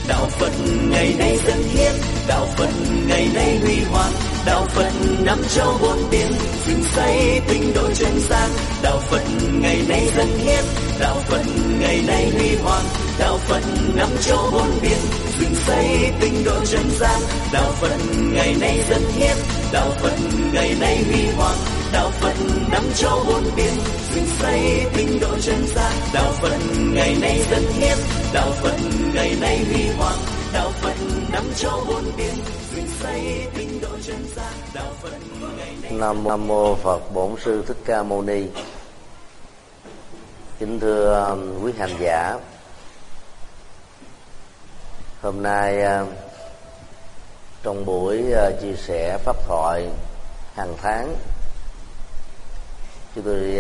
đạo Phật ngày nay dân hiến, đạo Phật ngày nay huy hoàng, đạo Phật năm châu bốn biển, dựng xây tinh độ chân gian. Đạo Phật ngày nay dân hiến, đạo Phật ngày nay huy hoàng, đạo Phật năm châu bốn biển, dựng xây tinh độ chân gian. Đạo Phật ngày nay dân hiến, đạo Phật ngày nay huy hoàng, đạo Phật năm châu bốn biển, dựng xây tinh độ chân gian. Đạo Phật ngày nay dân hiến, đạo Phật ngày nay huy hoàng, đạo Phật năm châu bốn biển, dựng xây tinh độ chân gian. Đạo Phật ngày nay. Nam mô Phật Bổn Sư Thích Ca Mâu Ni. Kính thưa quý hành giả, hôm nay trong buổi chia sẻ pháp thoại hàng tháng, chúng tôi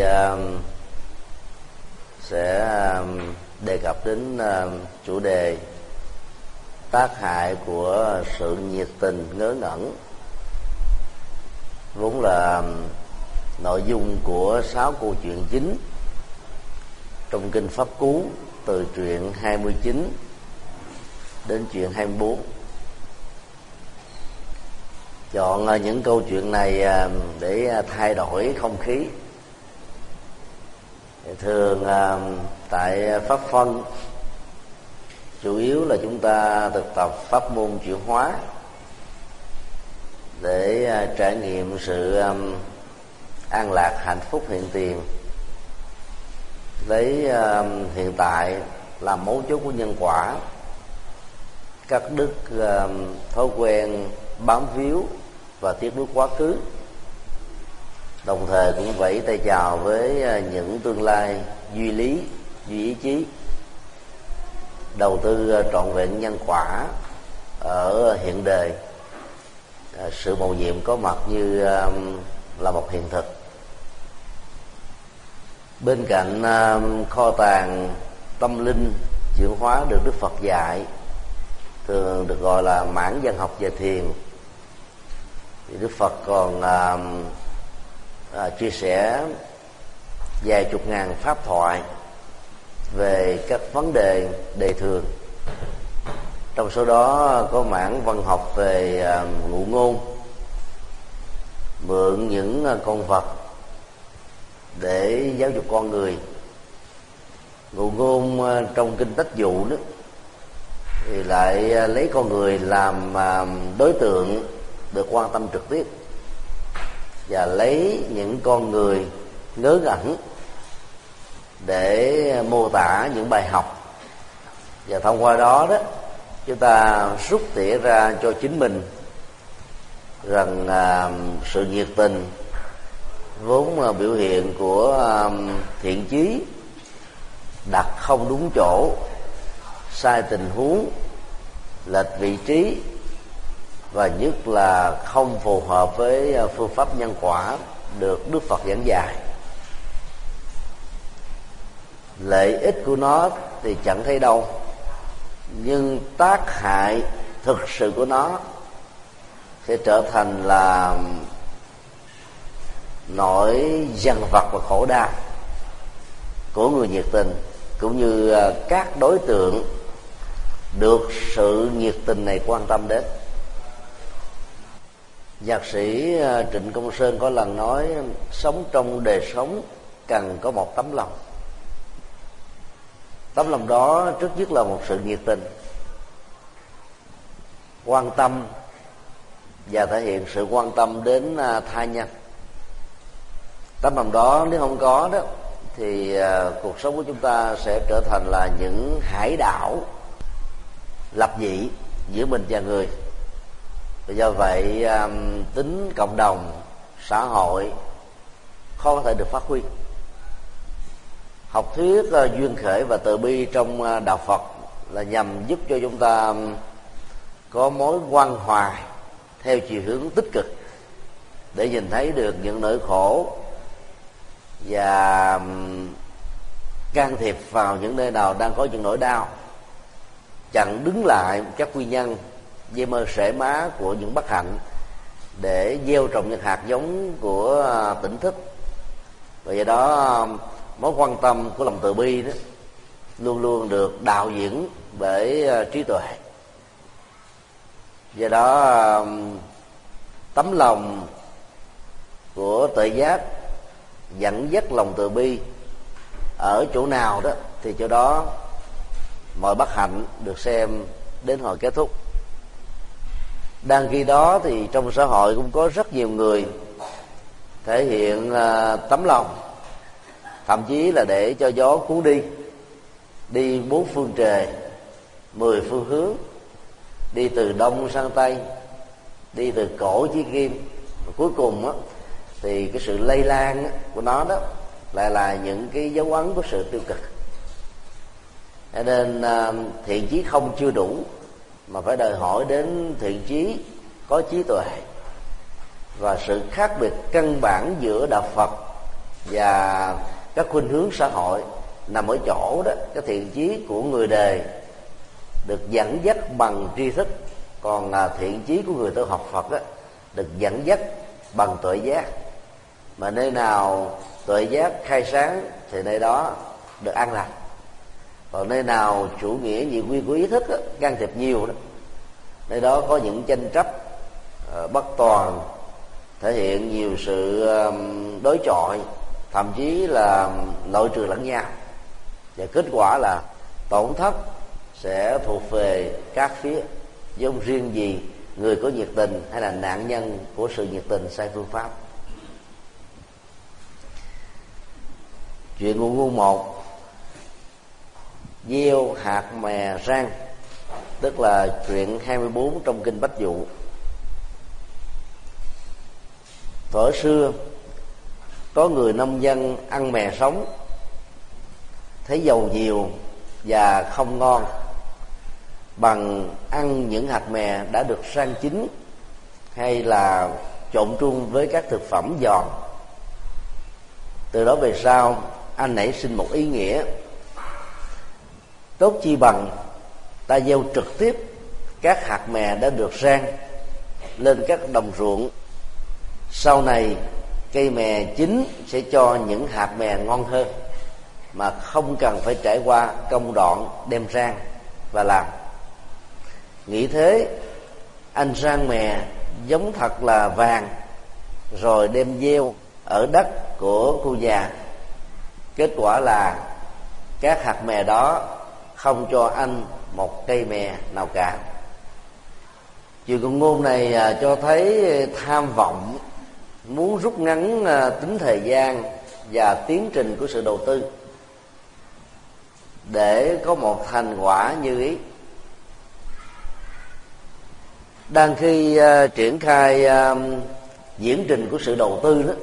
sẽ đề cập đến chủ đề tác hại của sự nhiệt tình ngớ ngẩn, vốn là nội dung của 6 câu chuyện chính trong kinh Pháp Cú, từ truyện 29 đến chuyện 24. Chọn những câu chuyện này để thay đổi không khí. Thường tại pháp phân, chủ yếu là chúng ta thực tập pháp môn chuyển hóa để trải nghiệm sự an lạc hạnh phúc hiện tiền, lấy hiện tại làm mấu chốt của nhân quả, cắt đứt thói quen bám víu và tiếc nuối quá khứ, đồng thời cũng vẫy tay chào với những tương lai duy lý, duy ý chí, đầu tư trọn vẹn nhân quả ở hiện đời. Sự mầu nhiệm có mặt như là một hiện thực. Bên cạnh kho tàng tâm linh chuyển hóa được Đức Phật dạy, thường được gọi là mãn văn học về thiền, thì Đức Phật còn chia sẻ vài chục ngàn pháp thoại về các vấn đề đời thường. Trong số đó có mảng văn học về ngụ ngôn, mượn những con vật để giáo dục con người. Ngụ ngôn trong kinh Tách Dụ đó thì lại lấy con người làm đối tượng được quan tâm trực tiếp, và lấy những con người ngớ ngẩn để mô tả những bài học, và thông qua đó chúng ta rút tỉa ra cho chính mình rằng sự nhiệt tình vốn là biểu hiện của thiện chí, đặt không đúng chỗ, sai tình huống, lệch vị trí, và nhất là không phù hợp với phương pháp nhân quả được Đức Phật giảng dạy. Lợi ích của nó thì chẳng thấy đâu, nhưng tác hại thực sự của nó sẽ trở thành là nỗi dằn vặt và khổ đau của người nhiệt tình, cũng như các đối tượng được sự nhiệt tình này quan tâm đến. Nhạc sĩ Trịnh Công Sơn có lần nói: sống trong đời sống cần có một tấm lòng. Tấm lòng đó trước nhất là một sự nhiệt tình, quan tâm và thể hiện sự quan tâm đến tha nhân. Tấm lòng đó nếu không có đó thì cuộc sống của chúng ta sẽ trở thành là những hải đảo lập dị giữa mình và người. Và do vậy tính cộng đồng, xã hội khó có thể được phát huy. Học thuyết duyên khởi và từ bi trong đạo Phật là nhằm giúp cho chúng ta có mối quan hòa theo chiều hướng tích cực, để nhìn thấy được những nỗi khổ và can thiệp vào những nơi nào đang có những nỗi đau, chặn đứng lại các nguyên nhân dây mơ rễ má của những bất hạnh, để gieo trồng những hạt giống của tỉnh thức. Và do đó mối quan tâm của lòng từ bi đó luôn luôn được đạo diễn bởi trí tuệ. Do đó tấm lòng của tuệ giác dẫn dắt lòng từ bi ở chỗ nào đó thì chỗ đó mọi bất hạnh được xem đến hồi kết thúc. Đang khi đó thì trong xã hội cũng có rất nhiều người thể hiện tấm lòng, thậm chí là để cho gió cuốn đi 4 phương trời, 10 phương hướng, đi từ đông sang tây, đi từ cổ chí kim. Và cuối cùng á, thì cái sự lây lan của nó đó lại là những cái dấu ấn của sự tiêu cực. Cho nên thiện chí không chưa đủ, mà phải đòi hỏi đến thiện chí có trí tuệ. Và sự khác biệt căn bản giữa đạo Phật và các khuynh hướng xã hội nằm ở chỗ đó, cái thiện chí của người đời được dẫn dắt bằng tri thức, còn thiện chí của người tu học Phật đó, được dẫn dắt bằng tuệ giác. Mà nơi nào tuệ giác khai sáng thì nơi đó được an lành. Còn nơi nào chủ nghĩa nhị quy của ý thức đó, can thiệp nhiều đó, nơi đó có những tranh chấp bất toàn, thể hiện nhiều sự đối chọi, thậm chí là loại trừ lẫn nhau. Và kết quả là tổn thất sẽ thuộc về các phía, chứ không riêng gì người có nhiệt tình hay là nạn nhân của sự nhiệt tình sai phương pháp. Chuyện ngụ ngôn 1: gieo hạt mè rang, tức là chuyện 24 trong kinh Bách Dụ. Thuở xưa có người nông dân ăn mè sống, thấy dầu nhiều và không ngon bằng ăn những hạt mè đã được rang chín hay là trộn chung với các thực phẩm giòn. Từ đó về sau, anh nảy sinh một ý nghĩa: tốt chi bằng ta gieo trực tiếp các hạt mè đã được rang lên các đồng ruộng. Sau này cây mè chín sẽ cho những hạt mè ngon hơn, mà không cần phải trải qua công đoạn đem rang và làm. Nghĩ thế, anh rang mè giống thật là vàng, rồi đem gieo ở đất của cô già. Kết quả là các hạt mè đó không cho anh một cây mè nào cả. Chuyện ngụ ngôn này cho thấy tham vọng muốn rút ngắn tính thời gian và tiến trình của sự đầu tư để có một thành quả như ý. Đang khi triển khai diễn trình của sự đầu tư đó,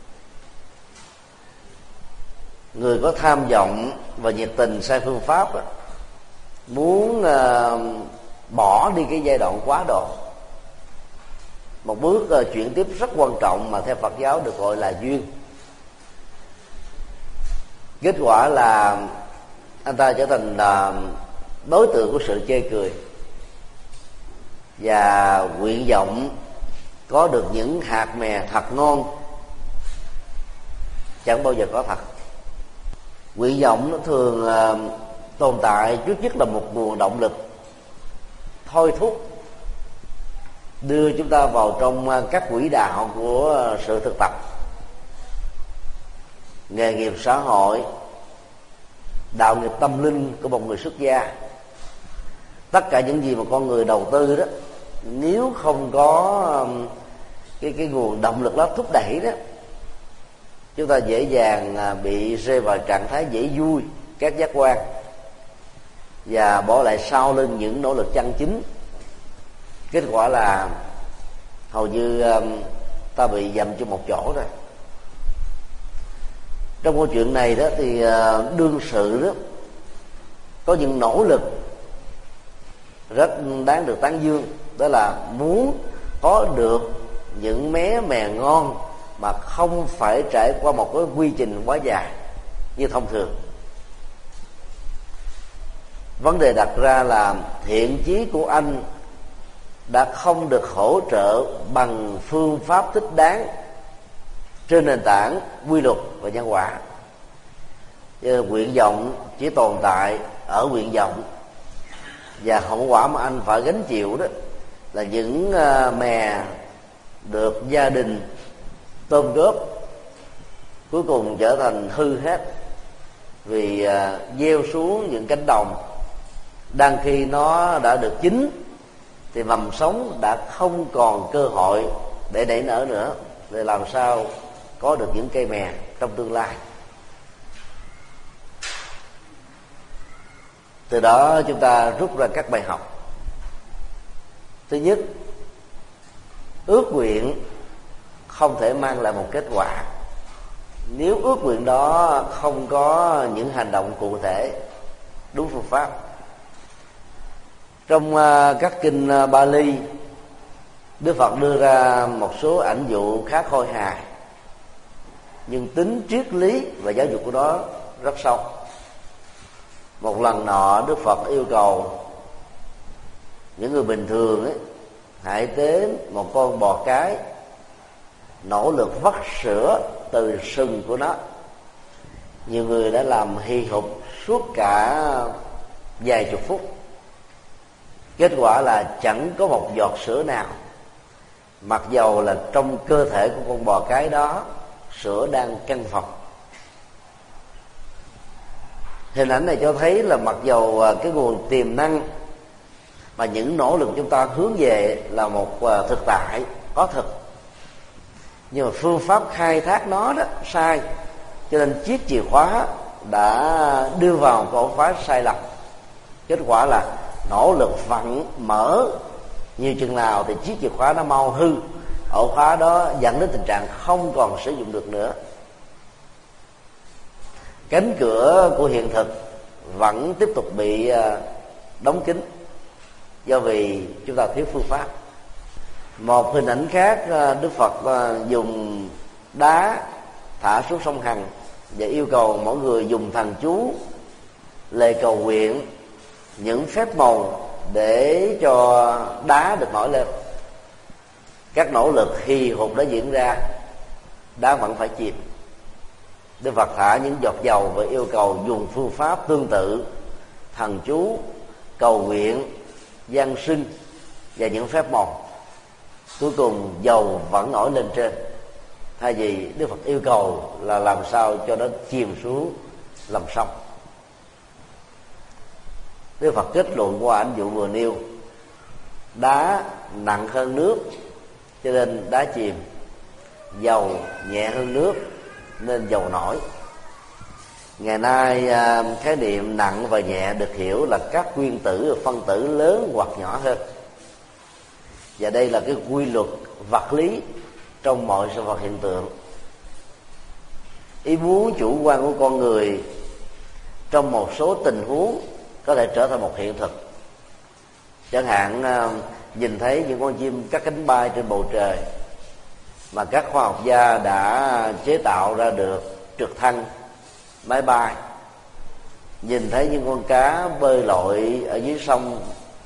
người có tham vọng và nhiệt tình sai phương pháp đó, muốn bỏ đi cái giai đoạn quá độ. Một bước chuyển tiếp rất quan trọng mà theo Phật giáo được gọi là duyên. Kết quả là anh ta trở thành đối tượng của sự chê cười, và nguyện vọng có được những hạt mè thật ngon chẳng bao giờ có thật. Nguyện vọng nó thường tồn tại trước nhất là một nguồn động lực thôi thúc đưa chúng ta vào trong các quỹ đạo của sự thực tập, nghề nghiệp xã hội, đạo nghiệp tâm linh của một người xuất gia. Tất cả những gì mà con người đầu tư đó, nếu không có cái nguồn động lực đó thúc đẩy đó, chúng ta dễ dàng bị rơi vào trạng thái dễ vui các giác quan và bỏ lại sau lưng những nỗ lực chân chính. Kết quả là hầu như ta bị dầm cho một chỗ rồi. Trong câu chuyện này đó thì đương sự đó có những nỗ lực rất đáng được tán dương, đó là muốn có được những mé mè ngon mà không phải trải qua một cái quy trình quá dài như thông thường. Vấn đề đặt ra là thiện chí của anh đã không được hỗ trợ bằng phương pháp thích đáng trên nền tảng quy luật và nhân quả. Nguyện vọng chỉ tồn tại ở nguyện vọng, và hậu quả mà anh phải gánh chịu đó là những mè được gia đình tôm góp cuối cùng trở thành hư hết, vì gieo xuống những cánh đồng đang khi nó đã được chín thì mầm sống đã không còn cơ hội để nảy nở nữa, để làm sao có được những cây mè trong tương lai. Từ đó chúng ta rút ra các bài học. Thứ nhất, ước nguyện không thể mang lại một kết quả nếu ước nguyện đó không có những hành động cụ thể đúng phương pháp. Trong các kinh Bali, Đức Phật đưa ra một số ảnh dụ khá khôi hài, nhưng tính triết lý và giáo dục của nó rất sâu. Một lần nọ Đức Phật yêu cầu những người bình thường ấy, hãy đến một con bò cái, nỗ lực vắt sữa từ sừng của nó. Nhiều người đã làm hì hục suốt cả vài chục phút. Kết quả là chẳng có một giọt sữa nào, mặc dầu là trong cơ thể của con bò cái đó sữa đang căng phòng. Hình ảnh này cho thấy là mặc dầu cái nguồn tiềm năng mà những nỗ lực chúng ta hướng về là một thực tại có thực, nhưng mà phương pháp khai thác nó đó sai, cho nên chiếc chìa khóa đã đưa vào cái ổ khóa sai lầm. Kết quả là nỗ lực vặn mở nhiều chừng nào thì chiếc chìa khóa nó mau hư, ổ khóa đó dẫn đến tình trạng không còn sử dụng được nữa. Cánh cửa của hiện thực vẫn tiếp tục bị đóng kín do vì chúng ta thiếu phương pháp. Một hình ảnh khác, Đức Phật dùng đá thả xuống sông Hằng và yêu cầu mỗi người dùng thần chú lời cầu nguyện những phép màu để cho đá được nổi lên. Các nỗ lực hì hục đã diễn ra, đá vẫn phải chìm. Đức Phật thả những giọt dầu và yêu cầu dùng phương pháp tương tự, thần chú, cầu nguyện, giăng sinh và những phép màu. Cuối cùng dầu vẫn nổi lên trên, thay vì Đức Phật yêu cầu là làm sao cho nó chìm xuống lòng sông. Đức Phật kết luận qua ảnh dụ vừa nêu, đá nặng hơn nước cho nên đá chìm, dầu nhẹ hơn nước nên dầu nổi. Ngày nay khái niệm nặng và nhẹ được hiểu là các nguyên tử và phân tử lớn hoặc nhỏ hơn, và đây là cái quy luật vật lý trong mọi sự vật hiện tượng. Ý muốn chủ quan của con người trong một số tình huống có thể trở thành một hiện thực. Chẳng hạn nhìn thấy những con chim cắt cánh bay trên bầu trời mà các khoa học gia đã chế tạo ra được trực thăng máy bay, nhìn thấy những con cá bơi lội ở dưới sông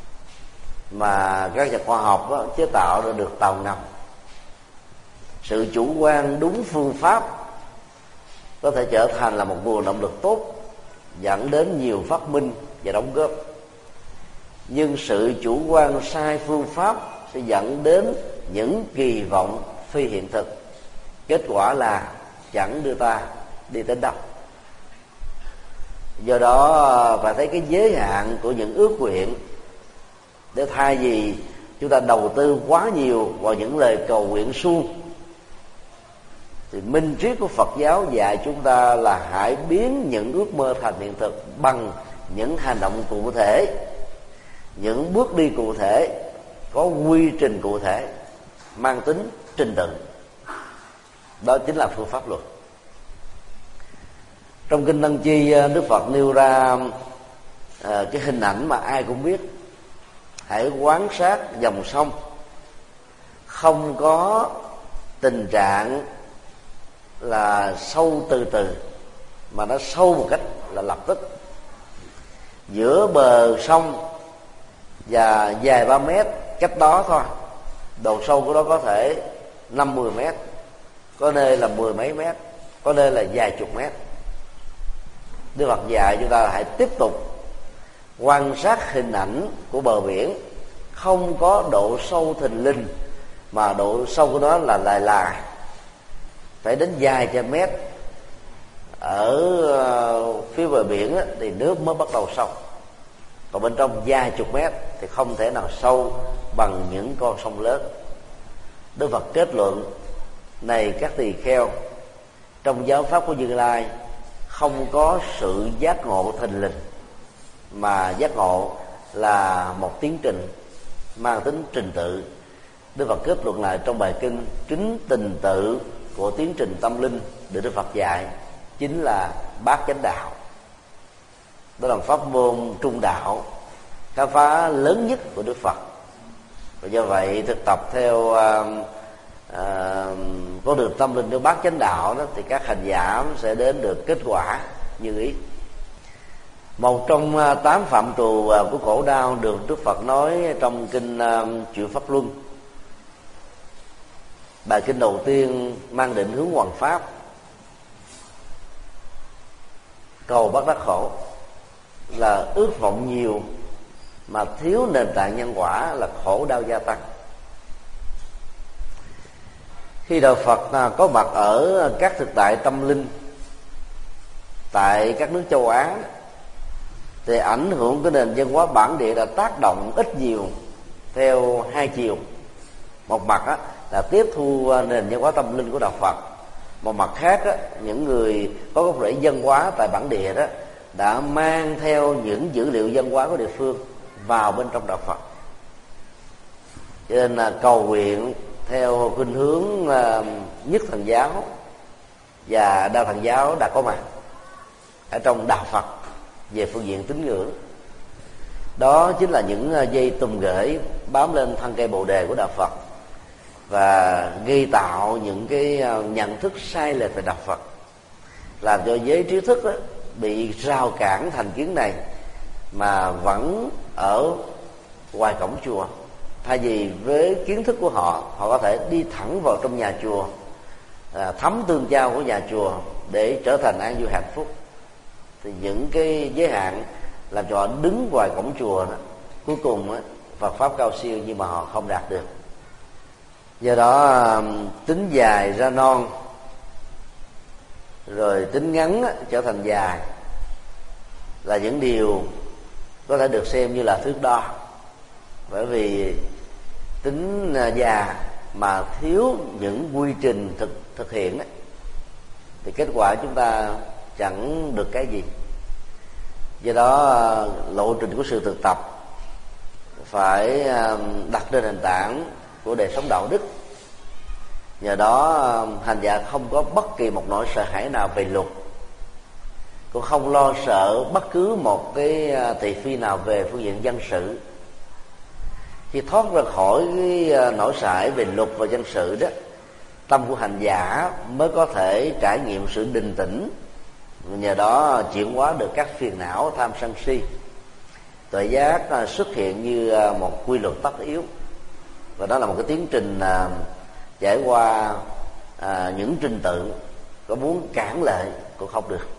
mà các nhà khoa học đó, chế tạo ra được tàu ngầm. Sự chủ quan đúng phương pháp có thể trở thành là một nguồn động lực tốt, dẫn đến nhiều phát minh và đóng góp. Nhưng sự chủ quan sai phương pháp sẽ dẫn đến những kỳ vọng phi hiện thực, kết quả là chẳng đưa ta đi đến đâu. Do đó phải thấy cái giới hạn của những ước nguyện, để thay vì chúng ta đầu tư quá nhiều vào những lời cầu nguyện suông, thì minh triết của Phật giáo dạy chúng ta là hãy biến những ước mơ thành hiện thực bằng những hành động cụ thể, những bước đi cụ thể, có quy trình cụ thể, mang tính trình tự. Đó chính là phương pháp luật. Trong kinh Tăng Chi, Đức Phật nêu ra cái hình ảnh mà ai cũng biết. Hãy quan sát dòng sông, không có tình trạng là sâu từ từ, mà nó sâu một cách là lập tức. Giữa bờ sông và vài ba mét cách đó thôi, độ sâu của nó có thể 50 mét, có nơi là 10 mấy mét, có nơi là vài chục mét. Đức Phật dạy chúng ta hãy tiếp tục quan sát hình ảnh của bờ biển, không có độ sâu thình lình, mà độ sâu của nó là lại phải đến vài trăm mét ở phía bờ biển á, thì nước mới bắt đầu sâu. Còn bên trong vài chục mét thì không thể nào sâu bằng những con sông lớn. Đức Phật kết luận: này các tỳ kheo, trong giáo pháp của Như Lai không có sự giác ngộ thình lình, mà giác ngộ là một tiến trình mang tính trình tự. Đức Phật kết luận lại trong bài kinh: chính tình tự của tiến trình tâm linh được Đức Phật dạy chính là bát chánh đạo. Đó là pháp môn trung đạo, khám phá lớn nhất của Đức Phật. Và do vậy thực tập theo con đường tâm linh của bát chánh đạo đó, thì các hành giả sẽ đến được kết quả như ý. Một trong 8 phạm trù của khổ đau được Đức Phật nói trong kinh Chuyển Pháp Luân. Bài kinh đầu tiên mang định hướng hoằng pháp, cầu bất đắc khổ, là ước vọng nhiều mà thiếu nền tảng nhân quả là khổ đau gia tăng. Khi Đạo Phật có mặt ở các thực tại tâm linh tại các nước châu Á, thì ảnh hưởng của nền văn hóa bản địa đã tác động ít nhiều theo hai chiều. Một mặt là tiếp thu nền văn hóa tâm linh của Đạo Phật, một mặt khác những người có gốc rễ văn hóa tại bản địa đó đã mang theo những dữ liệu văn hóa của địa phương vào bên trong Đạo Phật. Cho nên là cầu nguyện theo khuynh hướng nhất thần giáo và đa thần giáo đã có mặt ở trong Đạo Phật về phương diện tín ngưỡng. Đó chính là những dây tùm ghế bám lên thân cây Bồ đề của Đạo Phật và gây tạo những cái nhận thức sai lệch về Đạo Phật, làm cho giới trí thức bị rào cản thành kiến này mà vẫn ở ngoài cổng chùa. Thay vì với kiến thức của họ, họ có thể đi thẳng vào trong nhà chùa, thấm tương giao của nhà chùa để trở thành an vui hạnh phúc. Thì những cái giới hạn làm cho họ đứng ngoài cổng chùa đó, cuối cùng Phật pháp cao siêu nhưng mà họ không đạt được. Do đó tính dài ra non, rồi tính ngắn trở thành dài là những điều có thể được xem như là thước đo. Bởi vì tính già mà thiếu những quy trình thực hiện thì kết quả chúng ta chẳng được cái gì. Do đó lộ trình của sự thực tập phải đặt trên nền tảng của đời sống đạo đức. Nhờ đó hành giả không có bất kỳ một nỗi sợ hãi nào về luật, cũng không lo sợ bất cứ một cái thị phi nào về phương diện dân sự. Khi thoát ra khỏi cái nỗi sợ hãi về luật và dân sự đó, tâm của hành giả mới có thể trải nghiệm sự định tĩnh, nhờ đó chuyển hóa được các phiền não tham sân si. Tuệ giác xuất hiện như một quy luật tất yếu, và đó là một cái tiến trình trải qua những trình tự, có muốn cản lại cũng không được.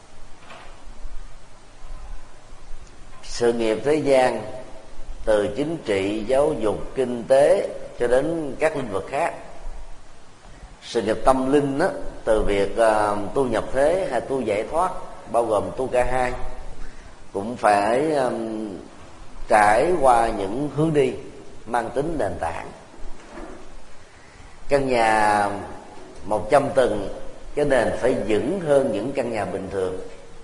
Sự nghiệp thế gian, từ chính trị, giáo dục, kinh tế cho đến các lĩnh vực khác. Sự nghiệp tâm linh đó, từ việc tu nhập thế hay tu giải thoát, bao gồm tu cả hai, cũng phải trải qua những hướng đi mang tính nền tảng. Căn nhà 100 tầng, cái nền phải vững hơn những căn nhà bình thường.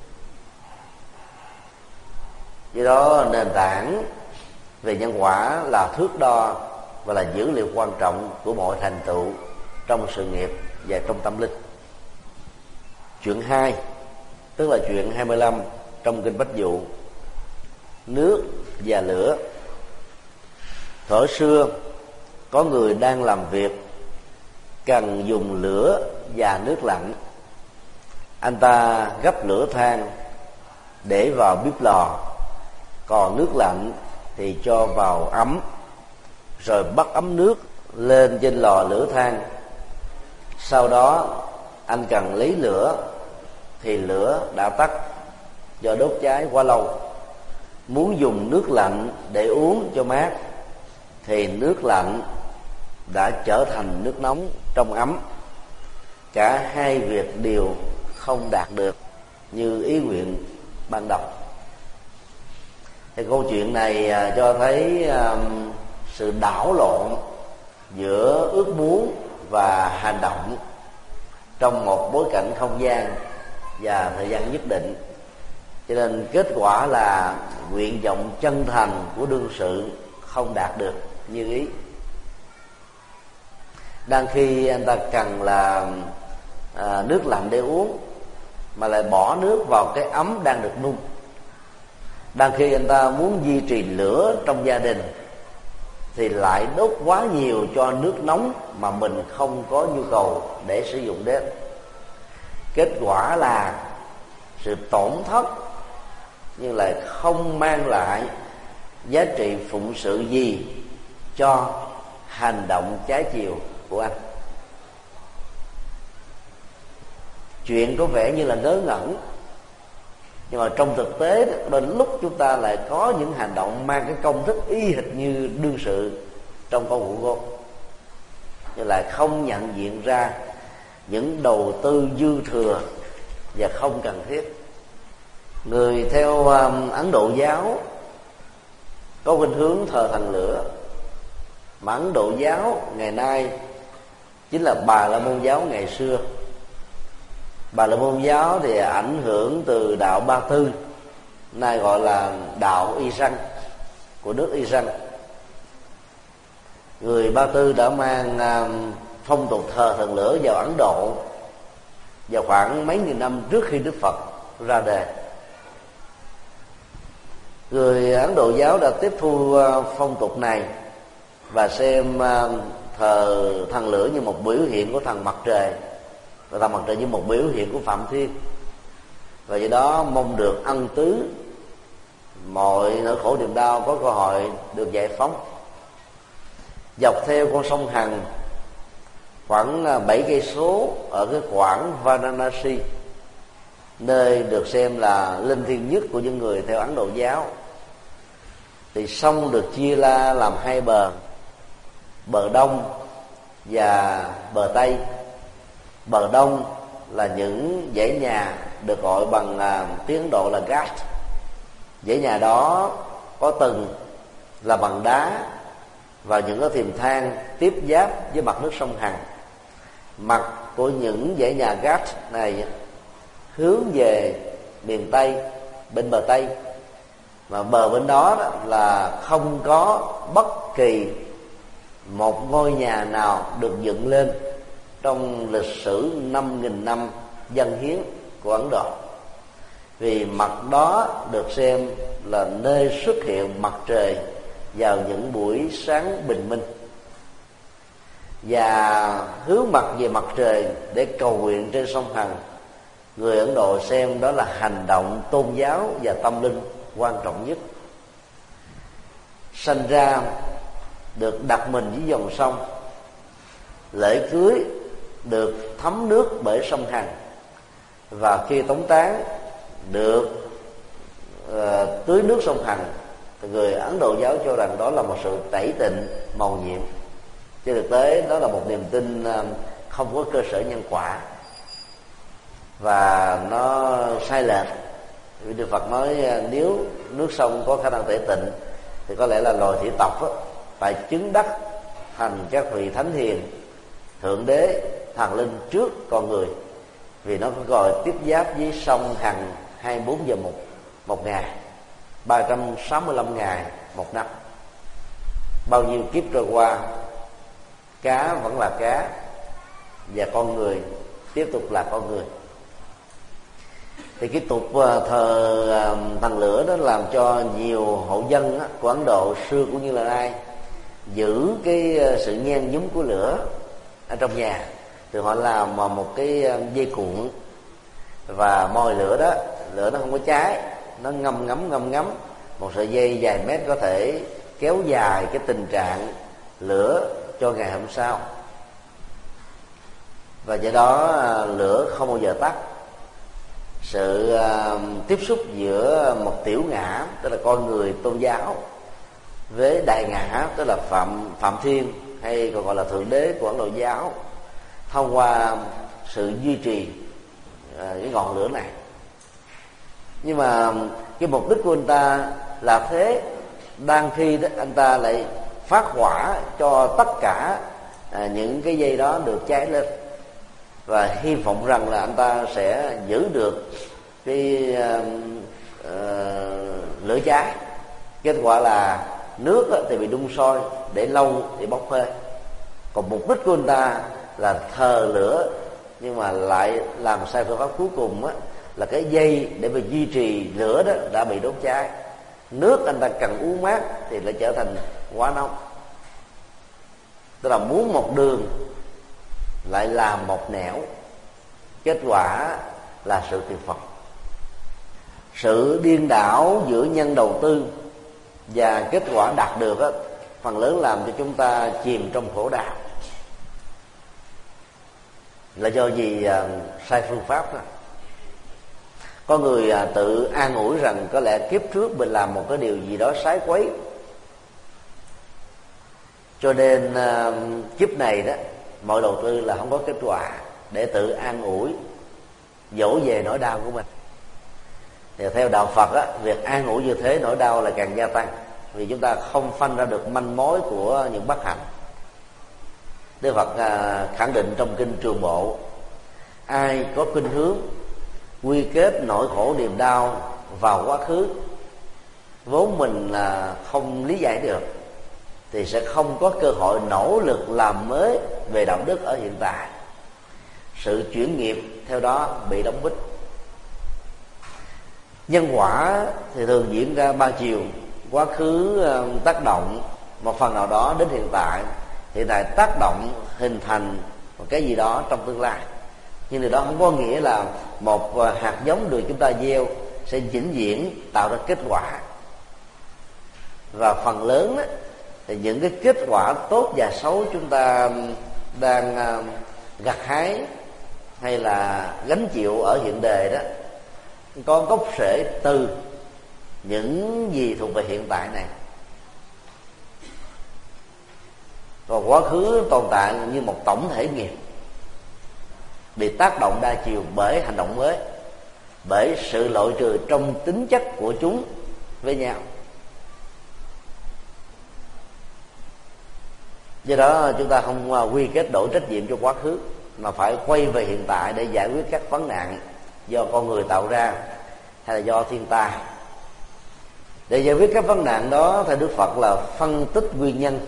Do đó nền tảng về nhân quả là thước đo và là dữ liệu quan trọng của mọi thành tựu trong sự nghiệp và trong tâm linh. Chuyện 2, tức là chuyện 25 trong kinh Bách Dụ: nước và lửa. Thuở xưa có người đang làm việc cần dùng lửa và nước lạnh. Anh ta gấp lửa than để vào bếp lò, còn nước lạnh thì cho vào ấm, rồi bắt ấm nước lên trên lò lửa than. Sau đó anh cần lấy lửa thì lửa đã tắt do đốt cháy quá lâu. Muốn dùng nước lạnh để uống cho mát thì nước lạnh đã trở thành nước nóng trong ấm. Cả hai việc đều không đạt được như ý nguyện ban đầu. Thì câu chuyện này cho thấy sự đảo lộn giữa ước muốn và hành động trong một bối cảnh không gian và thời gian nhất định. Cho nên kết quả là nguyện vọng chân thành của đương sự không đạt được như ý. Đang khi anh ta cần là nước lạnh để uống mà lại bỏ nước vào cái ấm đang được nung. Đang khi anh ta muốn duy trì lửa trong gia đình thì lại đốt quá nhiều cho nước nóng mà mình không có nhu cầu để sử dụng đến. Kết quả là sự tổn thất nhưng lại không mang lại giá trị phụng sự gì cho hành động trái chiều của anh. Chuyện có vẻ như là ngớ ngẩn, nhưng mà trong thực tế đôi lúc chúng ta lại có những hành động mang cái công thức y hệt như đương sự trong câu ngụ ngôn, nhưng lại không nhận diện ra những đầu tư dư thừa và không cần thiết. Người theo Ấn Độ giáo có khuynh hướng thờ thần lửa, mà Ấn Độ giáo ngày nay chính là Bà La Môn giáo ngày xưa. Bà La Môn giáo thì ảnh hưởng từ đạo Ba Tư, nay gọi là đạo Iran của nước Iran. Người Ba Tư đã mang phong tục thờ thần lửa vào Ấn Độ vào khoảng mấy nghìn năm trước khi Đức Phật ra đời. Người Ấn Độ giáo đã tiếp thu phong tục này và xem thờ thần lửa như một biểu hiện của thần mặt trời, và thần mặt trời như một biểu hiện của Phạm Thiên, và do đó mong được ân tứ, mọi nỗi khổ niềm đau có cơ hội được giải phóng. Dọc theo con sông Hằng khoảng 7 cây số ở cái quãng Varanasi, nơi được xem là linh thiêng nhất của những người theo Ấn Độ giáo, thì sông được chia ra làm hai bờ, bờ đông và bờ tây. Bờ đông là những dãy nhà được gọi bằng tiếng Ấn Độ là Ghat. Dãy nhà đó có tầng là bằng đá và những cái thềm thang tiếp giáp với mặt nước sông Hằng. Mặt của những dãy nhà Ghat này hướng về miền Tây, bên bờ Tây, mà bờ bên đó là không có bất kỳ một ngôi nhà nào được dựng lên trong lịch sử 5.000 năm dân hiến của Ấn Độ, vì mặt đó được xem là nơi xuất hiện mặt trời vào những buổi sáng bình minh, và hướng mặt về mặt trời để cầu nguyện trên sông Hằng. Người Ấn Độ xem đó là hành động tôn giáo và tâm linh quan trọng nhất. Sanh ra được đặt mình dưới dòng sông, lễ cưới được thấm nước bởi sông Hằng, và khi tống táng được tưới nước sông Hằng. Thì người Ấn Độ giáo cho rằng đó là một sự tẩy tịnh mầu nhiệm. Trên thực tế đó là một niềm tin không có cơ sở nhân quả, và nó sai lệch. Vì Đức Phật nói nếu nước sông có khả năng tẩy tịnh thì có lẽ là loài thủy tộc phải chứng đắc thành các vị thánh hiền, thượng đế, thần linh trước con người, vì nó có gọi tiếp giáp với sông Hằng 24 giờ một ngày, 365 ngày một năm. Bao nhiêu kiếp trôi qua, cá vẫn là cá và con người tiếp tục là con người. Thì cái tục thờ thần lửa đó làm cho nhiều hộ dân của Ấn Độ xưa cũng như là nay giữ cái sự nhen nhúm của lửa ở trong nhà. Thì họ làm một cái dây cuộn và mồi lửa đó, lửa nó không có cháy, nó ngâm ngắm một sợi dây vài mét có thể kéo dài cái tình trạng lửa cho ngày hôm sau, và do đó lửa không bao giờ tắt. Sự tiếp xúc giữa một tiểu ngã, tức là con người tôn giáo, với Đại Ngã, tức là Phạm Thiên hay còn gọi là Thượng Đế của Ấn Độ giáo, thông qua sự duy trì cái ngọn lửa này. Nhưng mà cái mục đích của anh ta là thế, đang khi đó anh ta lại phát hỏa cho tất cả những cái dây đó được cháy lên, và hy vọng rằng là anh ta sẽ giữ được cái lửa cháy. Kết quả là nước thì bị đun sôi, để lâu thì bốc hơi. Còn mục đích của anh ta là thờ lửa, nhưng mà lại làm sai phương pháp cuối cùng là cái dây để mà duy trì lửa đó đã bị đốt cháy. Nước anh ta cần uống mát thì lại trở thành quá nóng. Tức là muốn một đường lại làm một nẻo, kết quả là sự tuyệt vọng. Sự điên đảo giữa nhân đầu tư và kết quả đạt được phần lớn làm cho chúng ta chìm trong khổ đau là do gì? Sai phương pháp đó. Có người tự an ủi rằng có lẽ kiếp trước mình làm một cái điều gì đó sái quấy, cho nên kiếp này đó mọi đầu tư là không có kết quả, để tự an ủi, dỗ về nỗi đau của mình. Thì theo đạo Phật việc an ủi như thế nỗi đau là càng gia tăng, vì chúng ta không phanh ra được manh mối của những bất hạnh. Đức Phật khẳng định trong kinh Trường Bộ: ai có khuynh hướng quy kết nỗi khổ niềm đau vào quá khứ vốn mình là không lý giải được, thì sẽ không có cơ hội nỗ lực làm mới về đạo đức ở hiện tại. Sự chuyển nghiệp theo đó bị đóng bít. Nhân quả thì thường diễn ra ba chiều: quá khứ tác động một phần nào đó đến hiện tại, hiện tại tác động hình thành một cái gì đó trong tương lai. Nhưng điều đó không có nghĩa là một hạt giống được chúng ta gieo sẽ vĩnh viễn tạo ra kết quả. Và phần lớn đó, thì những cái kết quả tốt và xấu chúng ta đang gặt hái hay là gánh chịu ở hiện đời đó có gốc rễ từ những gì thuộc về hiện tại này. Còn quá khứ tồn tại như một tổng thể nghiệp, bị tác động đa chiều bởi hành động mới, bởi sự loại trừ trong tính chất của chúng với nhau. Do đó chúng ta không quy kết đổi trách nhiệm cho quá khứ, mà phải quay về hiện tại để giải quyết các vấn nạn do con người tạo ra hay là do thiên tai. Để giải quyết các vấn nạn đó, theo Đức Phật là phân tích nguyên nhân,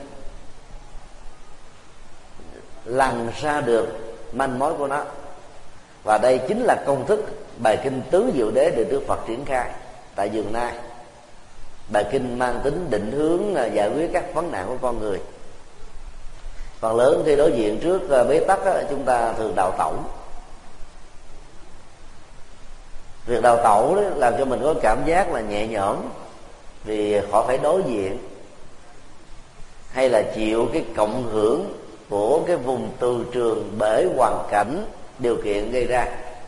lần ra được manh mối của nó. Và đây chính là công thức bài kinh Tứ Diệu Đế được Đức Phật triển khai tại vườn Nai. Bài kinh mang tính định hướng giải quyết các vấn nạn của con người. Phần lớn khi đối diện trước bế tắc chúng ta thường đào tẩu. Việc đào tẩu đó làm cho mình có cảm giác là nhẹ nhõm, vì khỏi phải đối diện hay là chịu cái cộng hưởng của cái vùng từ trường bởi hoàn cảnh điều kiện gây ra.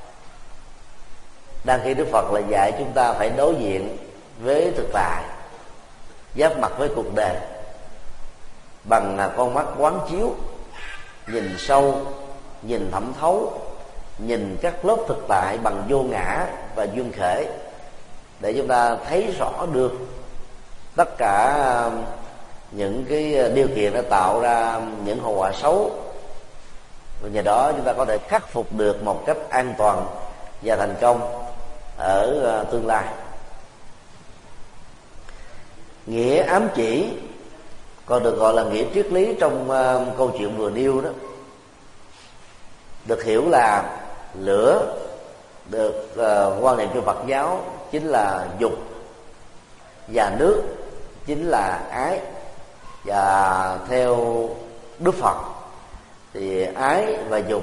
Đang khi Đức Phật là dạy chúng ta phải đối diện với thực tại, giáp mặt với cuộc đời bằng con mắt quán chiếu, nhìn sâu, nhìn thẩm thấu, nhìn các lớp thực tại bằng vô ngã và duyên khởi, để chúng ta thấy rõ được tất cả những cái điều kiện đã tạo ra những hậu quả xấu, và nhờ đó chúng ta có thể khắc phục được một cách an toàn và thành công ở tương lai. Nghĩa ám chỉ còn được gọi là nghĩa triết lý trong câu chuyện vừa nêu đó, được hiểu là lửa được quan niệm trong Phật giáo chính là dục, và nước chính là ái. Và theo Đức Phật thì ái và dục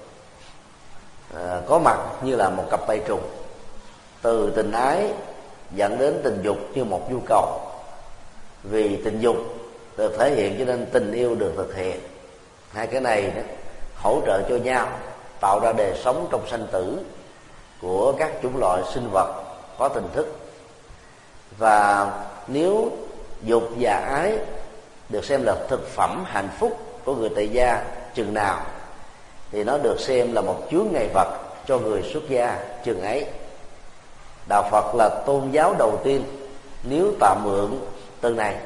có mặt như là một cặp bay trùng, từ tình ái dẫn đến tình dục như một nhu cầu. Vì tình dục được thể hiện cho nên tình yêu được thực hiện. Hai cái này đó, hỗ trợ cho nhau, tạo ra đời sống trong sanh tử của các chủng loại sinh vật có tình thức. Và nếu dục và ái được xem là thực phẩm hạnh phúc của người tại gia chừng nào, thì nó được xem là một chướng ngại vật cho người xuất gia chừng ấy. Đạo Phật là tôn giáo đầu tiên nếu tạm mượn từ này,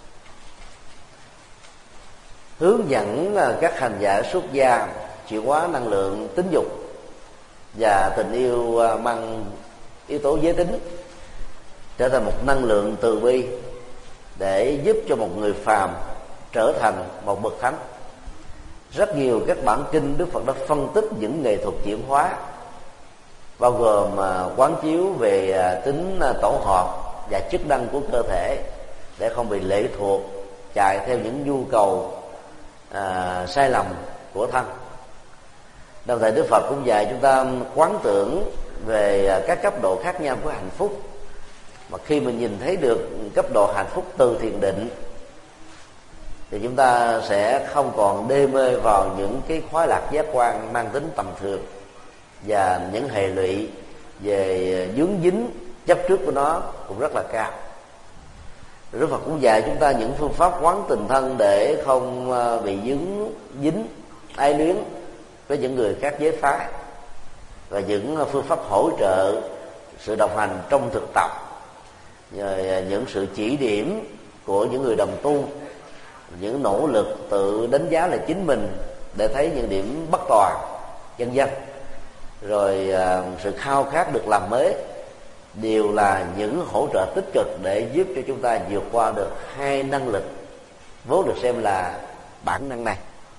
hướng dẫn các hành giả xuất gia chuyển hóa năng lượng tính dục và tình yêu mang yếu tố giới tính trở thành một năng lượng từ bi, để giúp cho một người phàm trở thành một bậc thánh. Rất nhiều các bản kinh Đức Phật đã phân tích những nghệ thuật chuyển hóa, bao gồm quán chiếu về tính tổ hợp và chức năng của cơ thể, để không bị lệ thuộc chạy theo những nhu cầu sai lầm của thân. Đồng thời Đức Phật cũng dạy chúng ta quán tưởng về các cấp độ khác nhau của hạnh phúc, mà khi mình nhìn thấy được cấp độ hạnh phúc từ thiền định thì chúng ta sẽ không còn đê mê vào những cái khoái lạc giác quan mang tính tầm thường, và những hệ lụy về vướng dính chấp trước của nó cũng rất là cao. Đức Phật cũng dạy chúng ta những phương pháp quán tình thân để không bị dính ái luyến với những người khác giới phái, và những phương pháp hỗ trợ sự đồng hành trong thực tập, những sự chỉ điểm của những người đồng tu, những nỗ lực tự đánh giá là chính mình để thấy những điểm bất toàn vân vân, rồi sự khao khát được làm mới, đều là những hỗ trợ tích cực để giúp cho chúng ta vượt qua được hai năng lực vốn được xem là bản năng này.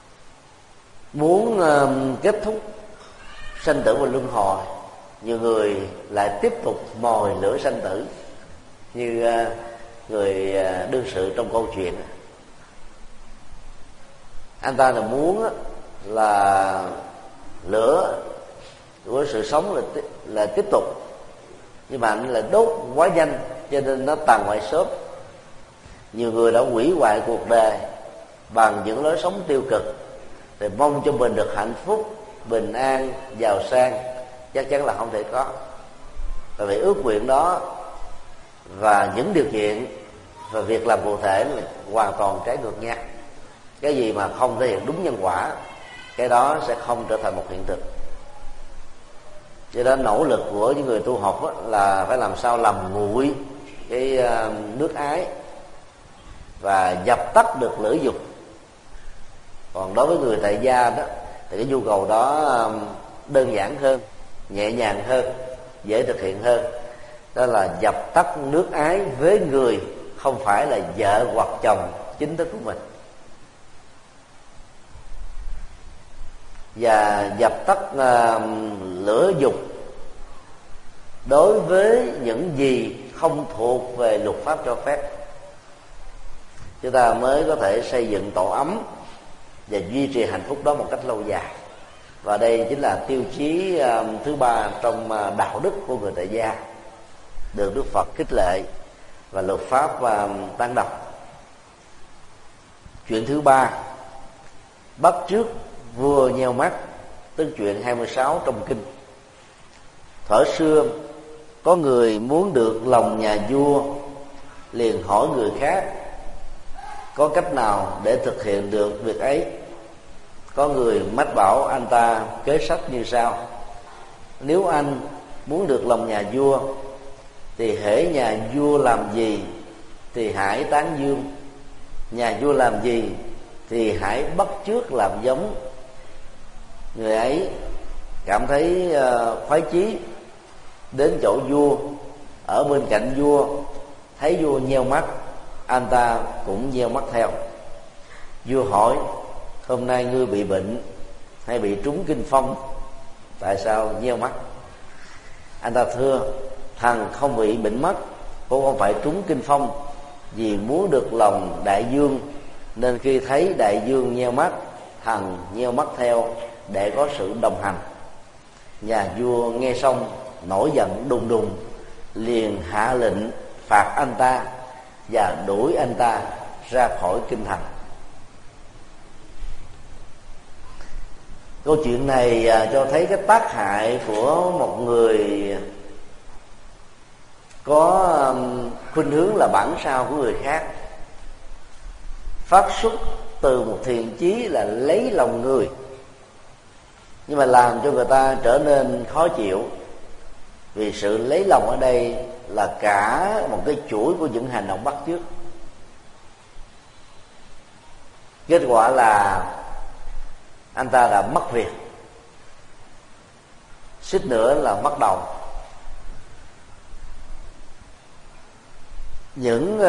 Muốn kết thúc sanh tử và luân hồi, nhiều người lại tiếp tục mồi lửa sanh tử, như người đương sự trong câu chuyện. Anh ta là muốn là lửa của sự sống là tiếp tục, nhưng mà anh là đốt quá nhanh, cho nên nó tàn hoại sớm. Nhiều người đã hủy hoại cuộc đời bằng những lối sống tiêu cực, để mong cho mình được hạnh phúc, bình an, giàu sang, chắc chắn là không thể có. Và vì ước nguyện đó và những điều kiện và việc làm cụ thể là hoàn toàn trái ngược nhau. Cái gì mà không thể hiện đúng nhân quả, cái đó sẽ không trở thành một hiện thực. Do đó nỗ lực của những người tu học là phải làm sao làm nguội cái nước ái và dập tắt được lửa dục. Còn đối với người tại gia đó thì cái nhu cầu đó đơn giản hơn, nhẹ nhàng hơn, dễ thực hiện hơn. Đó là dập tắt nước ái với người không phải là vợ hoặc chồng chính thức của mình, và dập tắt lửa dục đối với những gì không thuộc về luật pháp cho phép. Chúng ta mới có thể xây dựng tổ ấm và duy trì hạnh phúc đó một cách lâu dài. Và đây chính là tiêu chí thứ ba trong đạo đức của người tại gia, được Đức Phật khích lệ và luật pháp tán đồng. Chuyện thứ ba, bắt chước vua nheo mắt, tức chuyện 26 trong kinh. Thuở xưa có người muốn được lòng nhà vua, liền hỏi người khác có cách nào để thực hiện được việc ấy. Có người mách bảo anh ta kế sách như sau: nếu anh muốn được lòng nhà vua thì hễ nhà vua làm gì thì hãy tán dương, nhà vua làm gì thì hãy bắt chước làm giống. Người ấy cảm thấy khoái chí, đến chỗ vua, ở bên cạnh vua, thấy vua nheo mắt, anh ta cũng nheo mắt theo. Vua hỏi: hôm nay ngươi bị bệnh hay bị trúng kinh phong, tại sao nheo mắt? Anh ta thưa: thần không bị bệnh mắt, cũng không phải trúng kinh phong, vì muốn được lòng đại dương, nên khi thấy đại dương nheo mắt, thần nheo mắt theo để có sự đồng hành. Nhà vua nghe xong nổi giận đùng đùng, liền hạ lệnh phạt anh ta và đuổi anh ta ra khỏi kinh thành. Câu chuyện này cho thấy cái tác hại của một người có khuynh hướng là bản sao của người khác, phát xuất từ một thiện chí là lấy lòng người, nhưng mà làm cho người ta trở nên khó chịu, vì sự lấy lòng ở đây là cả một cái chuỗi của những hành động bắt chước. Kết quả là anh ta đã mất việc, suýt nữa là mất đầu. Những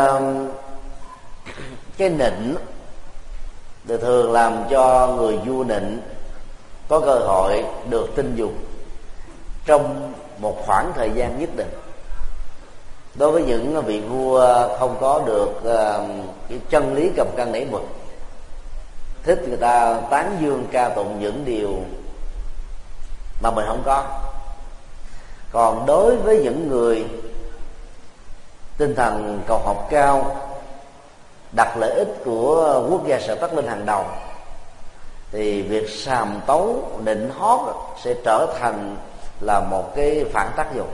cái nịnh thì thường làm cho người vua nịnh có cơ hội được tin dùng trong một khoảng thời gian nhất định. Đối với những vị vua không có được cái chân lý cầm cân nảy mực, thích người ta tán dương ca tụng những điều mà mình không có. Còn đối với những người tinh thần cầu học cao, đặt lợi ích của quốc gia sở tắc lên hàng đầu, thì việc sàm tấu nịnh hót sẽ trở thành là một cái phản tác dụng.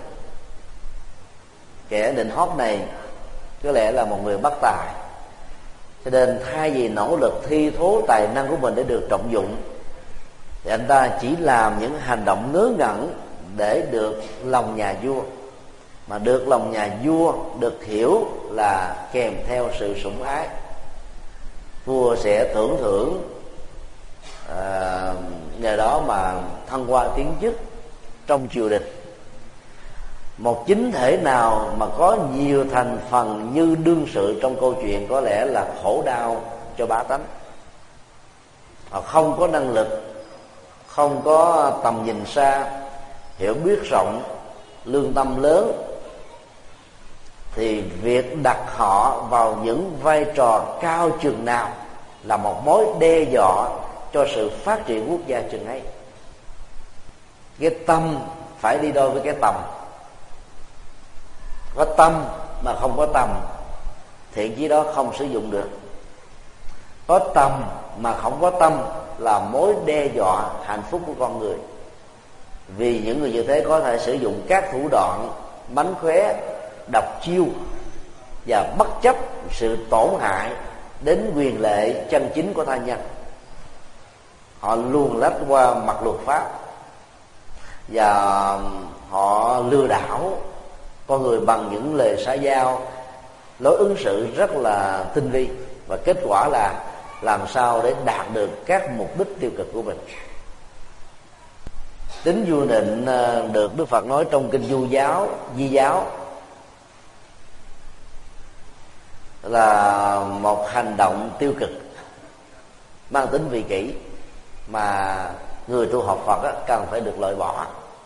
Kẻ nịnh hót này có lẽ là một người bất tài, cho nên thay vì nỗ lực thi thố tài năng của mình để được trọng dụng, thì anh ta chỉ làm những hành động ngớ ngẩn để được lòng nhà vua. Mà được lòng nhà vua được hiểu là kèm theo sự sủng ái, vua sẽ tưởng thưởng, nhờ đó mà thăng hoa tiến chức trong triều đình. Một chính thể nào mà có nhiều thành phần như đương sự trong câu chuyện có lẽ là khổ đau cho bá tánh. Họ không có năng lực, không có tầm nhìn xa, hiểu biết rộng, lương tâm lớn, thì việc đặt họ vào những vai trò cao chừng nào là một mối đe dọa cho sự phát triển quốc gia chừng ấy. Cái tâm phải đi đôi với cái tầm. Có tâm mà không có tầm, thiện chí đó không sử dụng được. Có tầm mà không có tâm là mối đe dọa hạnh phúc của con người. Vì những người như thế có thể sử dụng các thủ đoạn mánh khóe, độc chiêu và bất chấp sự tổn hại đến quyền lệ chân chính của tha nhân. Họ luồn lách qua mặt luật pháp và họ lừa đảo con người bằng những lời xã giao, lối ứng xử rất là tinh vi, và kết quả là làm sao để đạt được các mục đích tiêu cực của mình. Tính vua nịnh được Đức Phật nói trong kinh Di giáo là một hành động tiêu cực mang tính vị kỷ mà người tu học Phật cần phải được loại bỏ.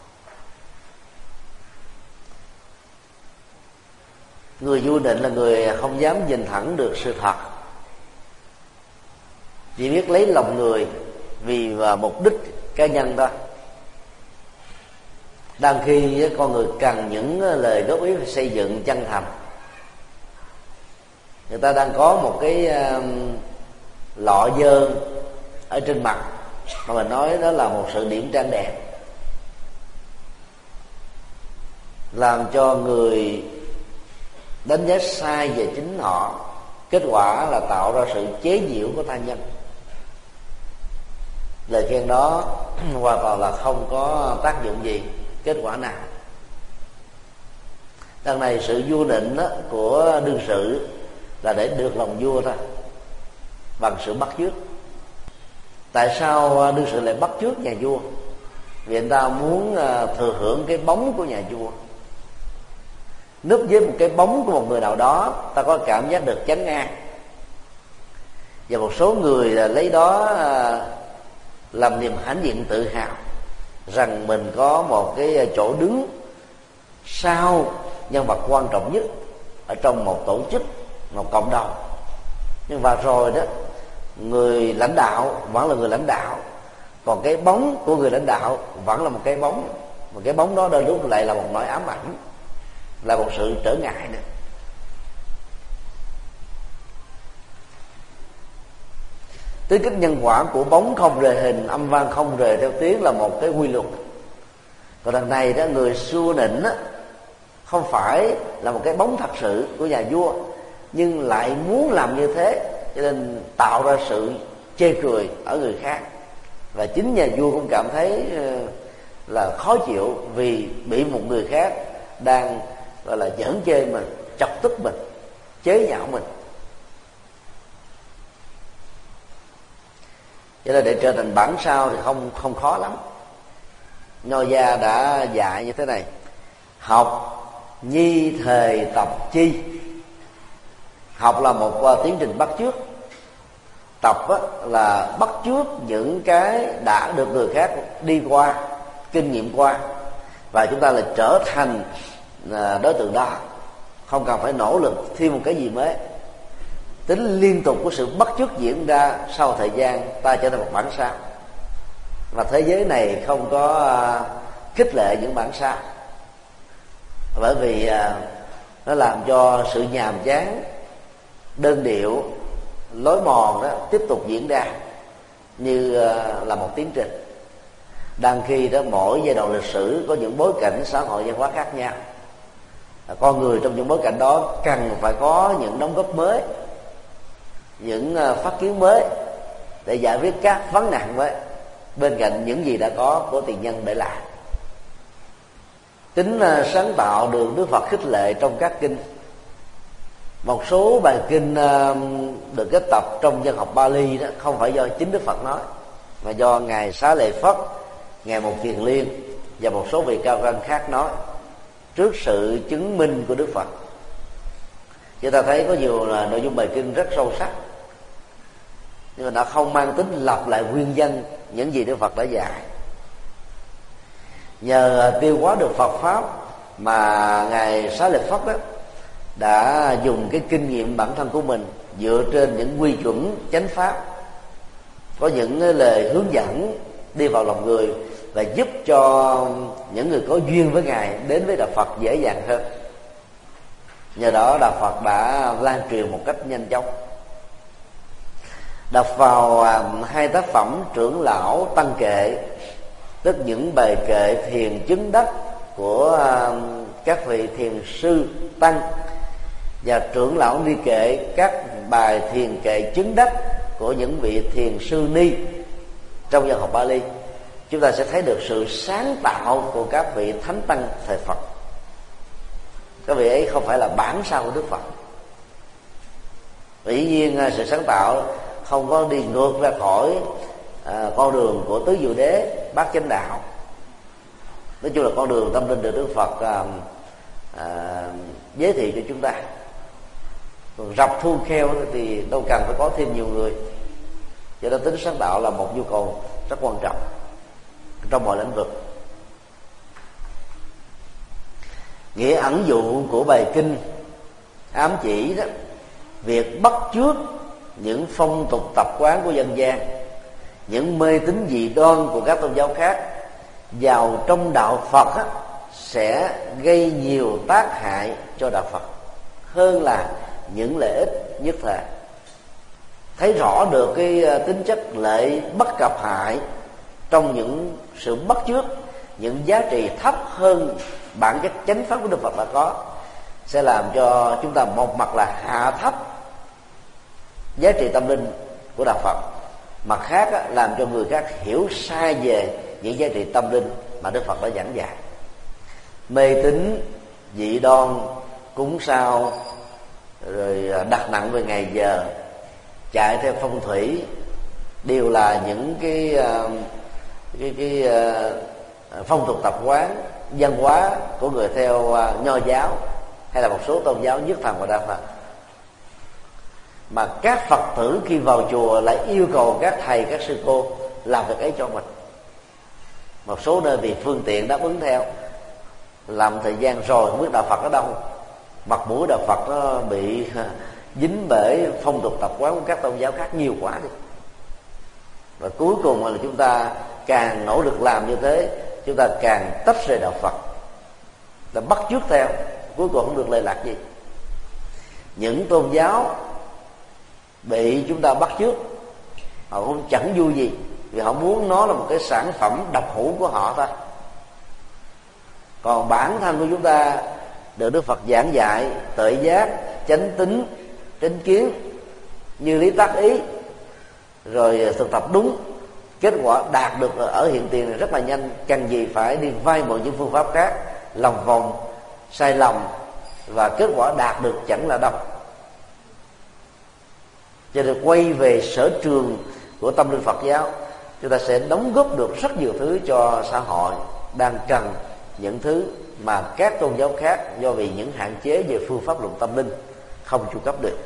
Người vua nịnh là người không dám nhìn thẳng được sự thật, chỉ biết lấy lòng người vì mục đích cá nhân thôi. Đang khi con người cần những lời góp ý xây dựng chân thành, người ta đang có một cái lọ dơ ở trên mặt mà mình nói đó là một sự điểm trang đẹp, làm cho người đánh giá sai về chính họ. Kết quả là tạo ra sự chế giễu của tha nhân. Lời khen đó hoàn toàn là không có tác dụng gì, kết quả nào. Đằng này sự vua nịnh của đương sự là để được lòng vua thôi, bằng sự bắt chước. Tại sao đương sự lại bắt chước nhà vua? Vì người ta muốn thừa hưởng cái bóng của nhà vua. Núp với một cái bóng của một người nào đó, ta có cảm giác được chấn an. Và một số người lấy đó làm niềm hãnh diện tự hào rằng mình có một cái chỗ đứng sau nhân vật quan trọng nhất ở trong một tổ chức, một cộng đồng. Nhưng và rồi đó, người lãnh đạo vẫn là người lãnh đạo, còn cái bóng của người lãnh đạo vẫn là một cái bóng. Mà cái bóng đó đôi lúc lại là một nỗi ám ảnh, là một sự trở ngại nữa. Tính cách nhân quả của bóng không rời hình, âm vang không rời theo tiếng là một cái quy luật. Còn đằng này đó, người xua nịnh không phải là một cái bóng thật sự của nhà vua, nhưng lại muốn làm như thế, cho nên tạo ra sự chê cười ở người khác. Và chính nhà vua cũng cảm thấy là khó chịu vì bị một người khác đang gọi là giỡn chê mình, chọc tức mình, chế nhạo mình. Cho nên để trở thành bản sao thì không khó lắm. Nho gia đã dạy như thế này: học nhi thời tập chi. Học là một tiến trình bắt chước, tập là bắt chước những cái đã được người khác đi qua, kinh nghiệm qua, và chúng ta là trở thành đối tượng đó, không cần phải nỗ lực thêm một cái gì mới. Tính liên tục của sự bắt chước diễn ra, sau thời gian ta trở thành một bản sao. Và thế giới này không có khích lệ những bản sao, bởi vì nó làm cho sự nhàm chán, đơn điệu, lối mòn đó tiếp tục diễn ra như là một tiến trình. Đang khi đó mỗi giai đoạn lịch sử có những bối cảnh xã hội văn hóa khác nhau, con người trong những bối cảnh đó cần phải có những đóng góp mới, những phát kiến mới để giải quyết các vấn nạn mới, bên cạnh những gì đã có của tiền nhân để lại. Tính sáng tạo được Đức Phật khích lệ trong các kinh. Một số bài kinh được kết tập trong văn học Pali đó không phải do chính Đức Phật nói, mà do ngài Xá Lợi Phất, ngài Một Kiền Liên và một số vị cao tăng khác nói trước sự chứng minh của Đức Phật. Chúng ta thấy có nhiều là nội dung bài kinh rất sâu sắc, nhưng mà nó không mang tính lặp lại nguyên nhân những gì Đức Phật đã dạy. Nhờ tiêu hóa được Phật pháp mà ngài Xá Lợi Phất đó đã dùng cái kinh nghiệm bản thân của mình dựa trên những quy chuẩn chánh pháp, có những lời hướng dẫn đi vào lòng người và giúp cho những người có duyên với ngài đến với đạo Phật dễ dàng hơn. Nhờ đó đạo Phật đã lan truyền một cách nhanh chóng. Đọc vào hai tác phẩm Trưởng Lão Tăng Kệ, tức những bài kệ thiền chứng đắc của các vị thiền sư tăng, và Trưởng Lão Ni Kệ, các bài thiền kệ chứng đắc của những vị thiền sư ni trong văn học Pali, chúng ta sẽ thấy được sự sáng tạo của các vị thánh tăng thời Phật. Các vị ấy không phải là bản sao của Đức Phật. Dĩ nhiên sự sáng tạo không có đi ngược ra khỏi con đường của tứ diệu đế, bát chánh đạo. Nói chung là con đường tâm linh được Đức Phật giới thiệu cho chúng ta. Còn rọc thu kheo thì đâu cần phải có thêm nhiều người. Cho nên tính sáng tạo là một nhu cầu rất quan trọng trong mọi lĩnh vực. Nghĩa ẩn dụ của bài kinh ám chỉ đó việc bắt chước những phong tục tập quán của dân gian, những mê tín dị đoan của các tôn giáo khác vào trong đạo Phật á, sẽ gây nhiều tác hại cho đạo Phật hơn là những lợi ích nhất thời. Thấy rõ được cái tính chất lợi bất cập hại trong những sự bắt chước những giá trị thấp hơn bản chất chánh pháp của Đức Phật đã có, sẽ làm cho chúng ta một mặt là hạ thấp giá trị tâm linh của đạo Phật, mặt khác làm cho người khác hiểu sai về những giá trị tâm linh mà Đức Phật đã giảng dạy. Mê tín dị đoan, cúng sao, rồi đặt nặng về ngày giờ, chạy theo phong thủy, đều là những cái phong tục tập quán văn hóa của người theo Nho giáo hay là một số tôn giáo nhất thần và đa phần, mà các Phật tử khi vào chùa lại yêu cầu các thầy các sư cô làm việc ấy cho mình. Một số nơi vì phương tiện đáp ứng theo, làm thời gian rồi không biết đạo Phật ở đâu, mặt mũi đạo Phật nó bị dính bởi phong tục tập quán của các tôn giáo khác nhiều quá đi. Và cuối cùng là chúng ta càng nỗ lực làm như thế, chúng ta càng tách rời đạo Phật, là bắt chước theo, cuối cùng không được lệ lạc gì. Những tôn giáo bị chúng ta bắt chước, họ cũng chẳng vui gì, vì họ muốn nó là một cái sản phẩm độc hữu của họ thôi. Còn bản thân của chúng ta được Đức Phật giảng dạy tuệ giác, chánh tín, chánh kiến, như lý tác ý, rồi thực tập đúng, kết quả đạt được ở hiện tiền này rất là nhanh, cần gì phải đi vay mượn những phương pháp khác, lòng vòng, sai lầm, và kết quả đạt được chẳng là đâu. Cho nên quay về sở trường của tâm linh Phật giáo, chúng ta sẽ đóng góp được rất nhiều thứ cho xã hội đang cần những thứ mà các tôn giáo khác do vì những hạn chế về phương pháp luận tâm linh không chu cấp được.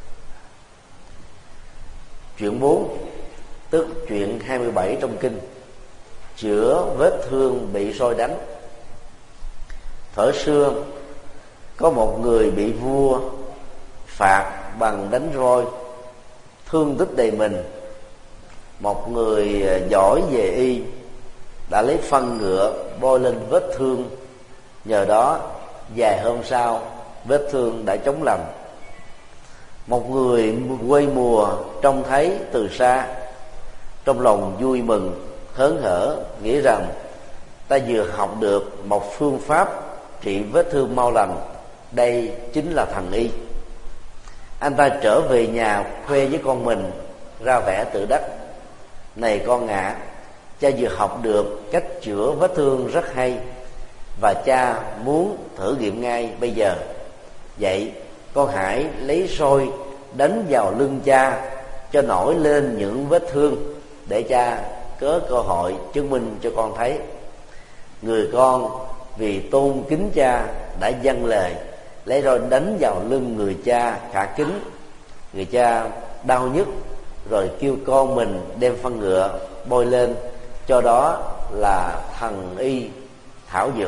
Chuyện 4, tức chuyện 27 trong kinh, chữa vết thương bị soi đánh. Thuở xưa có một người bị vua phạt bằng đánh roi, thương tích đầy mình. Một người giỏi về y đã lấy phân ngựa bôi lên vết thương, nhờ đó vài hôm sau vết thương đã chóng lành. Một người quê mùa trông thấy từ xa, trong lòng vui mừng hớn hở, nghĩ rằng ta vừa học được một phương pháp trị vết thương mau lành, đây chính là thần y. Anh ta trở về nhà khoe với con mình, ra vẻ tự đắc: này con ạ, cha vừa học được cách chữa vết thương rất hay, và cha muốn thử nghiệm ngay bây giờ. Vậy con hãy lấy roi đánh vào lưng cha cho nổi lên những vết thương, để cha có cơ hội chứng minh cho con thấy. Người con vì tôn kính cha đã dâng lời, lấy roi đánh vào lưng người cha khả kính. Người cha đau nhức, rồi kêu con mình đem phân ngựa bôi lên, cho đó là thần y thảo dược.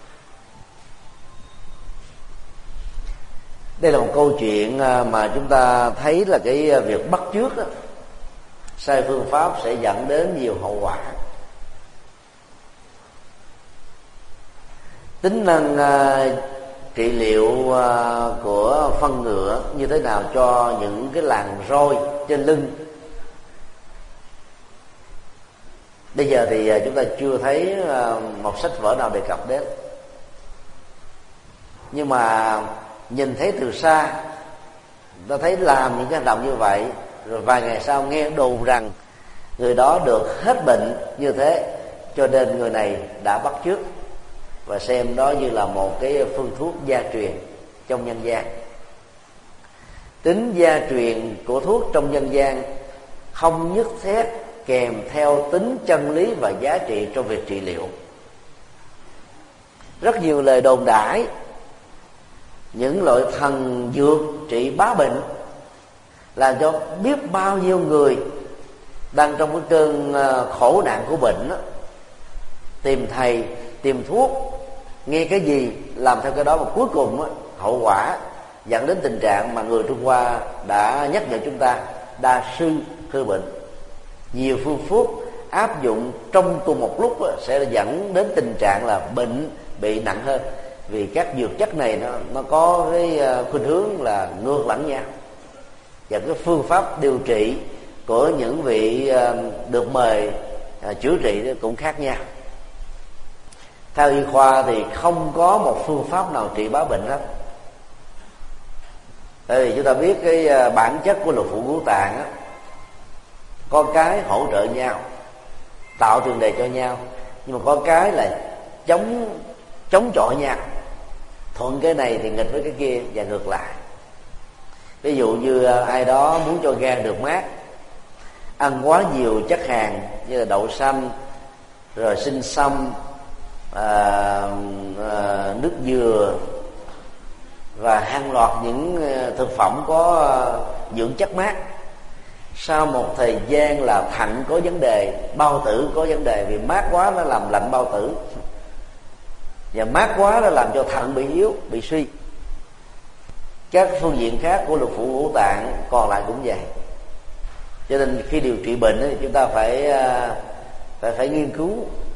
Đây là một câu chuyện mà chúng ta thấy là cái việc bắt chước đó, sai phương pháp sẽ dẫn đến nhiều hậu quả. Tính năng trị liệu của phân ngựa như thế nào cho những cái làn roi trên lưng, bây giờ thì chúng ta chưa thấy một sách vở nào đề cập đến. Nhưng mà nhìn thấy từ xa, ta thấy làm những cái hành động như vậy, rồi vài ngày sau nghe đồn rằng người đó được hết bệnh như thế, cho nên người này đã bắt chước và xem đó như là một cái phương thuốc gia truyền trong nhân gian. Tính gia truyền của thuốc trong nhân gian không nhất thiết kèm theo tính chân lý và giá trị trong việc trị liệu. Rất nhiều lời đồn đãi những loại thần dược trị bá bệnh, làm cho biết bao nhiêu người đang trong cái cơn khổ nạn của bệnh đó, tìm thầy, tìm thuốc, nghe cái gì làm theo cái đó, mà cuối cùng hậu quả dẫn đến tình trạng mà người Trung Hoa đã nhắc nhở chúng ta: đa sư hư bệnh. Nhiều phương pháp áp dụng trong cùng một lúc sẽ dẫn đến tình trạng là bệnh bị nặng hơn, vì các dược chất này nó có cái khuynh hướng là ngược lẫn nhau, và cái phương pháp điều trị của những vị được mời chữa trị cũng khác nhau. Theo y khoa thì không có một phương pháp nào trị bá bệnh hết. Tại vì chúng ta biết cái bản chất của lục phủ ngũ tạng á, có cái hỗ trợ nhau, tạo tiền đề cho nhau, nhưng mà có cái là chống chọi nhau, thuận cái này thì nghịch với cái kia và ngược lại. Ví dụ như ai đó muốn cho gan được mát, ăn quá nhiều chất hàn như là đậu xanh, rồi sinh sâm, nước dừa và hàng loạt những thực phẩm có dưỡng chất mát. Sau một thời gian là thận có vấn đề, bao tử có vấn đề, vì mát quá nó làm lạnh bao tử, và mát quá nó làm cho thận bị yếu, bị suy. Các phương diện khác của lục phủ ngũ tạng còn lại cũng vậy. Cho nên khi điều trị bệnh thì chúng ta phải nghiên cứu.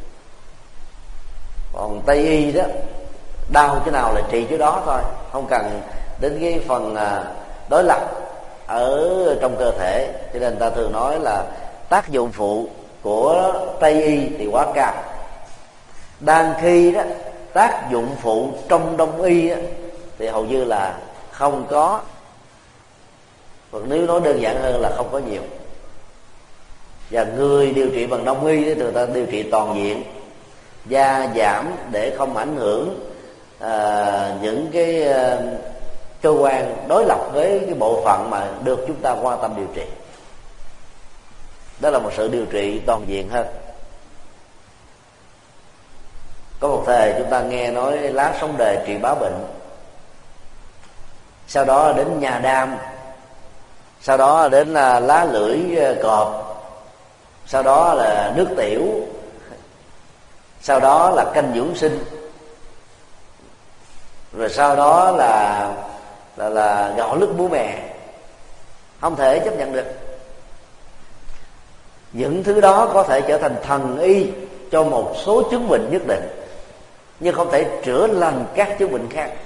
Còn Tây y đó, đau chỗ nào là trị chỗ đó thôi, không cần đến cái phần đối lập ở trong cơ thể. Cho nên ta thường nói là tác dụng phụ của Tây y thì quá cao. Đan khi đó tác dụng phụ trong đông y á, thì hầu như là không có, hoặc nếu nói đơn giản hơn là không có nhiều. Và người điều trị bằng đông y thì người ta điều trị toàn diện, gia giảm để không ảnh hưởng những cái cơ quan đối lập với cái bộ phận mà được chúng ta quan tâm điều trị. Đó là một sự điều trị toàn diện hơn. Có một thời chúng ta nghe nói lá sống đề trị bá bệnh, sau đó đến nhà đam, sau đó đến là lá lưỡi cọp, sau đó là nước tiểu, sau đó là canh dưỡng sinh, rồi sau đó là gạo lứt bú mè. Không thể chấp nhận được. Những thứ đó có thể trở thành thần y cho một số chứng bệnh nhất định, nhưng không thể chữa lành các chứng bệnh khác.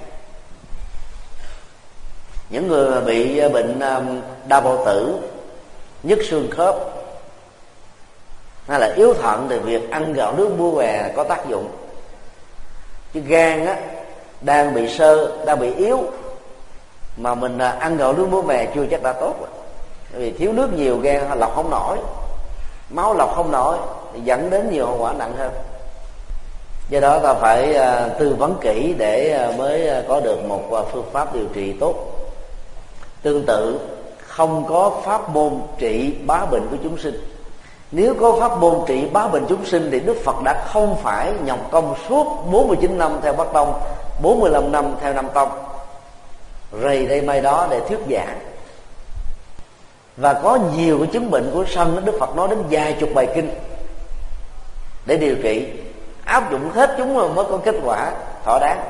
Những người mà bị bệnh đau bao tử, nhức xương khớp, hay là yếu thận thì việc ăn gạo nước búa què có tác dụng. Chứ gan á đang bị sơ, đang bị yếu, mà mình ăn gạo nước búa mè chưa chắc đã tốt rồi. Bởi vì thiếu nước nhiều, gan lọc không nổi, máu lọc không nổi, thì dẫn đến nhiều hậu quả nặng hơn. Do đó ta phải tư vấn kỹ để mới có được một phương pháp điều trị tốt. Tương tự, không có pháp môn trị bá bệnh của chúng sinh. Nếu có pháp môn trị bá bệnh chúng sinh thì Đức Phật đã không phải nhọc công suốt 49 năm theo Bắc Tông, 45 năm theo Nam Tông, rầy đây mai đó để thuyết giảng. Và có nhiều cái chứng bệnh của sân, Đức Phật nói đến vài chục bài kinh để điều trị, áp dụng hết chúng mà mới có kết quả thỏa đáng.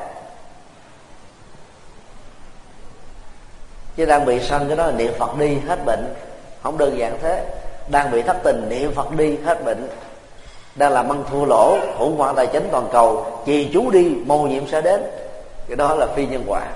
Chứ đang bị sân cái đó là niệm Phật đi hết bệnh, không đơn giản thế. Đang bị thất tình, niệm Phật đi hết bệnh. Đang làm ăn thua lỗ, khủng hoảng tài chính toàn cầu, trì chú đi, mầu nhiệm sẽ đến. Cái đó là phi nhân quả.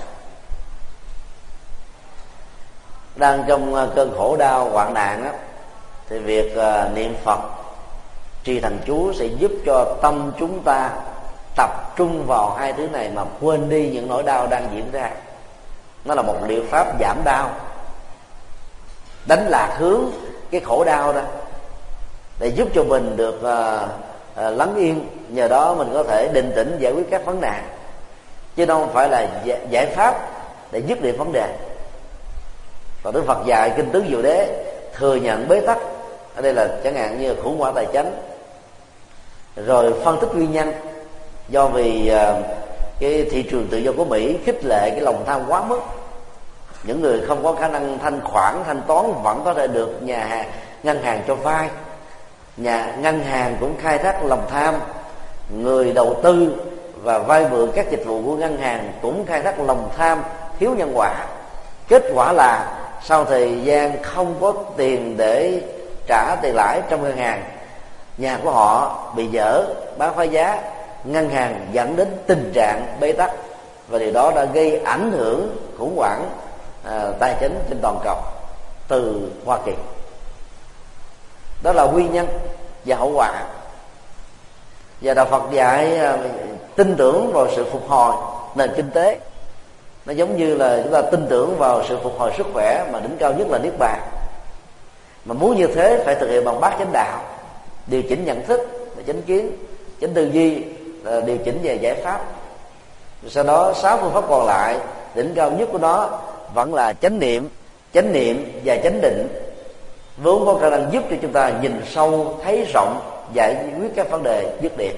Đang trong cơn khổ đau hoạn nạn á, thì việc niệm Phật, trì thần chú sẽ giúp cho tâm chúng ta tập trung vào hai thứ này mà quên đi những nỗi đau đang diễn ra. Nó là một liệu pháp giảm đau, đánh lạc hướng cái khổ đau đó, để giúp cho mình được lắng yên. Nhờ đó mình có thể định tĩnh giải quyết các vấn nạn, chứ không phải là giải pháp để dứt điểm vấn đề. Còn Đức Phật dạy kinh tứ diệu đế thừa nhận bế tắc, ở đây là chẳng hạn như khủng hoảng tài chính, rồi phân tích nguyên nhân. Do vì cái thị trường tự do của Mỹ khích lệ cái lòng tham quá mức, những người không có khả năng thanh khoản, thanh toán vẫn có thể được ngân hàng cho vay. Ngân hàng cũng khai thác lòng tham, người đầu tư và vay mượn các dịch vụ của ngân hàng cũng khai thác lòng tham, thiếu nhân quả. Kết quả là sau thời gian không có tiền để trả tiền lãi trong ngân hàng, nhà của họ bị dở, bán phá giá, ngân hàng dẫn đến tình trạng bế tắc, và điều đó đã gây ảnh hưởng khủng hoảng tài chính trên toàn cầu từ Hoa Kỳ. Đó là nguyên nhân và hậu quả. Và Đạo Phật dạy tin tưởng vào sự phục hồi nền kinh tế. Nó giống như là chúng ta tin tưởng vào sự phục hồi sức khỏe, mà đỉnh cao nhất là Niết Bàn. Mà muốn như thế phải thực hiện bằng bát chánh đạo, điều chỉnh nhận thức, chánh kiến, chánh tư duy, điều chỉnh về giải pháp. Sau đó 6 phương pháp còn lại, đỉnh cao nhất của nó vẫn là chánh niệm và chánh định, vốn có khả năng giúp cho chúng ta nhìn sâu, thấy rộng, giải quyết các vấn đề dứt điểm.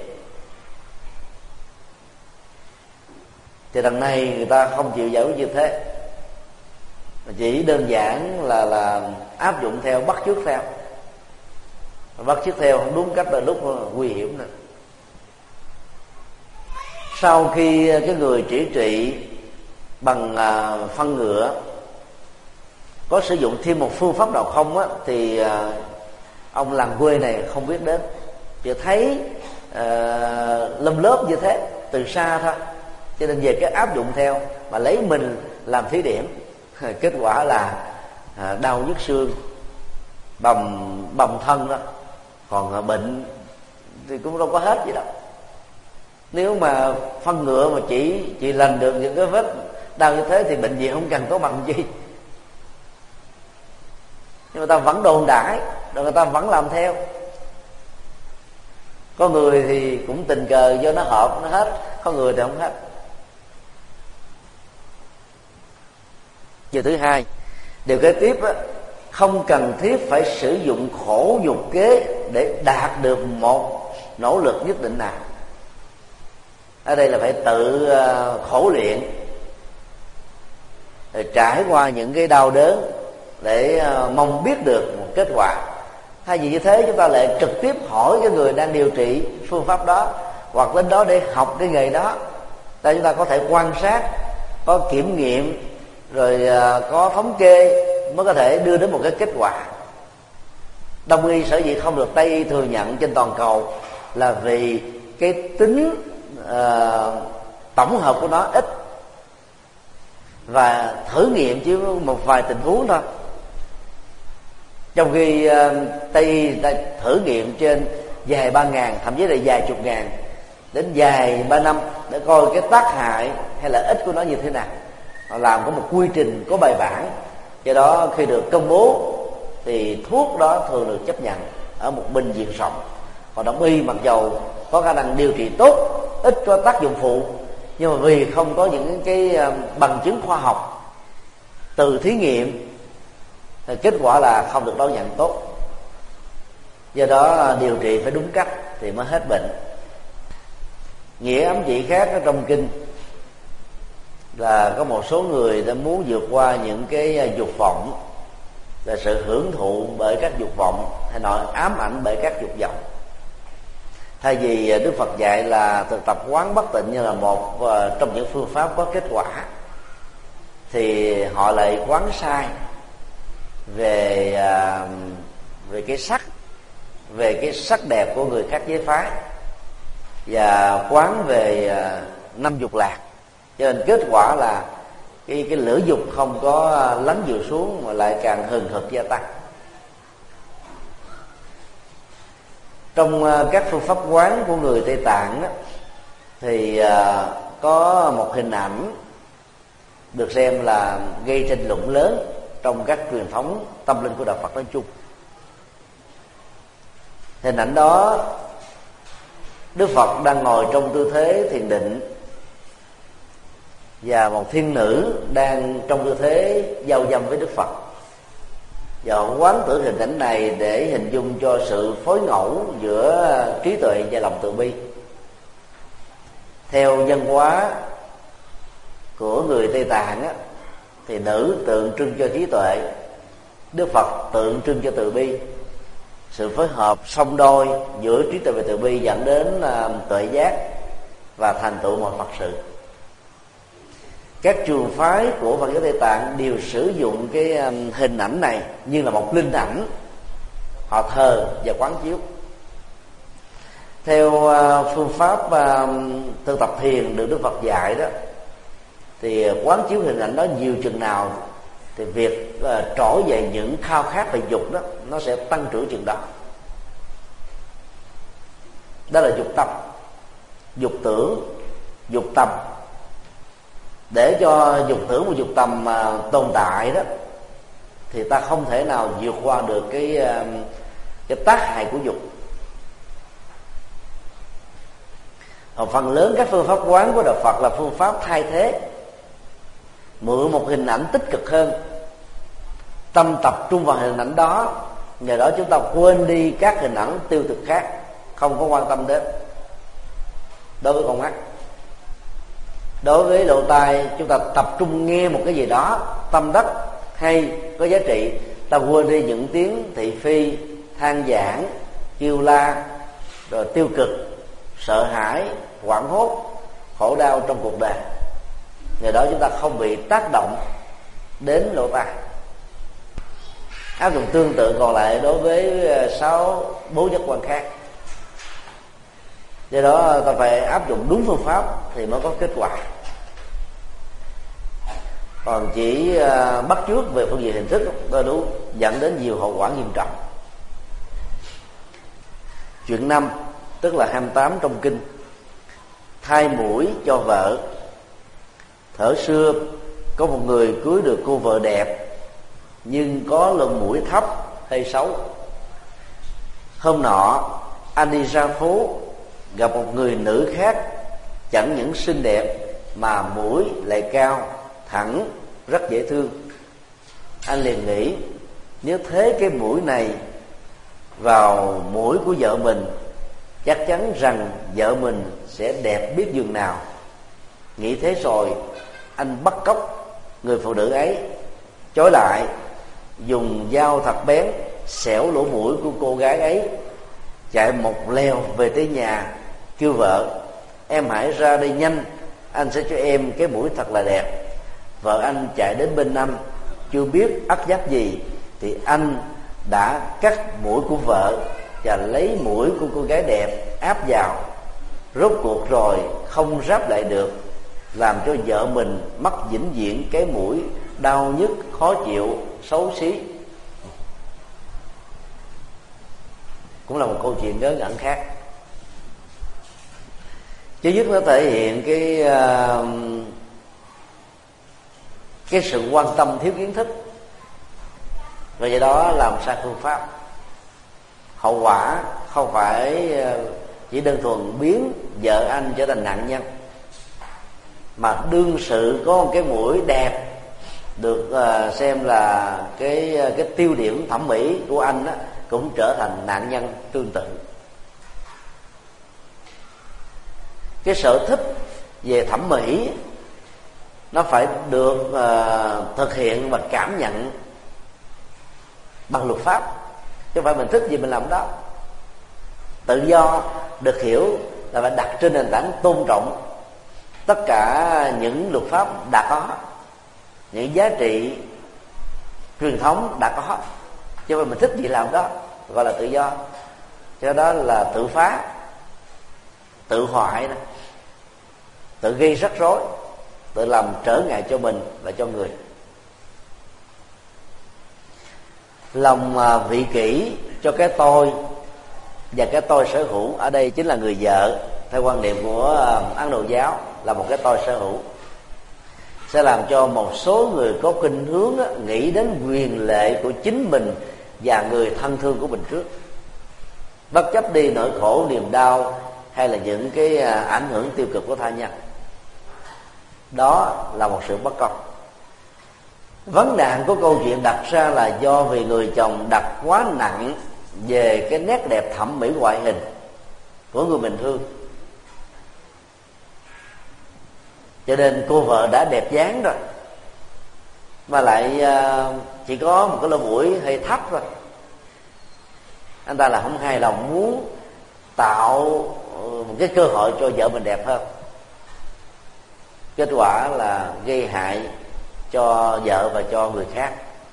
Thì đằng này người ta không chịu giải quyết như thế, mà chỉ đơn giản là áp dụng theo, bắt chước theo. Bắt chước theo không đúng cách là lúc nguy hiểm nữa. Sau khi cái người trị bằng phân ngựa có sử dụng thêm một phương pháp nào không á, thì ông làng quê này không biết đến, chỉ thấy lâm lớp như thế từ xa thôi, cho nên về cái áp dụng theo mà lấy mình làm thí điểm. Kết quả là đau nhức xương, bầm thân đó, còn bệnh thì cũng đâu có hết gì đâu. Nếu mà phân ngựa mà chỉ lành được những cái vết đau như thế thì bệnh viện không cần có bằng chi. Nhưng người ta vẫn đồn đãi, rồi người ta vẫn làm theo. Có người thì cũng tình cờ do nó hợp nó hết, có người thì không hết. Điều thứ hai, điều kế tiếp á, không cần thiết phải sử dụng khổ nhục kế để đạt được một nỗ lực nhất định nào. Ở đây là phải tự khổ luyện, rồi trải qua những cái đau đớn để mong biết được một kết quả. Thay vì như thế, chúng ta lại trực tiếp hỏi cái người đang điều trị phương pháp đó, hoặc đến đó để học cái nghề đó. Tại chúng ta có thể quan sát, có kiểm nghiệm, rồi có thống kê mới có thể đưa đến một cái kết quả. Đông y sở dĩ không được Tây y thừa nhận trên toàn cầu là vì cái tính tổng hợp của nó ít, và thử nghiệm chỉ một vài tình huống thôi. Trong khi Tây y ta thử nghiệm trên vài 3.000, thậm chí là vài chục ngàn đến vài 3 năm để coi cái tác hại hay là ích của nó như thế nào. Họ làm có một quy trình, có bài bản. Do đó khi được công bố thì thuốc đó thường được chấp nhận ở một bệnh viện rộng. Còn Đông y mặc dầu có khả năng điều trị tốt, ít có tác dụng phụ, nhưng mà vì không có những cái bằng chứng khoa học từ thí nghiệm thì kết quả là không được đón nhận tốt. Do đó điều trị phải đúng cách thì mới hết bệnh. Nghĩa ám chỉ khác ở trong kinh là có một số người đã muốn vượt qua những cái dục vọng, là sự hưởng thụ bởi các dục vọng, hay nói ám ảnh bởi các dục vọng. Thay vì Đức Phật dạy là thực tập quán bất tịnh như là một trong những phương pháp có kết quả, thì họ lại quán sai về cái sắc, về cái sắc đẹp của người khác giới phái, và quán về 5 dục lạc. Cho nên kết quả là cái lửa dục không có lắng dịu xuống, mà lại càng hừng hực gia tăng. Trong các phương pháp quán của người Tây Tạng đó, thì có một hình ảnh được xem là gây tranh luận lớn trong các truyền thống tâm linh của đạo Phật nói chung. Hình ảnh đó, Đức Phật đang ngồi trong tư thế thiền định, và một thiên nữ đang trong tư thế giao dâm với Đức Phật. Và quán tưởng hình ảnh này để hình dung cho sự phối ngẫu giữa trí tuệ và lòng từ bi. Theo văn hóa của người Tây Tạng á, thì nữ tượng trưng cho trí tuệ, Đức Phật tượng trưng cho từ bi. Sự phối hợp song đôi giữa trí tuệ và từ bi dẫn đến tuệ giác và thành tựu mọi Phật sự. Các trường phái của Phật giáo Tây Tạng đều sử dụng cái hình ảnh này như là một linh ảnh, họ thờ và quán chiếu. Theo phương pháp thực tập thiền được Đức Phật dạy đó, thì quán chiếu hình ảnh đó nhiều chừng nào thì việc trỗi dậy những khao khát về dục đó nó sẽ tăng trưởng chừng đó. Đó là dục tâm, dục tưởng, dục tâm. Để cho dục tưởng và dục tầm tồn tại đó, thì ta không thể nào vượt qua được cái tác hại của dục. Còn phần lớn các phương pháp quán của đạo Phật là phương pháp thay thế, mượn một hình ảnh tích cực hơn, tâm tập trung vào hình ảnh đó, nhờ đó chúng ta quên đi các hình ảnh tiêu cực khác, không có quan tâm đến. Đối với con mắt, đối với lỗ tai, chúng ta tập trung nghe một cái gì đó tâm đắc hay có giá trị, ta quên đi những tiếng thị phi, than vãn, kêu la, rồi tiêu cực, sợ hãi, hoảng hốt, khổ đau trong cuộc đời. Nhờ đó chúng ta không bị tác động đến lỗ tai. Áp dụng tương tự còn lại đối với 6 bố giác quan khác. Do đó ta phải áp dụng đúng phương pháp thì mới có kết quả. Còn chỉ bắt chước về phương diện hình thức đôi lúc dẫn đến nhiều hậu quả nghiêm trọng. Chuyện 5, tức là 28 trong kinh. thay mũi cho vợ. Thuở xưa có một người cưới được cô vợ đẹp nhưng có lông mũi thấp hay xấu. Hôm nọ anh đi ra phố gặp một người nữ khác, chẳng những xinh đẹp mà mũi lại cao, thẳng, rất dễ thương. Anh liền nghĩ nếu thế cái mũi này vào mũi của vợ mình, chắc chắn rằng vợ mình sẽ đẹp biết dường nào. Nghĩ thế rồi anh bắt cóc người phụ nữ ấy, trói lại, dùng dao thật bén xẻo lỗ mũi của cô gái ấy, chạy một leo về tới nhà, kêu vợ: em hãy ra đây nhanh, anh sẽ cho em cái mũi thật là đẹp. Vợ anh chạy đến bên anh, chưa biết ắt giáp gì thì anh đã cắt mũi của vợ và lấy mũi của cô gái đẹp áp vào. Rốt cuộc rồi không ráp lại được, làm cho vợ mình mắc vĩnh viễn cái mũi đau nhức, khó chịu, xấu xí. Cũng là một câu chuyện ngớ ngẩn khác. Chứ nhất nó thể hiện cái sự quan tâm thiếu kiến thức, và do đó làm sai phương pháp. Hậu quả không phải chỉ đơn thuần biến vợ anh trở thành nạn nhân, mà đương sự có một cái mũi đẹp được xem là cái tiêu điểm thẩm mỹ của anh đó, cũng trở thành nạn nhân tương tự. Cái sở thích về thẩm mỹ nó phải được thực hiện và cảm nhận bằng luật pháp, chứ không phải mình thích gì mình làm đó. Tự do được hiểu là phải đặt trên nền tảng tôn trọng tất cả những luật pháp đã có, những giá trị truyền thống đã có, chứ không phải mình thích gì làm đó, gọi là tự do. Cho đó là tự phá, tự hoại đó, tự gây rắc rối, tự làm trở ngại cho mình và cho người. Lòng vị kỷ cho cái tôi và cái tôi sở hữu, ở đây chính là người vợ, theo quan niệm của Ấn Độ giáo là một cái tôi sở hữu, sẽ làm cho một số người có khuynh hướng nghĩ đến quyền lệ của chính mình và người thân thương của mình trước, bất chấp đi nỗi khổ niềm đau hay là những cái ảnh hưởng tiêu cực của tha nhân. Đó là một sự bất công. Vấn nạn của câu chuyện đặt ra là do vì người chồng đặt quá nặng về cái nét đẹp thẩm mỹ ngoại hình của người mình thương, cho nên cô vợ đã đẹp dáng rồi mà lại chỉ có một cái lỗ mũi hơi thấp thôi. Anh ta là không hài lòng, muốn tạo một cái cơ hội cho vợ mình đẹp hơn. Kết quả là gây hại cho vợ và cho người khác.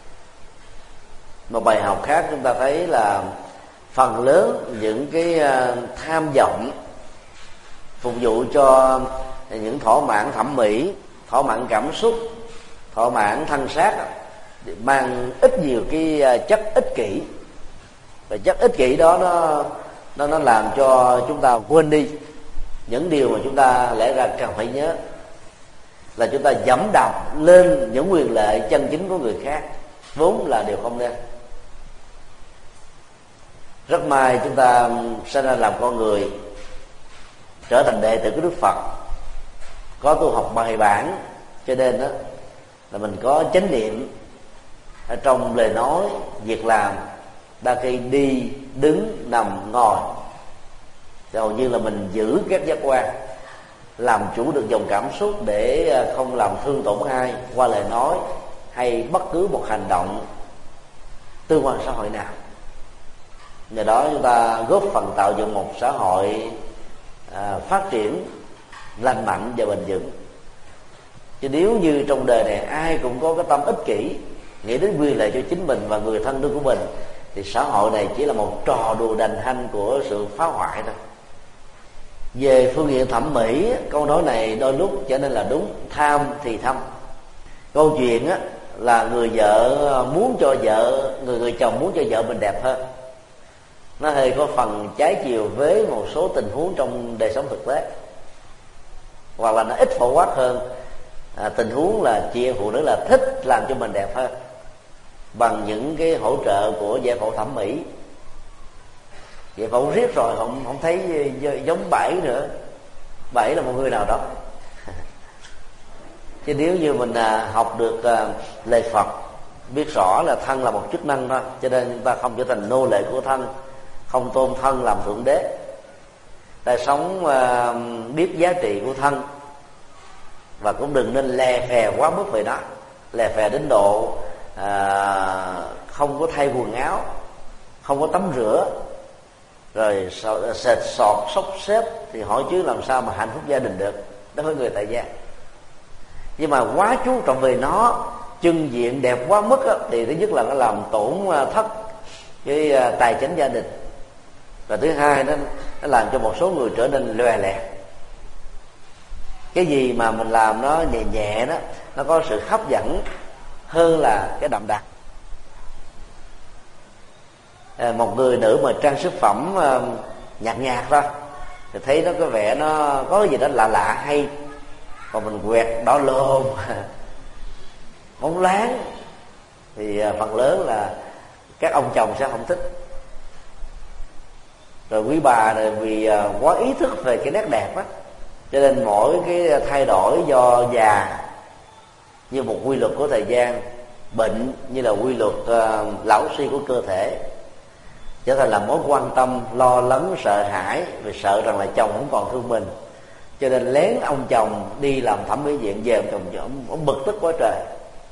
Một bài học khác chúng ta thấy là phần lớn những cái tham vọng phục vụ cho những thỏa mãn thẩm mỹ, thỏa mãn cảm xúc, thỏa mãn thân xác mang ít nhiều cái chất ích kỷ, và chất ích kỷ đó nó làm cho chúng ta quên đi những điều mà chúng ta lẽ ra cần phải nhớ, là chúng ta dẫm đạp lên những quyền lợi chân chính của người khác, vốn là điều không nên. Rất may chúng ta sinh ra làm con người, trở thành đệ tử của Đức Phật, có tu học bài bản, cho nên đó là mình có chánh niệm ở trong lời nói, việc làm, đa khi đi, đứng, nằm, ngồi, hầu như là mình giữ các giác quan, làm chủ được dòng cảm xúc để không làm thương tổn ai qua lời nói hay bất cứ một hành động tương quan xã hội nào. Nhờ đó chúng ta góp phần tạo dựng một xã hội phát triển lành mạnh và bền vững. Chứ nếu như trong đời này ai cũng có cái tâm ích kỷ, nghĩ đến quyền lợi cho chính mình và người thân thương của mình, thì xã hội này chỉ là một trò đùa đành hanh của sự phá hoại thôi. Về phương diện thẩm mỹ, câu nói này đôi lúc trở nên là đúng, tham thì thâm. Câu chuyện là người vợ muốn cho vợ, người chồng muốn cho vợ mình đẹp hơn, nó hơi có phần trái chiều với một số tình huống trong đời sống thực tế. hoặc là nó ít phổ quát hơn tình huống là chị em phụ nữ là thích làm cho mình đẹp hơn bằng những cái hỗ trợ của giải phẫu thẩm mỹ. Giải phẫu riết rồi không thấy giống Bảy nữa. Bảy là một người nào đó. Chứ nếu như mình học được lời Phật, biết rõ là thân là một chức năng thôi, cho nên chúng ta không trở thành nô lệ của thân, không tôn thân làm thượng đế. Ta sống biết giá trị của thân, và cũng đừng nên lè phè quá mức về nó, lè phè đến độ không có thay quần áo, không có tắm rửa, rồi sệt sọt xốc xếp, thì hỏi chứ làm sao mà hạnh phúc gia đình được đối với người tại gia. Nhưng mà quá chú trọng về nó, trưng diện đẹp quá mức á, thì thứ nhất là nó làm tổn thất cái tài chính gia đình, và thứ hai nó làm cho một số người trở nên loè lẹt. Cái gì mà mình làm nó nhẹ nhẹ đó, nó có sự hấp dẫn hơn là cái đậm đặc. Một người nữ mà trang sức phẩm nhạt nhạt thôi thì thấy nó có vẻ nó có cái gì đó lạ lạ hay, còn mình quẹt đỏ lồm bóng láng thì phần lớn là các ông chồng sẽ không thích. Rồi quý bà này vì quá ý thức về cái nét đẹp á, cho nên mỗi cái thay đổi do già như một quy luật của thời gian, bệnh như là quy luật lão suy của cơ thể, trở thành là mối quan tâm, lo lắng, sợ hãi, vì sợ rằng là chồng không còn thương mình, cho nên lén ông chồng đi làm thẩm mỹ viện về, ông bực tức quá trời.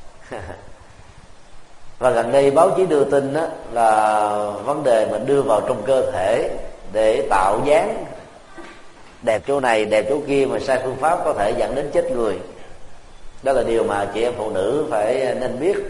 Và gần đây báo chí đưa tin đó là vấn đề mình đưa vào trong cơ thể để tạo dáng đẹp chỗ này đẹp chỗ kia mà sai phương pháp có thể dẫn đến chết người. Đó là điều mà chị em phụ nữ phải nên biết.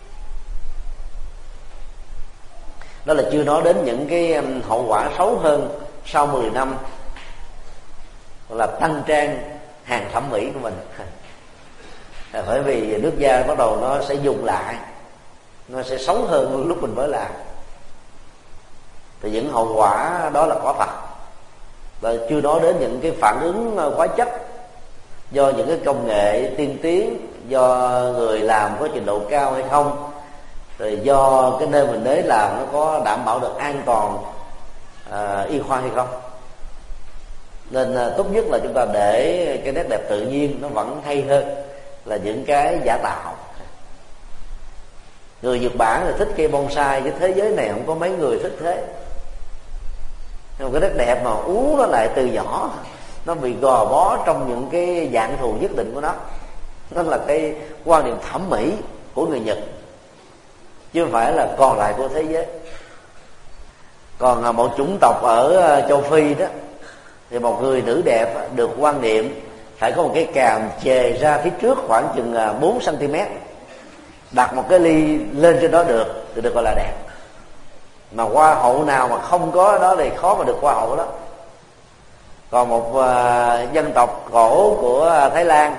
Đó là chưa nói đến những cái hậu quả xấu hơn sau 10 năm là tăng trang hàng thẩm mỹ của mình. Bởi vì nước da bắt đầu nó sẽ dùng lại, nó sẽ xấu hơn lúc mình mới làm. Thì những hậu quả đó là có thật. Và chưa nói đến những cái phản ứng hóa chất do những cái công nghệ tiên tiến, do người làm có trình độ cao hay không, rồi do cái nơi mình đến làm nó có đảm bảo được an toàn y khoa hay không. Nên tốt nhất là chúng ta để cái nét đẹp tự nhiên nó vẫn hay hơn là những cái giả tạo. Người Nhật Bản là thích cây bonsai, chứ thế giới này không có mấy người thích thế. Nhưng cái nét đẹp mà uống nó lại từ nhỏ, nó bị gò bó trong những cái dạng thù nhất định của nó. Đó là cái quan niệm thẩm mỹ của người Nhật, chứ không phải là còn lại của thế giới. Còn một chủng tộc ở châu Phi đó, thì một người nữ đẹp được quan niệm phải có một cái càm chề ra phía trước khoảng chừng 4 cm, đặt một cái ly lên trên đó được thì được gọi là đẹp. Mà hoa hậu nào mà không có đó thì khó mà được hoa hậu đó. Còn một dân tộc cổ của Thái Lan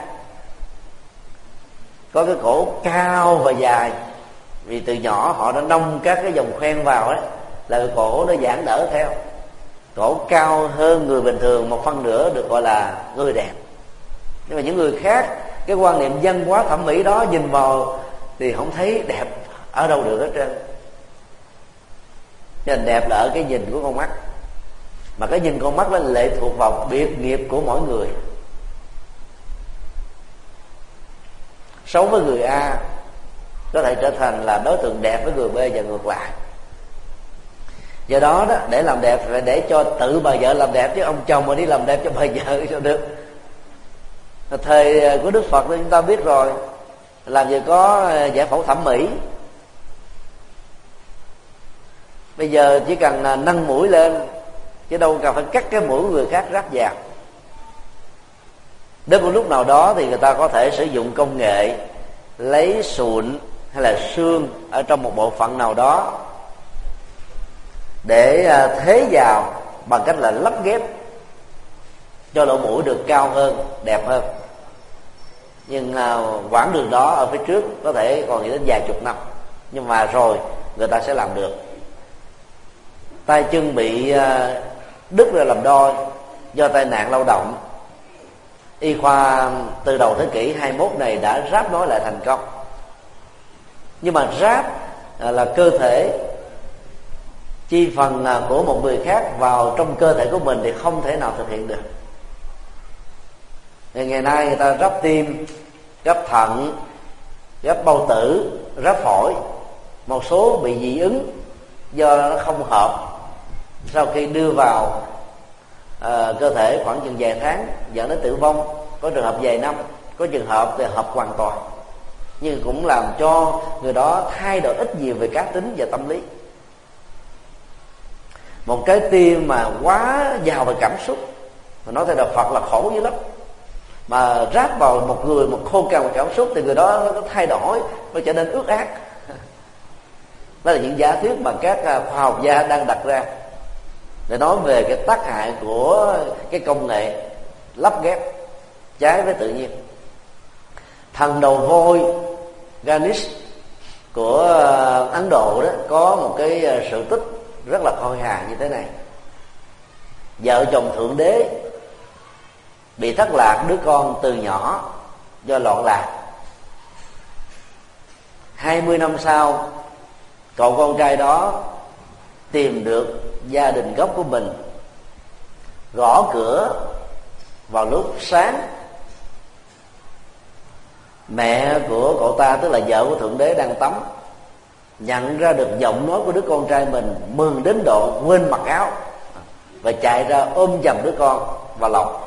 có cái cổ cao và dài, vì từ nhỏ họ đã nông các cái vòng khoen vào ấy, là cái cổ nó giãn nở theo. Cổ cao hơn người bình thường 1/2 được gọi là người đẹp. Nhưng mà những người khác, cái quan niệm văn hóa thẩm mỹ đó nhìn vào thì không thấy đẹp ở đâu được hết trơn. Nên đẹp là ở cái nhìn của con mắt, mà cái nhìn con mắt nó lệ thuộc vào biệt nghiệp của mỗi người. Xấu với người A có thể trở thành là đối tượng đẹp với người B và ngược lại. Do đó để làm đẹp phải để cho tự bà vợ làm đẹp, chứ ông chồng mà đi làm đẹp cho bà vợ sao được. Thời của Đức Phật thì chúng ta biết rồi, làm gì có giải phẫu thẩm mỹ. Bây giờ chỉ cần nâng mũi lên, chứ đâu cần phải cắt cái mũi người khác ráp vào. Đến một lúc nào đó thì người ta có thể sử dụng công nghệ lấy sụn hay là xương ở trong một bộ phận nào đó để thế vào bằng cách là lắp ghép cho lỗ mũi được cao hơn, đẹp hơn. Nhưng quãng đường đó ở phía trước có thể còn đến vài chục năm, nhưng mà rồi người ta sẽ làm được. Tay chân bị đứt ra làm đôi do tai nạn lao động, y khoa từ đầu thế kỷ 21 này đã ráp nối lại thành công. Nhưng mà ráp là cơ thể chi phần của một người khác vào trong cơ thể của mình thì không thể nào thực hiện được. Ngày nay người ta ráp tim, ráp thận, ráp bao tử, ráp phổi. Một số bị dị ứng do nó không hợp, sau khi đưa vào cơ thể khoảng chừng vài tháng dẫn đến tử vong. Có trường hợp vài năm, có trường hợp thì hợp hoàn toàn, nhưng cũng làm cho người đó thay đổi ít nhiều về cá tính và tâm lý. Một trái tim mà quá giàu về cảm xúc, mà nói theo đạo Phật là khổ dữ lắm, mà ráp vào một người một khô cằn cảm xúc thì người đó nó thay đổi, nó trở nên ước ác. Đó là những giả thuyết mà các khoa học gia đang đặt ra để nói về cái tác hại của cái công nghệ lắp ghép trái với tự nhiên. Thần đầu voi Ganesh của Ấn Độ đó có một cái sự tích rất là khôi hài như thế này. Vợ chồng thượng đế bị thất lạc đứa con từ nhỏ do loạn lạc. 20 năm sau, cậu con trai đó tìm được gia đình gốc của mình, gõ cửa vào lúc sáng. Mẹ của cậu ta, tức là vợ của thượng đế đang tắm, nhận ra được giọng nói của đứa con trai mình, mừng đến độ quên mặc áo và chạy ra ôm chầm đứa con vào lòng.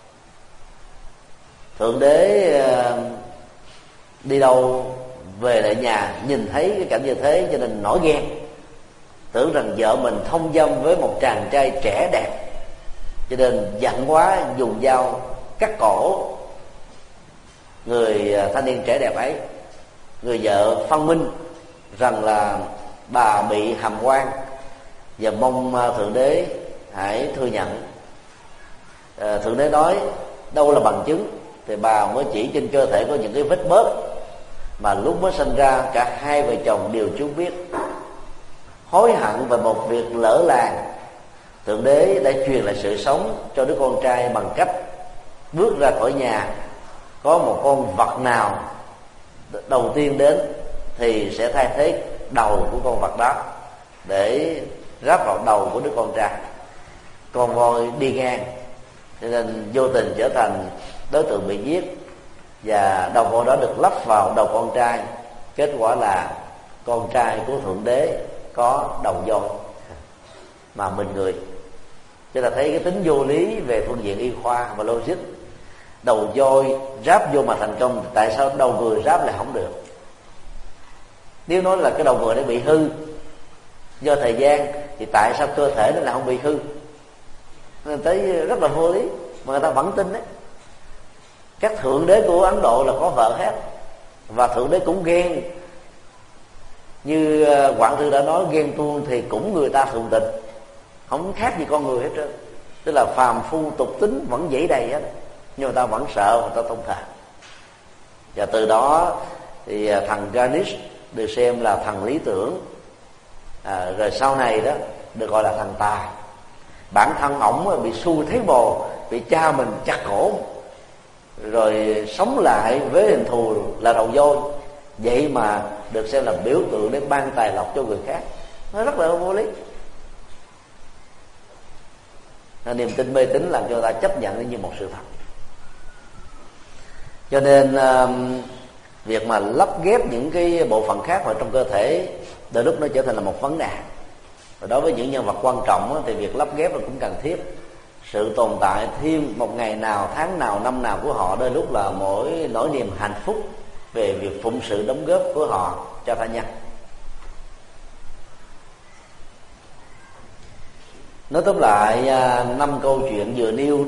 Thượng đế đi đâu về lại nhà nhìn thấy cái cảnh như thế cho nên nổi ghen, tưởng rằng vợ mình thông dâm với một chàng trai trẻ đẹp, cho nên giận quá dùng dao cắt cổ người thanh niên trẻ đẹp ấy. Người vợ phân minh rằng là bà bị hàm oan và mong thượng đế hãy thừa nhận. Thượng đế nói đâu là bằng chứng, thì bà mới chỉ trên cơ thể có những cái vết bớt mà lúc mới sinh ra cả hai vợ chồng đều chưa biết. Hối hận về một việc lỡ làng, thượng đế đã truyền lại sự sống cho đứa con trai bằng cách bước ra khỏi nhà, có một con vật nào đầu tiên đến thì sẽ thay thế đầu của con vật đó để ráp vào đầu của đứa con trai. Con voi đi ngang cho nên vô tình trở thành đối tượng bị giết, và đầu voi đó được lắp vào đầu con trai. Kết quả là con trai của thượng đế có đầu voi mà mình người. Cho ta thấy cái tính vô lý về phương diện y khoa và logic. Đầu voi ráp vô mà thành công, tại sao đầu người ráp lại không được? Nếu nói là cái đầu người nó bị hư do thời gian, thì tại sao cơ thể nó lại không bị hư? Người thấy rất là vô lý, mà người ta vẫn tin đấy. Các thượng đế của Ấn Độ là có vợ hết, và thượng đế cũng ghen. Như Quảng Thư đã nói, ghen tuông thì cũng người ta thường tình, không khác gì con người hết trơn. Tức là phàm phu tục tính vẫn dãy đầy hết, nhưng người ta vẫn sợ, người ta không thà. Và từ đó thì thằng Ganesh được xem là thần lý tưởng, rồi sau này đó được gọi là thần tài. Bản thân ổng bị xui thấy bồ, bị cha mình chặt cổ, rồi sống lại với hình thù là đầu voi, vậy mà được xem là biểu tượng để ban tài lộc cho người khác. Nó rất là vô lý. Niềm tin mê tín làm cho người ta chấp nhận nó như một sự thật. Cho nên việc mà lắp ghép những cái bộ phận khác vào trong cơ thể đôi lúc nó trở thành là một vấn đề. Và đối với những nhân vật quan trọng thì việc lắp ghép là cũng cần thiết. Sự tồn tại thêm một ngày nào, tháng nào, năm nào của họ đôi lúc là mỗi nỗi niềm hạnh phúc về việc phụng sự đóng góp của họ cho tha nhân. Nói tóm lại, 5 câu chuyện vừa nêu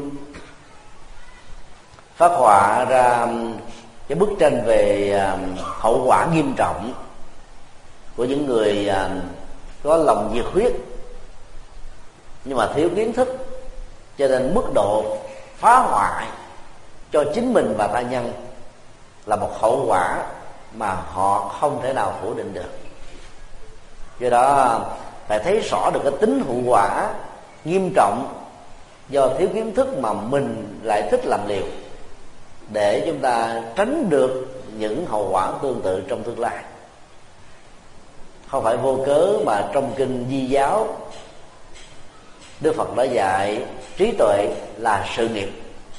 phát họa ra cái bức tranh về hậu quả nghiêm trọng của những người có lòng nhiệt huyết nhưng mà thiếu kiến thức, cho nên mức độ phá hoại cho chính mình và tha nhân là một hậu quả mà họ không thể nào phủ định được. Do đó phải thấy rõ được cái tính hậu quả nghiêm trọng do thiếu kiến thức mà mình lại thích làm liều, để chúng ta tránh được những hậu quả tương tự trong tương lai. Không phải vô cớ mà trong kinh Di giáo Đức Phật đã dạy trí tuệ là sự nghiệp,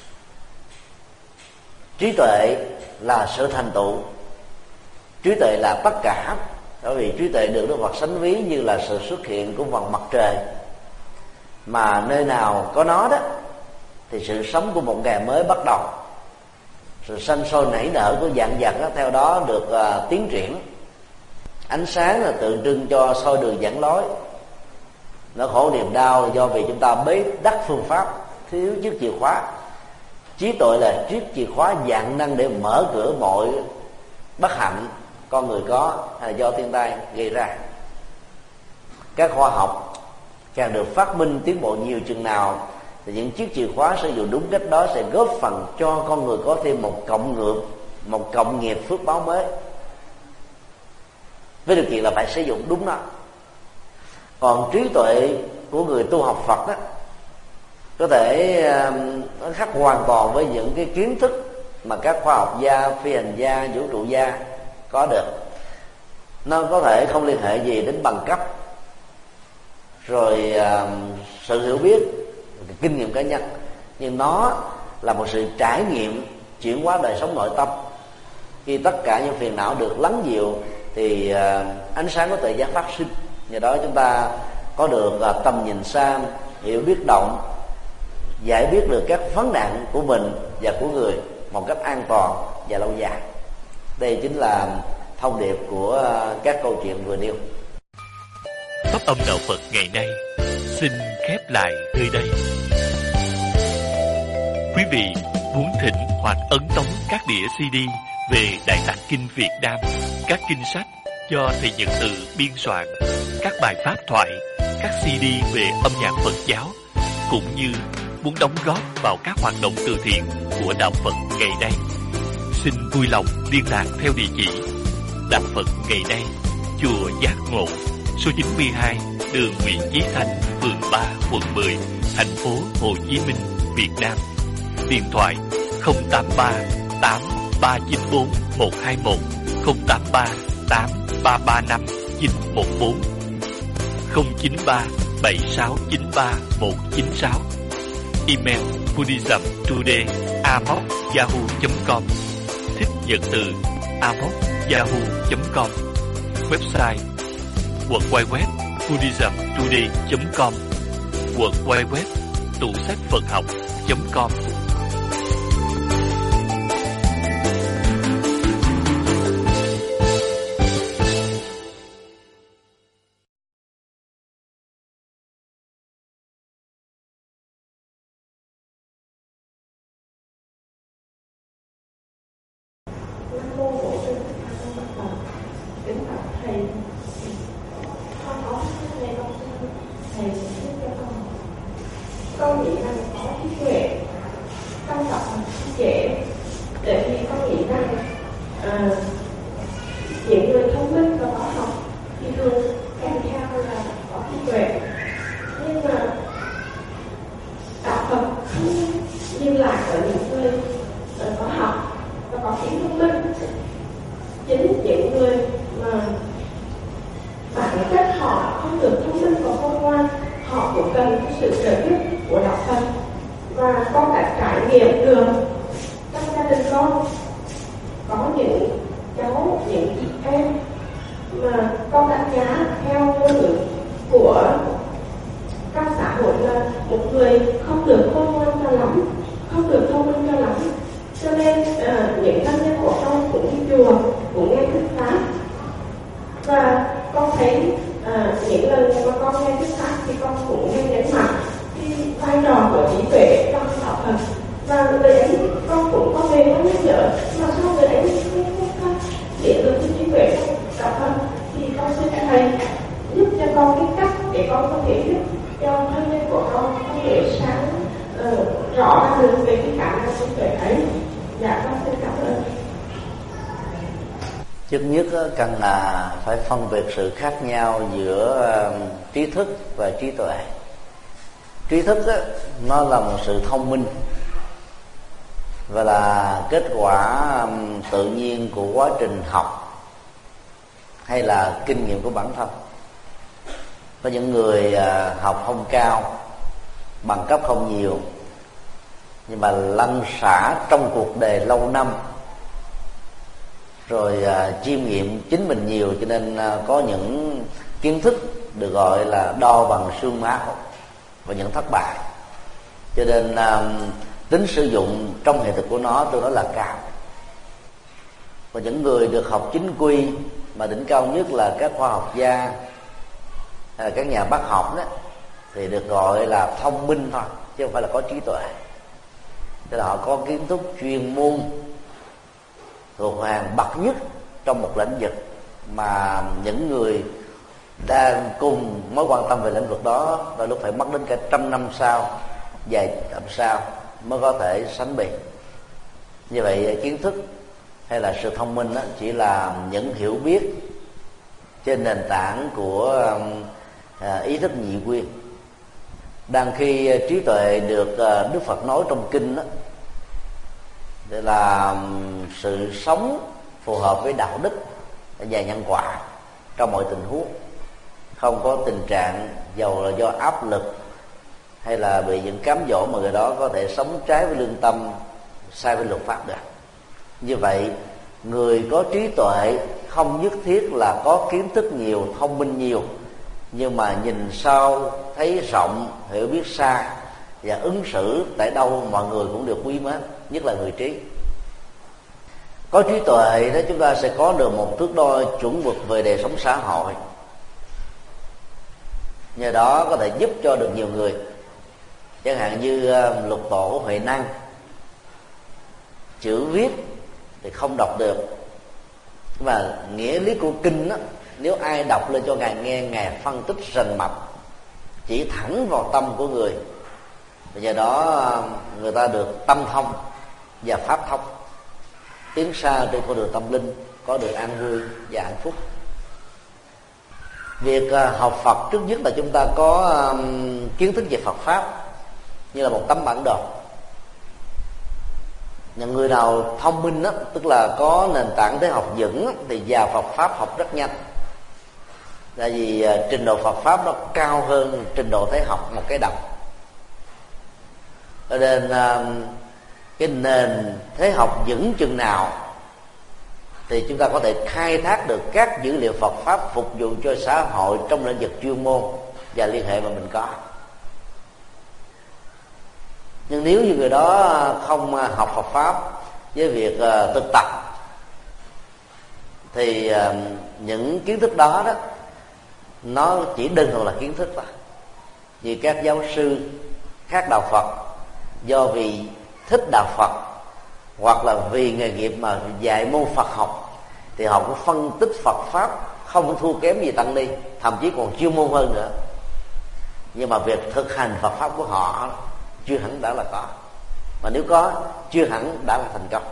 trí tuệ là sự thành tựu, trí tuệ là tất cả. Bởi vì trí tuệ được Đức Phật sánh ví như là sự xuất hiện của vầng mặt trời, mà nơi nào có nó đó thì sự sống của một ngày mới bắt đầu, sự sanh sôi nảy nở của vạn vật đó theo đó được tiến triển. Ánh sáng là tượng trưng cho soi đường dẫn lối, nỗi khổ niềm đau là do vì chúng ta bế đắc phương pháp, thiếu chiếc chìa khóa. Trí tuệ là chiếc chìa khóa vạn năng để mở cửa mọi bất hạnh con người có hay là do thiên tai gây ra. Các khoa học càng được phát minh tiến bộ nhiều chừng nào thì những chiếc chìa khóa sử dụng đúng cách đó sẽ góp phần cho con người có thêm một cộng nghiệp phước báo mới, với điều kiện là phải sử dụng đúng nó. Còn trí tuệ của người tu học Phật đó có thể nó khác hoàn toàn với những cái kiến thức mà các khoa học gia, phi hành gia, vũ trụ gia có được. Nó có thể không liên hệ gì đến bằng cấp, rồi sự hiểu biết, kinh nghiệm cá nhân, nhưng nó là một sự trải nghiệm chuyển hóa đời sống nội tâm. Khi tất cả những phiền não được lắng dịu thì ánh sáng của tự giác phát sinh. Nhờ đó chúng ta có được tầm nhìn xa, hiểu biết rộng, giải quyết được các vấn nạn của mình và của người một cách an toàn và lâu dài. Đây chính là thông điệp của các câu chuyện vừa nêu. Pháp âm đạo Phật ngày nay xin khép lại nơi đây. Quý vị muốn thỉnh hoặc ấn tống các đĩa CD về Đại Tạng Kinh Việt Nam, các kinh sách do thầy Nhật Từ biên soạn, các bài pháp thoại, các CD về âm nhạc Phật giáo, cũng như muốn đóng góp vào các hoạt động từ thiện của đạo Phật ngày nay, xin vui lòng liên lạc theo địa chỉ Đạo Phật ngày nay, chùa Giác Ngộ, số 92, đường Nguyễn Chí Thanh, phường 3, quận 10, thành phố Hồ Chí Minh, Việt Nam. Điện thoại 083 8394 121, 083 8335 914, 093 7693 196. Email buddhismtoday@yahoo.com, thích Nhật Từ @yahoo.com. Website www.buddhismtoday.com, www.tủ-sách-Phật-học.com. Con nghĩ rằng có trí tuệ, quan trọng là trí tuệ, tại vì con nghĩ rằng những người thông minh và có học thì thường kèm theo là có trí tuệ, nhưng mà đạo Phật không dừng lại ở những người có học và có trí thông minh. Chính những người mà bản chất họ không được thông minh và khôn ngoan, họ cũng cần sự trợ giúp của đạo Phật. Và con đã trải nghiệm được trong gia đình con có những cháu, những chị em mà con đánh giá theo ngôn ngữ của trong xã hội là một người không được khôn ngoan cho lắm, không được thông minh cho lắm, cho nên những thân nhân của con cũng đi chùa, cũng nghe thuyết pháp. Và con thấy những lần mà con nghe thuyết pháp thì con cũng nghe nhấn mạnh cái vai trò của trí tuệ trong đạo Phật. Và người ấy con cũng có về con nhắc nhở, mà sao người ấy không để được cái trí tuệ trong đạo Phật, thì con xin thầy giúp cho con cái cách để con có thể giúp cho thân nhân của con có thể sáng rõ ra được về cái khả năng trí tuệ ấy. Dạ con xin cảm ơn. Trước nhất cần là phải phân biệt sự khác nhau giữa trí thức và trí tuệ. Trí thức nó là một sự thông minh, và là kết quả tự nhiên của quá trình học hay là kinh nghiệm của bản thân. Có những người học không cao, bằng cấp không nhiều, nhưng mà lăn xả trong cuộc đời lâu năm, rồi chiêm nghiệm chính mình nhiều, cho nên có những kiến thức được gọi là đo bằng xương máu và những thất bại, cho nên tính sử dụng trong hiện thực của nó tôi nói là cao. Và những người được học chính quy mà đỉnh cao nhất là các khoa học gia hay là các nhà bác học đó, thì được gọi là thông minh thôi, chứ không phải là có trí tuệ. Tức là họ có kiến thức chuyên môn thuộc hàng bậc nhất trong một lĩnh vực mà những người đang cùng mối quan tâm về lĩnh vực đó đôi lúc phải mất đến cả 100 năm sau, vài năm sau mới có thể sánh bì. Như vậy kiến thức hay là sự thông minh đó chỉ là những hiểu biết trên nền tảng của ý thức nhị nguyên. Đang khi trí tuệ được Đức Phật nói trong kinh đó, để là sự sống phù hợp với đạo đức và nhân quả trong mọi tình huống, không có tình trạng dầu là do áp lực hay là bị những cám dỗ mà người đó có thể sống trái với lương tâm, sai với luật pháp được. Như vậy người có trí tuệ không nhất thiết là có kiến thức nhiều, thông minh nhiều, nhưng mà nhìn sau thấy rộng, hiểu biết xa và ứng xử tại đâu mọi người cũng được quý mến, nhất là người trí. Có trí tuệ đó chúng ta sẽ có được một thước đo chuẩn mực về đời sống xã hội, nhờ đó có thể giúp cho được nhiều người. Chẳng hạn như lục tổ Huệ Năng, chữ viết thì không đọc được, nhưng mà nghĩa lý của kinh đó, nếu ai đọc lên cho ngài nghe, ngài phân tích rành mạch, chỉ thẳng vào tâm của người, và do đó người ta được tâm thông và pháp thông, tiến xa trên con đường tâm linh, có được an vui và hạnh phúc. Việc học Phật trước nhất là chúng ta có kiến thức về Phật pháp như là một tấm bản đồ. Những người nào thông minh đó, tức là có nền tảng để học vững thì vào Phật pháp học rất nhanh. Tại vì trình độ Phật pháp nó cao hơn trình độ thế học một cái đầu. Cho nên cái nền thế học vững chừng nào thì chúng ta có thể khai thác được các dữ liệu Phật pháp phục vụ cho xã hội trong lĩnh vực chuyên môn và liên hệ mà mình có. Nhưng nếu như người đó không học Phật pháp với việc thực tập thì những kiến thức đó nó chỉ đơn thuần là kiến thức thôi. Như các giáo sư khác đạo Phật do vì thích đạo Phật hoặc là vì nghề nghiệp mà dạy môn Phật học thì họ cũng phân tích Phật pháp không thua kém gì tăng ni, thậm chí còn chuyên môn hơn nữa. Nhưng mà việc thực hành Phật pháp của họ chưa hẳn đã là có, mà nếu có chưa hẳn đã là thành công.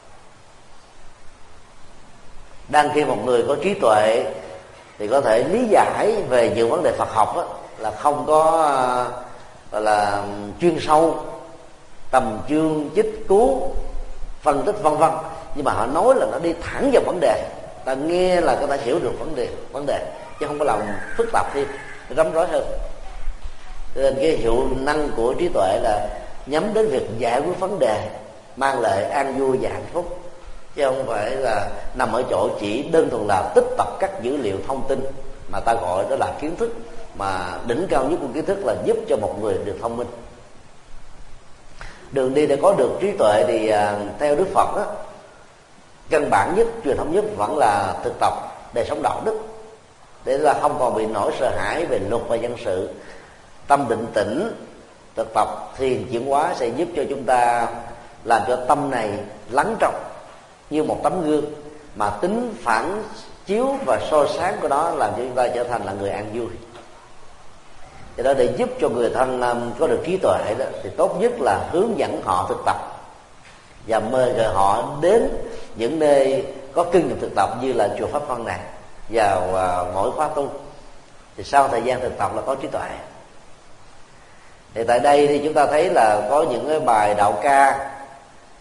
Đang khi một người có trí tuệ thì có thể lý giải về những vấn đề Phật học là không có gọi là chuyên sâu, tầm chương chích cứu phân tích vân vân, nhưng mà họ nói là nó đi thẳng vào vấn đề, ta nghe là có thể hiểu được vấn đề chứ không có làm phức tạp thêm, rắm rối hơn. Cho nên cái hiệu năng của trí tuệ là nhắm đến việc giải quyết vấn đề, mang lại an vui và hạnh phúc, chứ không phải là nằm ở chỗ chỉ đơn thuần là tích tập các dữ liệu thông tin mà ta gọi đó là kiến thức, mà đỉnh cao nhất của kiến thức là giúp cho một người được thông minh. Đường đi để có được trí tuệ thì theo Đức Phật căn bản nhất, truyền thống nhất vẫn là thực tập đời sống đạo đức, để là không còn bị nỗi sợ hãi về luật và dân sự. Tâm định tĩnh, thực tập thiền chuyển hóa sẽ giúp cho chúng ta làm cho tâm này lắng trong như một tấm gương, mà tính phản chiếu và soi sáng của nó làm cho chúng ta trở thành là người an vui. Cho đó để giúp cho người thân có được trí tuệ đó, thì tốt nhất là hướng dẫn họ thực tập và mời gọi họ đến những nơi có kinh nghiệm thực tập như là chùa Pháp Vân này vào mỗi khóa tu. Thì sau thời gian thực tập là có trí tuệ. Thì tại đây thì chúng ta thấy là có những cái bài đạo ca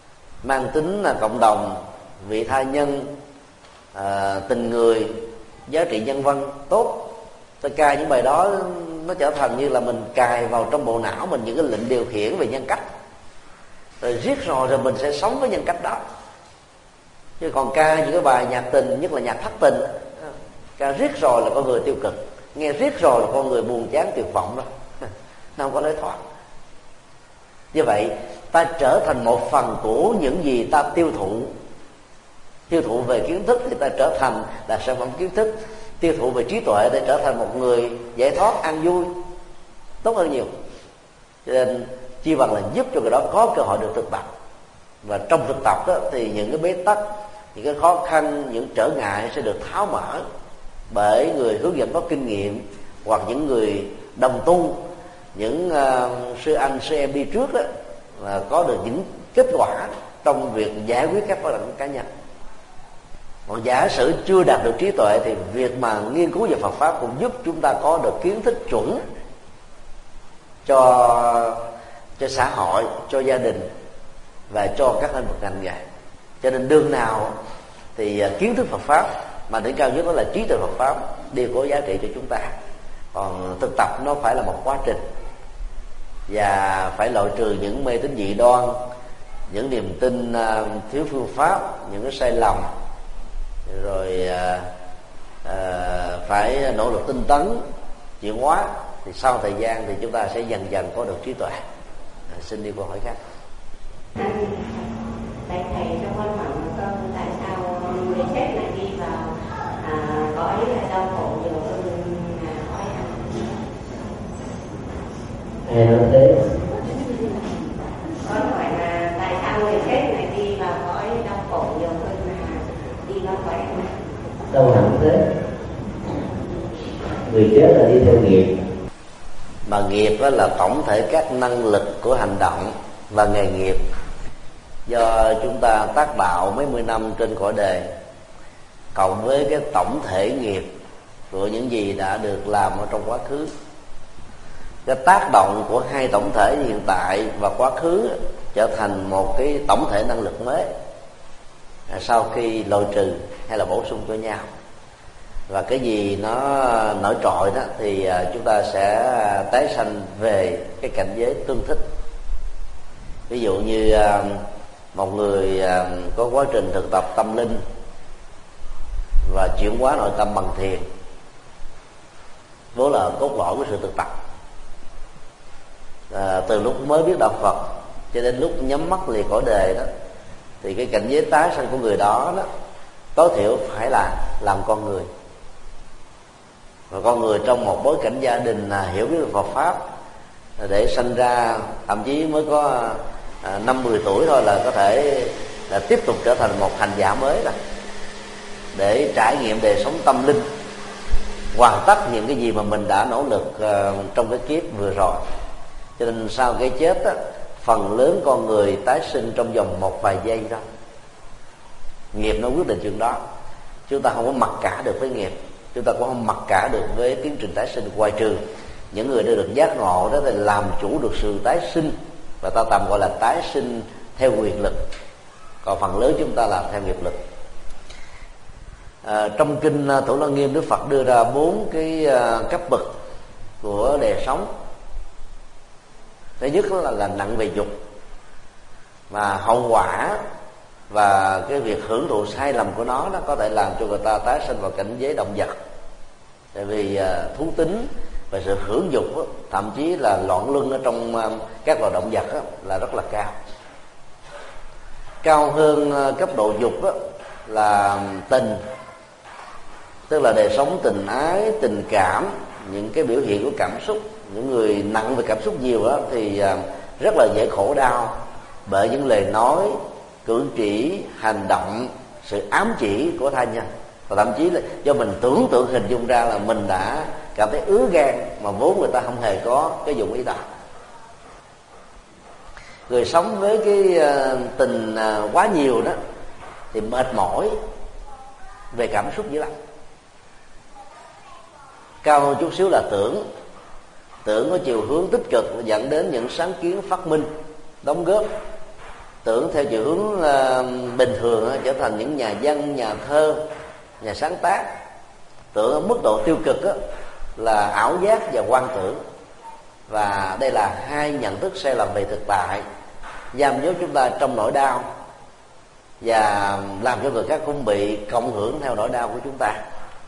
mang tính là cộng đồng, vị tha nhân, tình người, giá trị nhân văn tốt. Tôi cài những bài đó nó trở thành như là mình cài vào trong bộ não mình những cái lệnh điều khiển về nhân cách, rồi riết rồi mình sẽ sống với nhân cách đó. Chứ còn ca những cái bài nhạc tình, nhất là nhạc thất tình, ca riết rồi là con người tiêu cực, nghe riết rồi là con người buồn chán tuyệt vọng rồi, nó không có lối thoát. Như vậy ta trở thành một phần của những gì ta tiêu thụ về kiến thức thì ta trở thành là sản phẩm kiến thức, tiêu thụ về trí tuệ để trở thành một người giải thoát an vui, tốt hơn nhiều. Cho nên chi bằng là giúp cho người đó có cơ hội được thực tập. Và trong thực tập đó, thì những cái bế tắc, những cái khó khăn, những trở ngại sẽ được tháo mở bởi người hướng dẫn có kinh nghiệm, hoặc những người đồng tu, những sư anh sư em đi trước đó, là có được những kết quả trong việc giải quyết các vấn đề cá nhân. Còn giả sử chưa đạt được trí tuệ thì việc mà nghiên cứu về Phật pháp cũng giúp chúng ta có được kiến thức chuẩn cho xã hội, cho gia đình và cho các lĩnh vực ngành nghề. Cho nên đường nào thì kiến thức Phật pháp mà đỉnh cao nhất đó là trí tuệ Phật pháp đều có giá trị cho chúng ta. Còn thực tập nó phải là một quá trình, và phải loại trừ những mê tín dị đoan, những niềm tin thiếu phương pháp, những cái sai lầm, rồi phải nỗ lực tinh tấn chuyển hóa, thì sau thời gian thì chúng ta sẽ dần dần có được trí tuệ. Xin đi câu hỏi khác. Tại thầy trong câu hỏi con, tại sao người chết lại đi vào cõi đau khổ nhiều hơn cõi ăn? Ai nói thế? Con hỏi là tại sao người chết lại đi vào cõi đau khổ nhiều hơn là đi vào cõi ăn? Đâu hẳn thế. Người chết là đi theo nghiệp. Mà nghiệp đó là tổng thể các năng lực của hành động và nghề nghiệp do chúng ta tác đạo mấy mươi năm trên cõi đời, cộng với cái tổng thể nghiệp của những gì đã được làm ở trong quá khứ. Cái tác động của hai tổng thể hiện tại và quá khứ trở thành một cái tổng thể năng lực mới sau khi loại trừ hay là bổ sung cho nhau. Và cái gì nó nổi trội đó thì chúng ta sẽ tái sanh về cái cảnh giới tương thích. Ví dụ như một người có quá trình thực tập tâm linh và chuyển hóa nội tâm bằng thiền, vốn là cốt lõi của sự thực tập. Từ lúc mới biết đạo Phật cho đến lúc nhắm mắt lìa cõi đời đó, thì cái cảnh giới tái sanh của người đó tối thiểu phải là làm con người. Và con người trong một bối cảnh gia đình hiểu biết được Phật pháp, để sanh ra thậm chí mới có 5-10 tuổi thôi là có thể là tiếp tục trở thành một hành giả mới rồi, để trải nghiệm đời sống tâm linh, hoàn tất những cái gì mà mình đã nỗ lực trong cái kiếp vừa rồi. Cho nên sau cái chết á, phần lớn con người tái sinh trong vòng một vài giây đó. Nghiệp nó quyết định chuyện đó. Chúng ta không có mặc cả được với nghiệp, chúng ta cũng không mặc cả được với tiến trình tái sinh, ngoài trừ những người đã được giác ngộ đó thì làm chủ được sự tái sinh, và ta tạm gọi là tái sinh theo quyền lực. Còn phần lớn chúng ta làm theo nghiệp lực. Trong kinh Thủ Lăng Nghiêm, Đức Phật đưa ra 4 cái cấp bậc của đời sống. Thứ nhất là nặng về dục, mà hậu quả và cái việc hưởng thụ sai lầm của nó có thể làm cho người ta tái sinh vào cảnh giới động vật. Tại vì thú tính và sự hưởng dục thậm chí là loạn luân ở trong các loài động vật là rất là cao. Cao hơn cấp độ dục là tình, tức là đời sống tình ái, tình cảm, những cái biểu hiện của cảm xúc. Những người nặng về cảm xúc nhiều thì rất là dễ khổ đau bởi những lời nói, cử chỉ, hành động, sự ám chỉ của tha nhân. Và thậm chí là do mình tưởng tượng hình dung ra là mình đã cảm thấy ứa gan, mà vốn người ta không hề có cái dụng ý đó. Người sống với cái tình quá nhiều đó thì mệt mỏi về cảm xúc dữ lắm. Cao hơn chút xíu là tưởng có chiều hướng tích cực, dẫn đến những sáng kiến phát minh, đóng góp tưởng theo chiều hướng bình thường trở thành những nhà văn, nhà thơ, nhà sáng tác. Tưởng ở mức độ tiêu cực là ảo giác và quan tưởng. Và đây là hai nhận thức sai lầm về thực tại, giam nhốt chúng ta trong nỗi đau và làm cho người khác cũng bị cộng hưởng theo nỗi đau của chúng ta.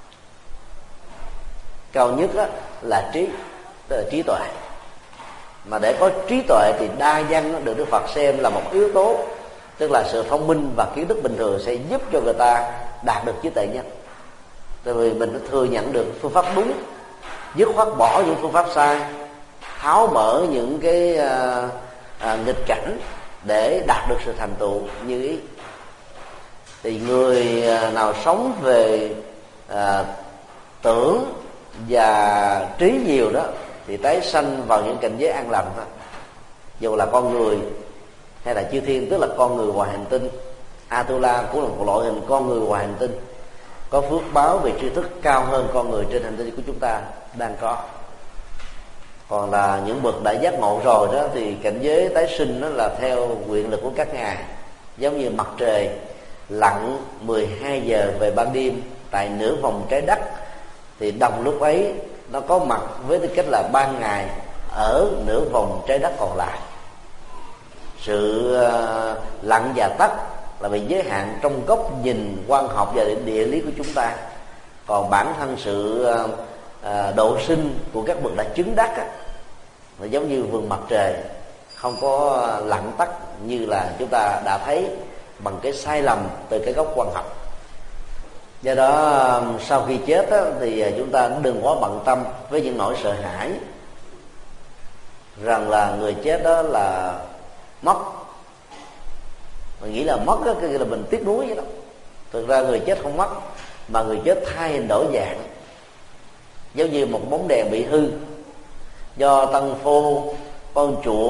Cao nhất là trí, tức là trí tuệ. Mà để có trí tuệ thì đa văn được Đức Phật xem là một yếu tố, tức là sự thông minh và kiến thức bình thường sẽ giúp cho người ta đạt được trí tuệ nhất. Tại vì mình thừa nhận được phương pháp đúng, dứt khoát bỏ những phương pháp sai, tháo mở những cái nghịch cảnh để đạt được sự thành tựu như ý. Thì người nào sống về tưởng và trí nhiều đó thì tái sanh vào những cảnh giới an lành thôi. Dù là con người hay là chư thiên, tức là con người ngoài hành tinh. Atula cũng là một loại hình con người ngoài hành tinh, có phước báo về tri thức cao hơn con người trên hành tinh của chúng ta đang có. Còn là những bậc đã giác ngộ rồi đó thì cảnh giới tái sinh nó là theo nguyện lực của các ngài. Giống như mặt trời lặn 12 giờ về ban đêm tại nửa vòng trái đất, thì đồng lúc ấy nó có mặt với tư cách là ban ngày ở nửa vòng trái đất còn lại. Sự lặn và tắt là bị giới hạn trong góc nhìn quan học và địa lý của chúng ta. Còn bản thân sự độ sinh của các bậc đã chứng đắc là giống như vườn mặt trời, không có lặn tắt như là chúng ta đã thấy bằng cái sai lầm từ cái góc quan học. Do đó sau khi chết thì chúng ta đừng quá bận tâm với những nỗi sợ hãi rằng là người chết đó là mất. Mình nghĩ là mất đó, cái là mình tiếc nuối vậy đó. Thực ra người chết không mất, mà người chết thay hình đổi dạng, giống như một bóng đèn bị hư do tăng phô, con chuột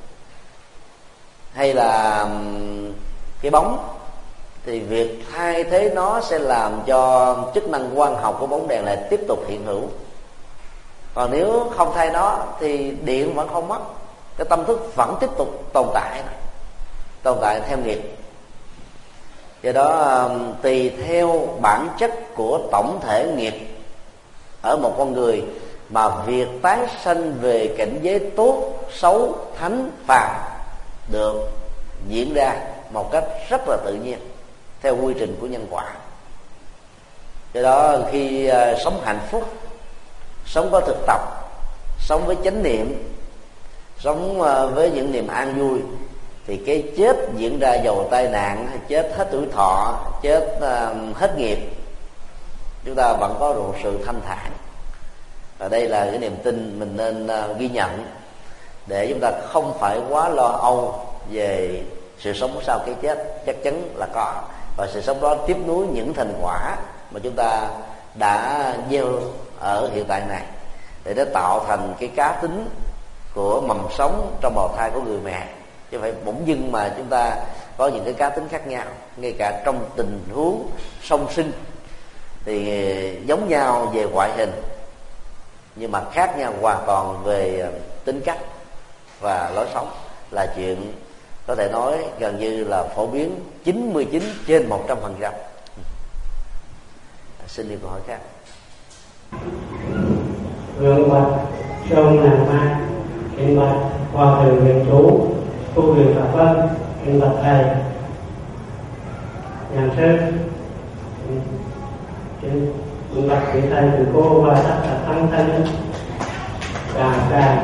hay là cái bóng, thì việc thay thế nó sẽ làm cho chức năng quang học của bóng đèn lại tiếp tục hiện hữu. Còn nếu không thay nó thì điện vẫn không mất, cái tâm thức vẫn tiếp tục tồn tại theo nghiệp. Do đó tùy theo bản chất của tổng thể nghiệp ở một con người mà việc tái sanh về cảnh giới tốt, xấu, thánh, phàm được diễn ra một cách rất là tự nhiên theo quy trình của nhân quả. Do đó khi sống hạnh phúc, sống có thực tập, sống với chánh niệm, sống với những niềm an vui, thì cái chết diễn ra dầu tai nạn, chết hết tuổi thọ, chết hết nghiệp, chúng ta vẫn có một sự thanh thản. Và đây là cái niềm tin mình nên ghi nhận, để chúng ta không phải quá lo âu về sự sống sau cái chết. Chắc chắn là có, và sự sống đó tiếp nối những thành quả mà chúng ta đã gieo ở hiện tại này, để nó tạo thành cái cá tính của mầm sống trong bào thai của người mẹ. Chứ phải bỗng dưng mà chúng ta có những cái cá tính khác nhau. Ngay cả trong tình huống song sinh thì giống nhau về ngoại hình, nhưng mà khác nhau hoàn toàn về tính cách và lối sống, là chuyện có thể nói gần như là phổ biến 99/100%. Xin đi câu hỏi khác. Vâng, bạch sông nàng mai, kính bạch hòa thượng nguyện chú, tu viện Pháp Vân, kính bạch thầy, nhà sư, kính bạch quý thầy, quý cô và tất cả tăng thân càng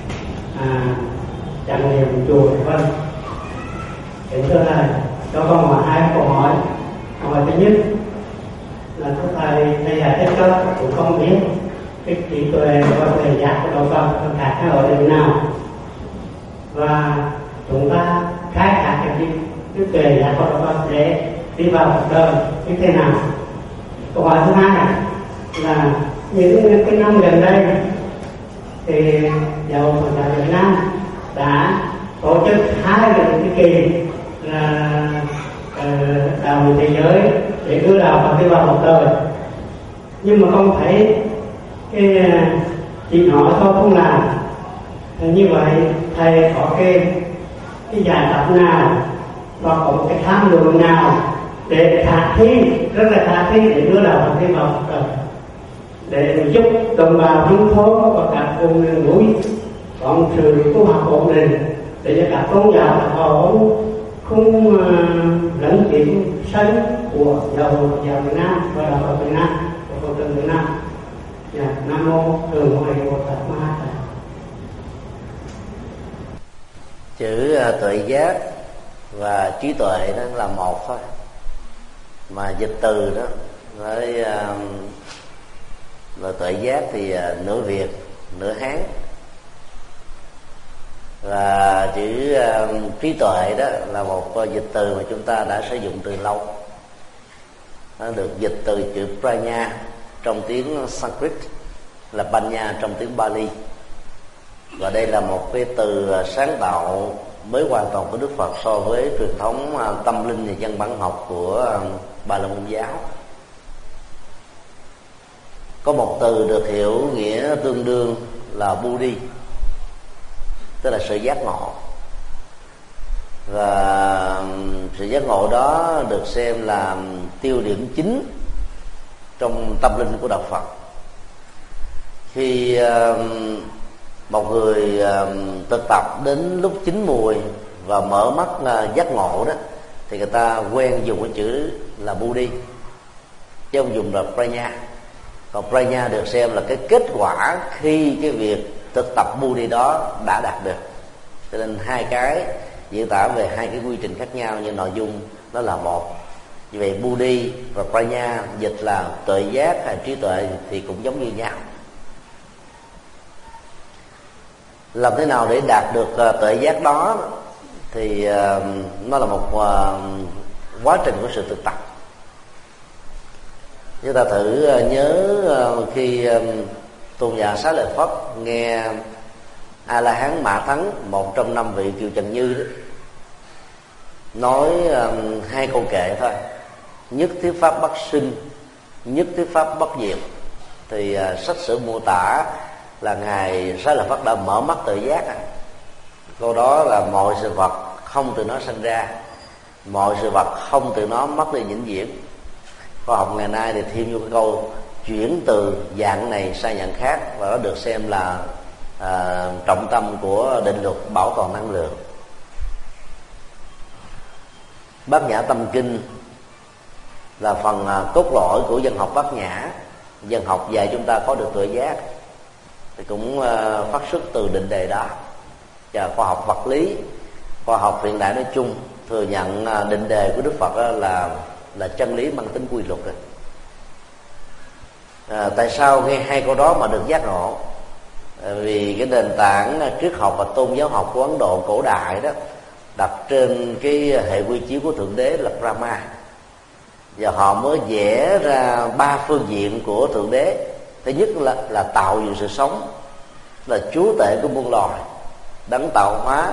chẳng niệm chùa Pháp Vân. Kính thưa thầy, cho con hỏi hai câu hỏi. Câu hỏi thứ nhất là thầy giải thích cho cũng không biết cái trí tuệ và tuệ giác của đạo Phật nó khác nhau ở điểm nào, và chúng ta khai thác cái tuệ giác của đạo Phật để đi vào cuộc đời như thế nào. Câu hỏi thứ hai là những cái năm gần đây thì giáo Phật giáo Việt Nam đã tổ chức 2 cái kỳ là đạo lý thế giới để đưa đạo Phật đi vào cuộc đời, nhưng mà không thấy cái chỉ nói thôi không làm. Như vậy thầy có cái giải pháp nào và có một cái tham lượng nào để khả thi, rất là khả thi để đưa đạo Phật đi vào cuộc đời, để giúp đồng bào nông thôn và các vùng miền núi có một sự tu học ổn định, để cho các tôn giáo họ không lấn chiếm sân của giáo Việt Nam và đạo Phật Việt Nam và Phật tử Việt Nam. Nam mô Thượng Huệ Bồ Tát Ma Ha Tát. Chữ tuệ giác và trí tuệ đó là một thôi, mà dịch từ đó với là tuệ giác thì nửa Việt nửa Hán, và chữ trí tuệ đó là một dịch từ mà chúng ta đã sử dụng từ lâu. Nó được dịch từ chữ prajna trong tiếng Sanskrit, là Panya trong tiếng Bali, và đây là một cái từ sáng tạo mới hoàn toàn của Đức Phật so với truyền thống tâm linh và dân bản học của Bà La Môn giáo. Có một từ được hiểu nghĩa tương đương là Buddhi, tức là sự giác ngộ, và sự giác ngộ đó được xem là tiêu điểm chính trong tâm linh của đạo Phật. Khi một người thực tập đến lúc chín mùi và mở mắt giác ngộ đó, thì người ta quen dùng cái chữ là Buddhi chứ không dùng là Prajna. Còn Prajna được xem là cái kết quả khi cái việc thực tập Buddhi đó đã đạt được. Cho nên hai cái diễn tả về hai cái quy trình khác nhau, nhưng nội dung nó là một. Vì vậy Buddhi và Prajna dịch là tuệ giác hay trí tuệ thì cũng giống như nhau. Làm thế nào để đạt được tuệ giác đó thì nó là một quá trình của sự thực tập. Chúng ta thử nhớ khi tôn giả Xá Lợi Phất nghe A La Hán Mã Thắng, một trong 5 vị Kiều Trần Như đó, nói hai câu kệ thôi: nhất thiết pháp bất sinh, nhất thiết pháp bất diệt, thì sách sử mô tả là ngài Xá Lợi Phất đã mở mắt tự giác. Câu đó là mọi sự vật không từ nó sinh ra, mọi sự vật không từ nó mất đi vĩnh viễn. Khoa học ngày nay thì thêm vô cái câu chuyển từ dạng này sang dạng khác, và nó được xem là trọng tâm của định luật bảo toàn năng lượng. Bát Nhã Tâm Kinh là phần cốt lõi của dân học Bát Nhã. Dân học dạy chúng ta có được tuệ giác thì cũng phát xuất từ định đề đó. Và khoa học vật lý, khoa học hiện đại nói chung thừa nhận định đề của Đức Phật đó là chân lý mang tính quy luật. Tại sao nghe hai câu đó mà được giác ngộ? Vì cái nền tảng triết học và tôn giáo học của Ấn Độ cổ đại đó đặt trên cái hệ quy chiếu của Thượng Đế là Brahma, và họ mới vẽ ra 3 phương diện của Thượng Đế. Thứ nhất là tạo dựng sự sống, là chúa tể của muôn loài, đấng tạo hóa,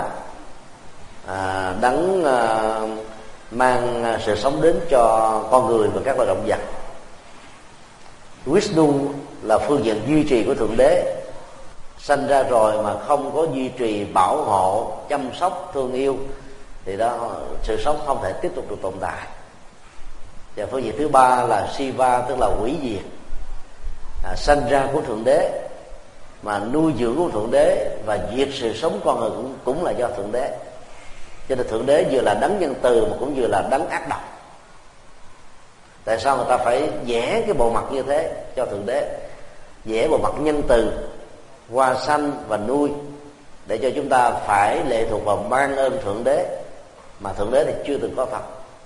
đấng mang sự sống đến cho con người và các loài động vật. Vishnu là phương diện duy trì của Thượng Đế, sanh ra rồi mà không có duy trì, bảo hộ, chăm sóc, thương yêu thì đó sự sống không thể tiếp tục được tồn tại. Và phương diện thứ ba là Shiva, tức là hủy diệt, sanh ra của Thượng Đế mà nuôi dưỡng của Thượng Đế và diệt sự sống con người cũng là do Thượng Đế. Cho nên Thượng Đế vừa là đấng nhân từ mà cũng vừa là đấng ác độc. Tại sao người ta phải vẽ cái bộ mặt như thế cho Thượng Đế? Vẽ bộ mặt nhân từ, hoa sanh và nuôi, để cho chúng ta phải lệ thuộc vào mang ơn Thượng Đế, mà Thượng Đế thì chưa từng có thật.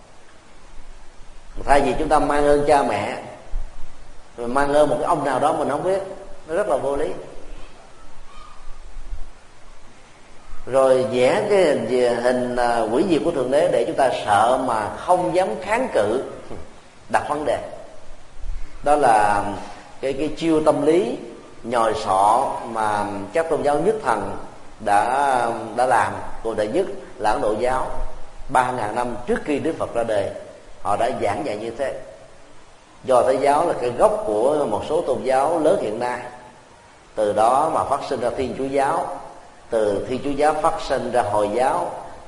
Thay vì chúng ta mang ơn cha mẹ, mình mang ơn một cái ông nào đó mình không biết, nó rất là vô lý. Rồi vẽ cái hình quỷ diệt của Thượng Đế để chúng ta sợ mà không dám kháng cự, đặt vấn đề. Đó là cái chiêu tâm lý nhồi sọ mà các tôn giáo nhất thần đã làm. Cụ thể nhất là Ấn Độ giáo 3.000 năm trước khi Đức Phật ra đời, họ đã giảng dạy như thế. Do Thái giáo là cái gốc của một số tôn giáo lớn hiện nay, từ đó mà phát sinh ra Thiên Chúa giáo, từ Thiên Chúa giáo phát sinh ra Hồi giáo,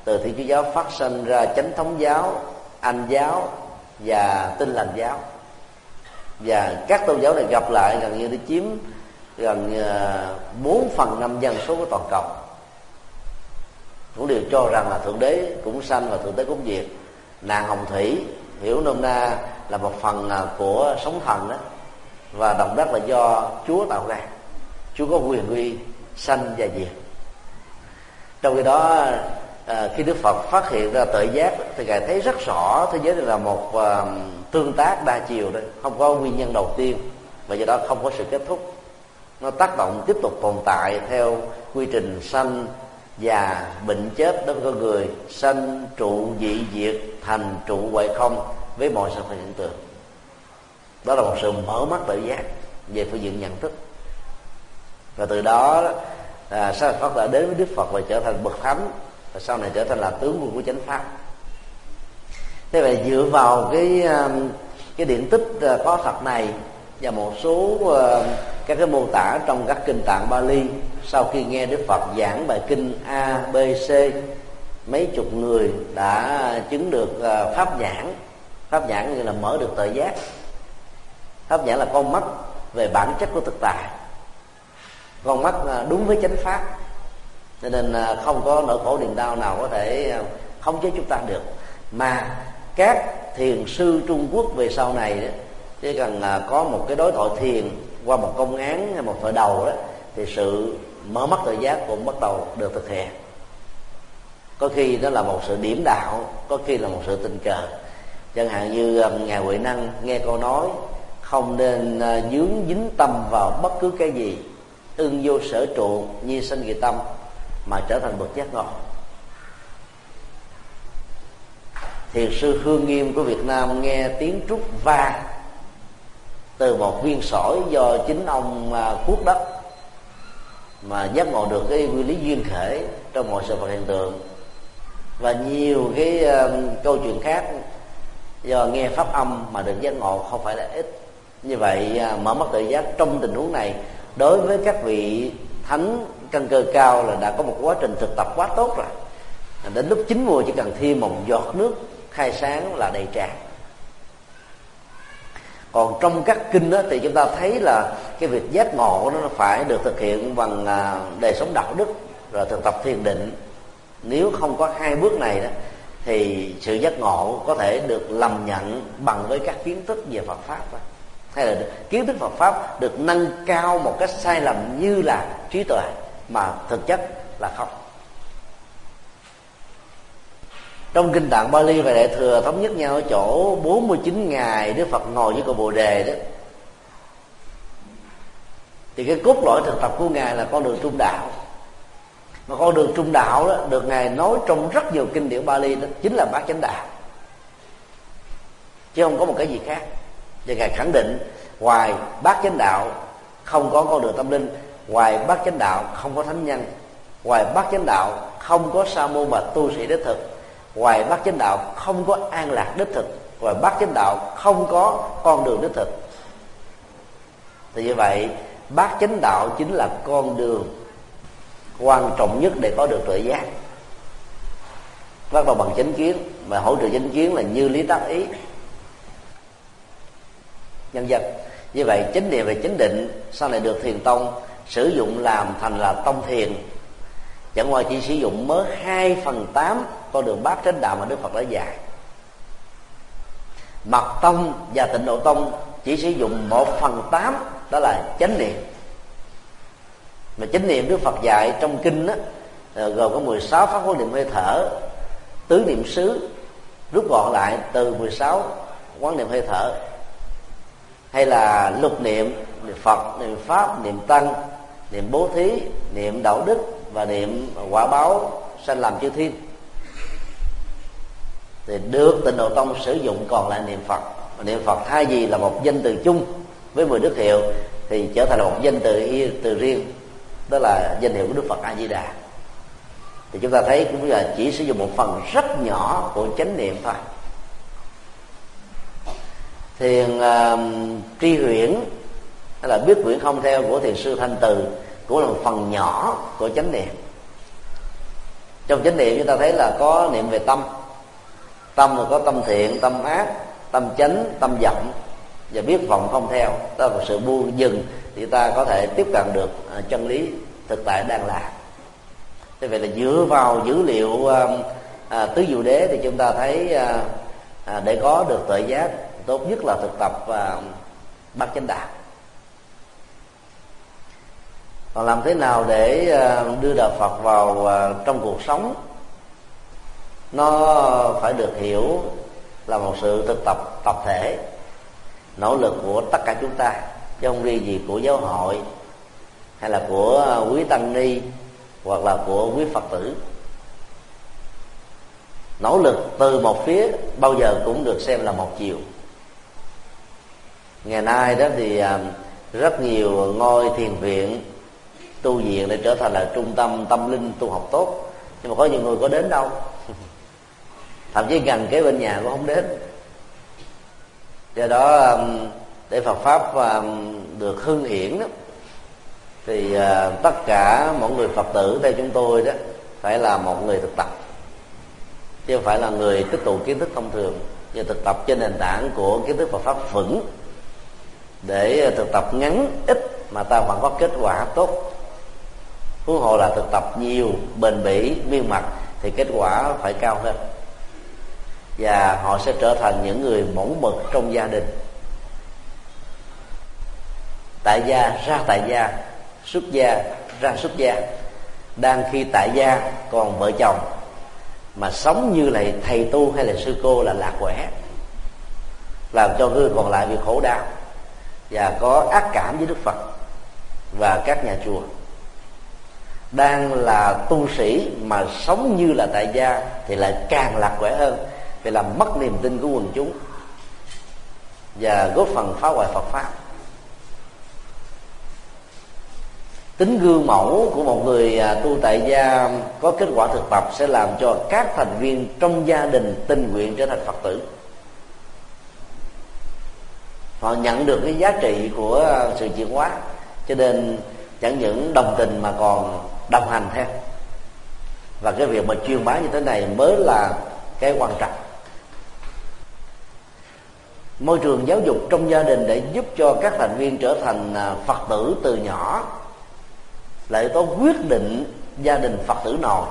từ Thiên Chúa giáo phát sinh ra Chánh thống giáo, Anh giáo và Tin lành giáo, và các tôn giáo này gặp lại gần như để chiếm gần 4/5 dân số của toàn cầu. Cũng đều cho rằng là Thượng Đế cũng sanh và Thượng Đế cũng diệt. Nạn hồng thủy hiểu nôm na là một phần của sóng thần đó, và động đất là do Chúa tạo ra. Chúa có quyền uy sanh và diệt. Trong khi đó khi Đức Phật phát hiện ra tuệ giác thì Ngài thấy rất rõ thế giới này là một tương tác đa chiều đấy, không có nguyên nhân đầu tiên và do đó không có sự kết thúc. Nó tác động tiếp tục tồn tại theo quy trình sanh, già, bệnh, chết đối với con người, sanh, trụ, dị, diệt, thành, trụ, huệ, không với mọi sự vật hiện tượng. Đó là một sự mở mắt tự giác về phương diện nhận thức, và từ đó Sa Phật đã đến với Đức Phật và trở thành bậc thánh, và sau này trở thành là tướng quân của chánh pháp. Thế vậy dựa vào cái điển tích có thật này và một số các cái mô tả trong các kinh Tạng Bali, sau khi nghe Đức Phật giảng bài kinh A, B, C, mấy chục người đã chứng được pháp nhãn. Pháp nhãn như là mở được tuệ giác. Pháp nhãn là con mắt về bản chất của thực tại, con mắt đúng với chánh pháp, cho nên không có nỗi khổ niềm đau nào có thể khống chế chúng ta được. Mà các thiền sư Trung Quốc về sau này đó, chỉ cần có một cái đối thoại thiền qua một công án hay một thời đầu đó, thì sự mở mắt tự giác cũng bắt đầu được thực hiện. Có khi đó là một sự điểm đạo, có khi là một sự tình cờ. Chẳng hạn như Ngài Huệ Năng nghe câu nói không nên dướng dính tâm vào bất cứ cái gì, ưng vô sở trụ, nhi sanh kỳ tâm, mà trở thành bậc giác ngộ. Thiền sư Hương Nghiêm của Việt Nam nghe tiếng trúc va từ một viên sỏi do chính ông cuốc đất mà giác ngộ được cái nguyên lý duyên khởi trong mọi sự vật hiện tượng, và nhiều cái câu chuyện khác do nghe pháp âm mà được giác ngộ không phải là ít. Như vậy mở mắt tự giác trong tình huống này đối với các vị thánh căn cơ cao là đã có một quá trình thực tập quá tốt rồi. Đến lúc chín mùi chỉ cần thêm một giọt nước khai sáng là đầy tràn. Còn trong các kinh đó, thì chúng ta thấy là cái việc giác ngộ nó phải được thực hiện bằng đời sống đạo đức rồi thực tập thiền định. Nếu không có hai bước này đó, thì sự giác ngộ có thể được lầm nhận bằng với các kiến thức về Phật pháp đó. Hay là kiến thức Phật pháp được nâng cao một cách sai lầm như là trí tuệ, mà thực chất là không. Trong kinh Tạng Bali và Đại Thừa thống nhất nhau ở chỗ 49 ngày Đức Phật ngồi dưới cội Bồ Đề đó, thì cái cốt lõi thực tập của Ngài là con đường trung đạo. Mà con đường trung đạo đó được Ngài nói trong rất nhiều kinh điển Bali, đó chính là bát chánh đạo, chứ không có một cái gì khác. Và Ngài khẳng định ngoài bát chánh đạo không có con đường tâm linh, ngoài bát chánh đạo không có thánh nhân, ngoài bát chánh đạo không có sa môn và tu sĩ đích thực, ngoài bát chánh đạo không có an lạc đích thực, ngoài bát chánh đạo không có con đường đích thực. Thì như vậy bát chánh đạo chính là con đường quan trọng nhất để có được tuệ giác. Bắt đầu bằng chánh kiến, và hỗ trợ chánh kiến là như lý tác ý nhân dân. Như vậy chánh niệm và chánh định sau này được Thiền tông sử dụng làm thành là tông thiền. Chẳng qua chỉ sử dụng mới 2/8 con đường bát chánh đạo mà Đức Phật đã dạy. Mật tông và Tịnh độ tông chỉ sử dụng 1/8, đó là chánh niệm. Mà chánh niệm Đức Phật dạy trong kinh đó, gồm có 16 pháp quán niệm hơi thở, tứ niệm xứ, rút gọn lại từ 16 quán niệm hơi thở, hay là lục niệm, niệm Phật, niệm Pháp, niệm Tăng, niệm bố thí, niệm đạo đức và niệm quả báo sanh làm chư thiên. Thì được Tịnh độ tông sử dụng còn lại niệm Phật. Niệm Phật thay vì là một danh từ chung với 10 đức hiệu thì trở thành là một danh từ riêng, đó là danh hiệu của Đức Phật A Di Đà. Thì chúng ta thấy cũng là chỉ sử dụng một phần rất nhỏ của chánh niệm thôi. Thiền tri huyễn hay là biết huyễn không theo của thiền sư Thanh Từ cũng là một phần nhỏ của chánh niệm. Trong chánh niệm chúng ta thấy là có niệm về tâm. Tâm là có tâm thiện, tâm ác, tâm chánh, tâm vọng, và biết vọng không theo. Đó là sự buông dừng thì ta có thể tiếp cận được chân lý thực tại đang là. Thế vậy là dựa vào dữ liệu tứ diệu đế thì chúng ta thấy để có được tuệ giác, tốt nhất là thực tập bát chánh đạo. Còn làm thế nào để đưa đạo Phật vào trong cuộc sống, nó phải được hiểu là một sự thực tập tập thể, nỗ lực của tất cả chúng ta, chứ không riêng gì của giáo hội hay là của quý tăng ni hoặc là của quý Phật tử. Nỗ lực từ một phía bao giờ cũng được xem là một chiều. Ngày nay đó thì rất nhiều ngôi thiền viện, tu viện để trở thành là trung tâm tâm linh tu học tốt, nhưng mà có nhiều người có đến đâu. Thậm chí gần kế bên nhà cũng không đến. Do đó để Phật pháp được hưng hiển đó, thì tất cả mọi người Phật tử theo chúng tôi đó phải là một người thực tập, chứ không phải là người tích tụ kiến thức thông thường, nhưng thực tập trên nền tảng của kiến thức Phật pháp vững, để thực tập ngắn ít mà ta vẫn có kết quả tốt. Huống hồ là thực tập nhiều, bền bỉ, miên mật thì kết quả phải cao hơn, và họ sẽ trở thành những người mẫu mực trong gia đình. Tại gia ra tại gia, xuất gia ra xuất gia. Đang khi tại gia còn vợ chồng mà sống như là thầy tu hay là sư cô là lạc quẻ, làm cho người còn lại bị khổ đau và có ác cảm với Đức Phật và các nhà chùa. Đang là tu sĩ mà sống như là tại gia thì lại càng lạc quẻ hơn, vì làm mất niềm tin của quần chúng và góp phần phá hoại Phật pháp. Tính gương mẫu của một người tu tại gia có kết quả thực tập sẽ làm cho các thành viên trong gia đình tình nguyện trở thành Phật tử. Họ nhận được cái giá trị của sự chuyển hóa, cho nên chẳng những đồng tình mà còn đồng hành theo. Và cái việc mà truyền bá như thế này mới là cái quan trọng. Môi trường giáo dục trong gia đình để giúp cho các thành viên trở thành Phật tử từ nhỏ là yếu tố quyết định gia đình Phật tử nồi.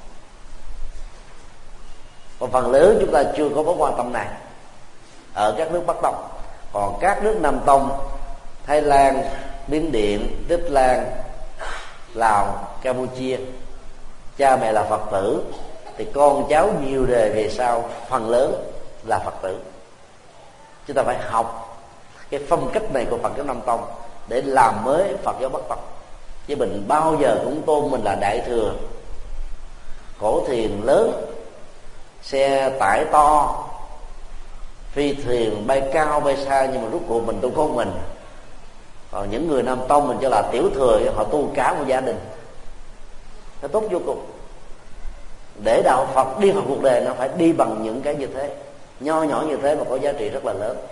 Còn phần lớn chúng ta chưa có mối quan tâm này ở các nước Bắc Tông. Còn các nước Nam Tông, Thái Lan, Miến Điện, Tích Lan, Lào, Campuchia, cha mẹ là Phật tử thì con cháu nhiều đời về sau phần lớn là Phật tử. Chúng ta phải học cái phong cách này của Phật giáo Nam Tông để làm mới Phật giáo Bắc Tông. Chứ mình bao giờ cũng tôn mình là đại thừa, cổ thuyền lớn, xe tải to, phi thuyền bay cao bay xa, nhưng mà rốt cuộc mình tu con mình. Còn những người Nam Tông mình cho là tiểu thừa, họ tu cả một gia đình, nó tốt vô cùng. Để đạo Phật đi vào cuộc đời nó phải đi bằng những cái như thế, nho nhỏ như thế mà có giá trị rất là lớn.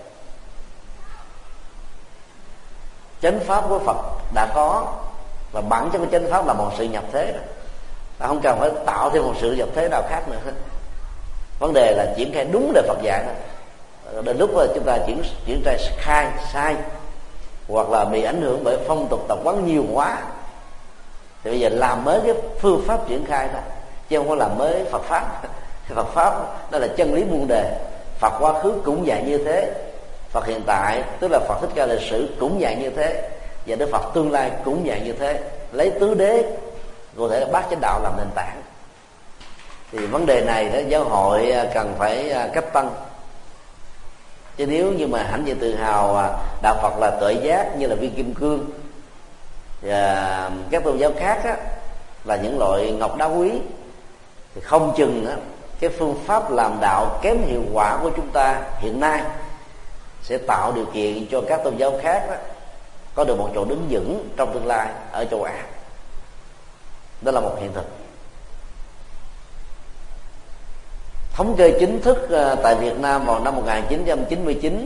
Chánh pháp của Phật đã có, và bản chất của chánh pháp là một sự nhập thế đó. Ta không cần phải tạo thêm một sự nhập thế nào khác nữa. Vấn đề là triển khai đúng lời Phật dạy đó. Đến lúc mà chúng ta triển khai sai, hoặc là bị ảnh hưởng bởi phong tục tập quán nhiều quá, thì bây giờ làm mới cái phương pháp triển khai đó, chứ không có làm mới Phật pháp. Phật pháp đó là chân lý muôn đời. Phật quá khứ cũng dạy như thế, Phật hiện tại tức là Phật Thích Ca lịch sử cũng dạy như thế, và Đức Phật tương lai cũng dạy như thế. Lấy tứ đế, cụ thể là bát chánh đạo làm nền tảng. Thì vấn đề này đó giáo hội cần phải cách tân. Chứ nếu như mà hãnh diện tự hào đạo Phật là tuệ giác như là viên kim cương, và các tôn giáo khác á, là những loại ngọc đá quý, thì không chừng á, cái phương pháp làm đạo kém hiệu quả của chúng ta hiện nay sẽ tạo điều kiện cho các tôn giáo khác đó, có được một chỗ đứng vững trong tương lai ở châu Á. Đó là một hiện thực. Thống kê chính thức tại Việt Nam vào năm 1999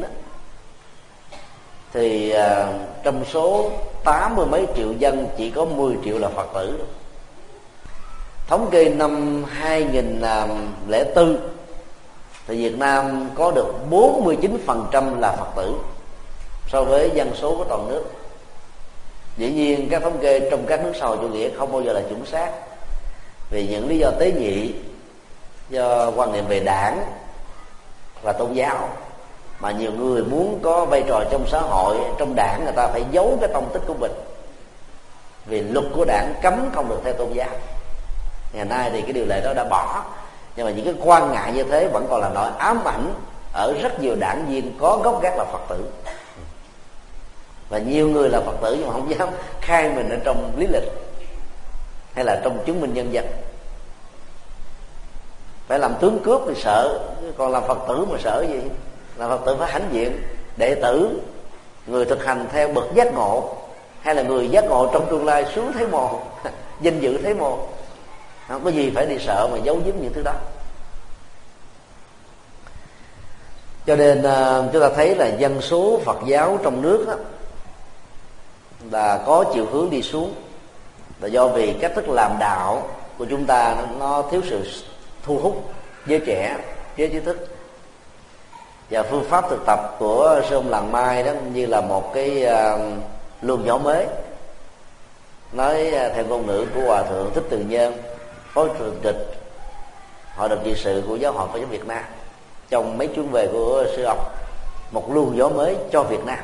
thì trong số 80 mấy triệu dân chỉ có 10 triệu là Phật tử. Thống kê năm 2004 thì Việt Nam có được 49% là Phật tử so với dân số của toàn nước. Dĩ nhiên các thống kê trong các nước xã hội chủ nghĩa không bao giờ là chuẩn xác, vì những lý do tế nhị, do quan niệm về đảng và tôn giáo, mà nhiều người muốn có vai trò trong xã hội, trong đảng, người ta phải giấu cái tông tích của mình, vì luật của đảng cấm không được theo tôn giáo. Ngày nay thì cái điều lệ đó đã bỏ, nhưng mà những cái quan ngại như thế vẫn còn là nỗi ám ảnh ở rất nhiều đảng viên có gốc gác là Phật tử. Và nhiều người là Phật tử nhưng mà không dám khai mình ở trong lý lịch hay là trong chứng minh nhân dân. Phải làm tướng cướp thì sợ, còn làm Phật tử mà sợ gì? Làm Phật tử phải hãnh diện, đệ tử, người thực hành theo bậc giác ngộ, hay là người giác ngộ trong tương lai xuống Thế Mồ, danh dự Thế Mồ. Không có gì phải đi sợ mà giấu giếm những thứ đó. Cho nên chúng ta thấy là dân số Phật giáo trong nước đó, là có chiều hướng đi xuống, là do vì cách thức làm đạo của chúng ta nó thiếu sự thu hút giới trẻ, giới trí thức. Và phương pháp thực tập của sư ông Làng Mai đó như là một cái luồng gió mới. Nói theo ngôn ngữ của Hòa Thượng Thích Từ Nhân, Phó Chủ tịch Hội đồng trị sự của Giáo hội Phật giáo Việt Nam, trong mấy chuyến về của sư ông, một luồng gió mới cho Việt Nam.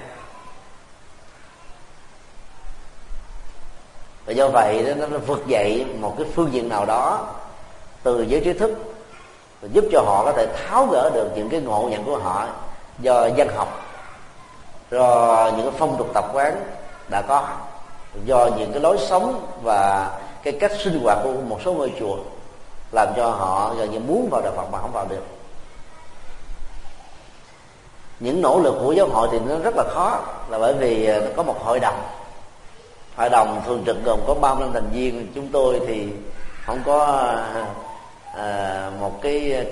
Và do vậy nó vực dậy một cái phương diện nào đó từ giới trí thức, giúp cho họ có thể tháo gỡ được những cái ngộ nhận của họ do dân học, do những cái phong tục tập quán đã có, do những cái lối sống và cái cách sinh hoạt của một số ngôi chùa, làm cho họ gần như muốn vào đạo Phật mà không vào được. Những nỗ lực của giáo hội thì nó rất là khó, là bởi vì nó có một hội đồng. Hội đồng thường trực gồm có 35 thành viên. Chúng tôi thì không có một cái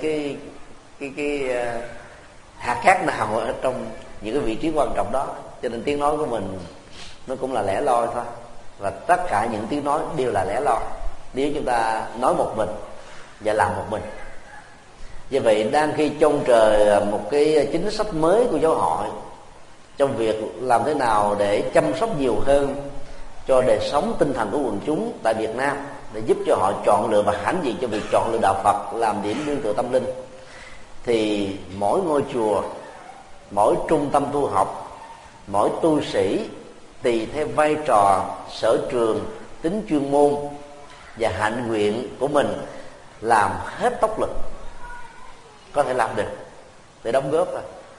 hạt cát nào ở trong những cái vị trí quan trọng đó, cho nên tiếng nói của mình nó cũng là lẻ loi thôi. Và tất cả những tiếng nói đều là lẻ loi nếu chúng ta nói một mình và làm một mình. Vì vậy đang khi trông chờ một cái chính sách mới của giáo hội trong việc làm thế nào để chăm sóc nhiều hơn cho đời sống tinh thần của quần chúng tại Việt Nam, để giúp cho họ chọn lựa và hãnh diện cho việc chọn lựa đạo Phật làm điểm nương tựa tâm linh, thì mỗi ngôi chùa, mỗi trung tâm tu học, mỗi tu sĩ tùy theo vai trò, sở trường, tính chuyên môn và hạnh nguyện của mình làm hết tốc lực có thể làm được để đóng góp.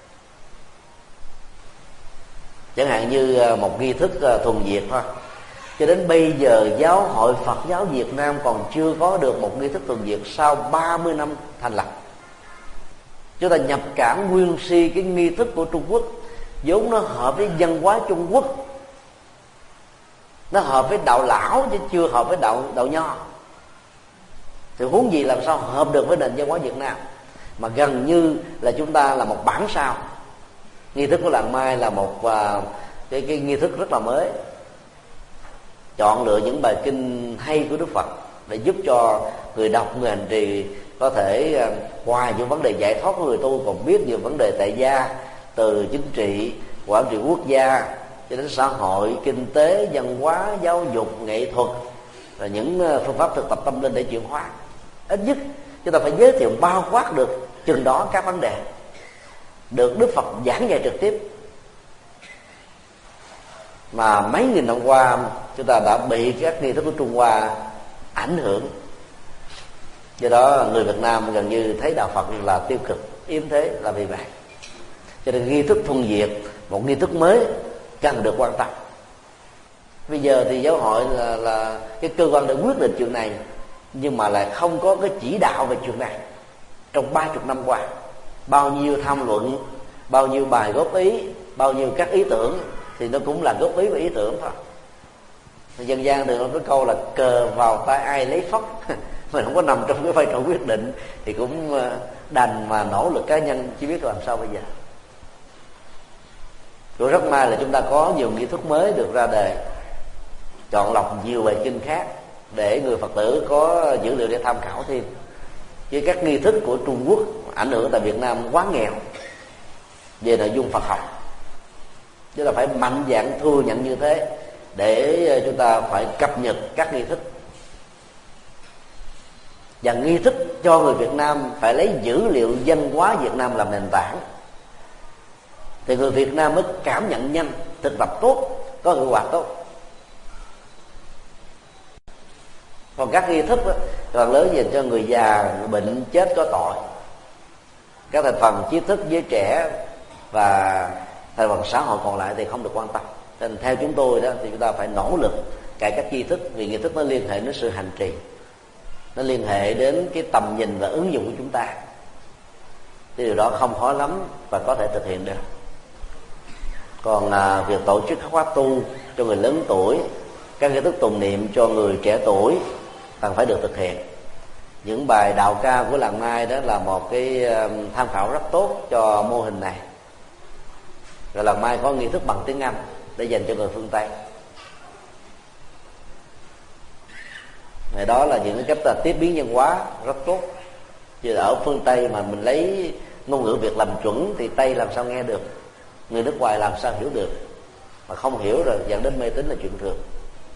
Chẳng hạn như một nghi thức thuần Việt thôi, cho đến bây giờ Giáo hội Phật giáo Việt Nam còn chưa có được một nghi thức thuần Việt sau 30 năm thành lập. Chúng ta nhập cảm nguyên si cái nghi thức của Trung Quốc, vốn nó hợp với văn hóa Trung Quốc, nó hợp với đạo lão chứ chưa hợp với đạo nho, thì huống gì làm sao hợp được với nền văn hóa Việt Nam. Mà gần như là chúng ta là một bản sao. Nghi thức của Làng Mai là một cái nghi thức rất là mới, chọn lựa những bài kinh hay của Đức Phật để giúp cho người đọc, người hành trì có thể ngoài những vấn đề giải thoát của người tu còn biết nhiều vấn đề tại gia, từ chính trị, quản trị quốc gia cho đến xã hội, kinh tế, văn hóa, giáo dục, nghệ thuật và những phương pháp thực tập tâm linh để chuyển hóa. Ít nhất chúng ta phải giới thiệu bao quát được chừng đó các vấn đề được Đức Phật giảng dạy trực tiếp, mà mấy nghìn năm qua chúng ta đã bị các nghi thức của Trung Hoa ảnh hưởng. Do đó người Việt Nam gần như thấy đạo Phật là tiêu cực, yếm thế là vì vậy. Cho nên nghi thức thuần Việt, một nghi thức mới cần được quan tâm. Bây giờ thì giáo hội là cái cơ quan để quyết định chuyện này, nhưng mà lại không có cái chỉ đạo về chuyện này. Trong 30 năm qua, bao nhiêu tham luận, bao nhiêu bài góp ý, bao nhiêu các ý tưởng thì nó cũng là góp ý và ý tưởng thôi. Dân gian thường có câu là cờ vào tay ai lấy phất. Mình không có nằm trong cái vai trò quyết định thì cũng đành mà nỗ lực cá nhân, chỉ biết làm sao bây giờ. Rồi rất may là chúng ta có nhiều nghi thức mới được ra đời, chọn lọc nhiều bài kinh khác để người Phật tử có dữ liệu để tham khảo thêm. Với các nghi thức của Trung Quốc ảnh hưởng tại Việt Nam quá nghèo về nội dung Phật học, chứ là phải mạnh dạn thừa nhận như thế để chúng ta phải cập nhật các nghi thức. Và nghi thức cho người Việt Nam phải lấy dữ liệu văn hóa Việt Nam làm nền tảng, thì người Việt Nam mới cảm nhận nhanh, thực tập tốt, có hiệu quả tốt. Còn các nghi thức đó, phần lớn dành cho người già, người bệnh, chết có tội. Các thành phần trí thức, giới trẻ và thành phần xã hội còn lại thì không được quan tâm. Nên theo chúng tôi đó thì chúng ta phải nỗ lực cải cách nghi thức, vì nghi thức nó liên hệ đến sự hành trì, nó liên hệ đến cái tầm nhìn và ứng dụng của chúng ta. Thì điều đó không khó lắm và có thể thực hiện được. Còn việc tổ chức các khóa tu cho người lớn tuổi, các nghi thức tụng niệm cho người trẻ tuổi cần phải được thực hiện. Những bài đạo ca của làng Mai đó là một cái tham khảo rất tốt cho mô hình này. Rồi làng Mai có nghi thức bằng tiếng Anh để dành cho người phương Tây. Này đó là những cái cách tiếp biến văn hóa rất tốt. Chứ ở phương Tây mà mình lấy ngôn ngữ Việt làm chuẩn thì Tây làm sao nghe được, người nước ngoài làm sao hiểu được, mà không hiểu rồi dẫn đến mê tín là chuyện thường.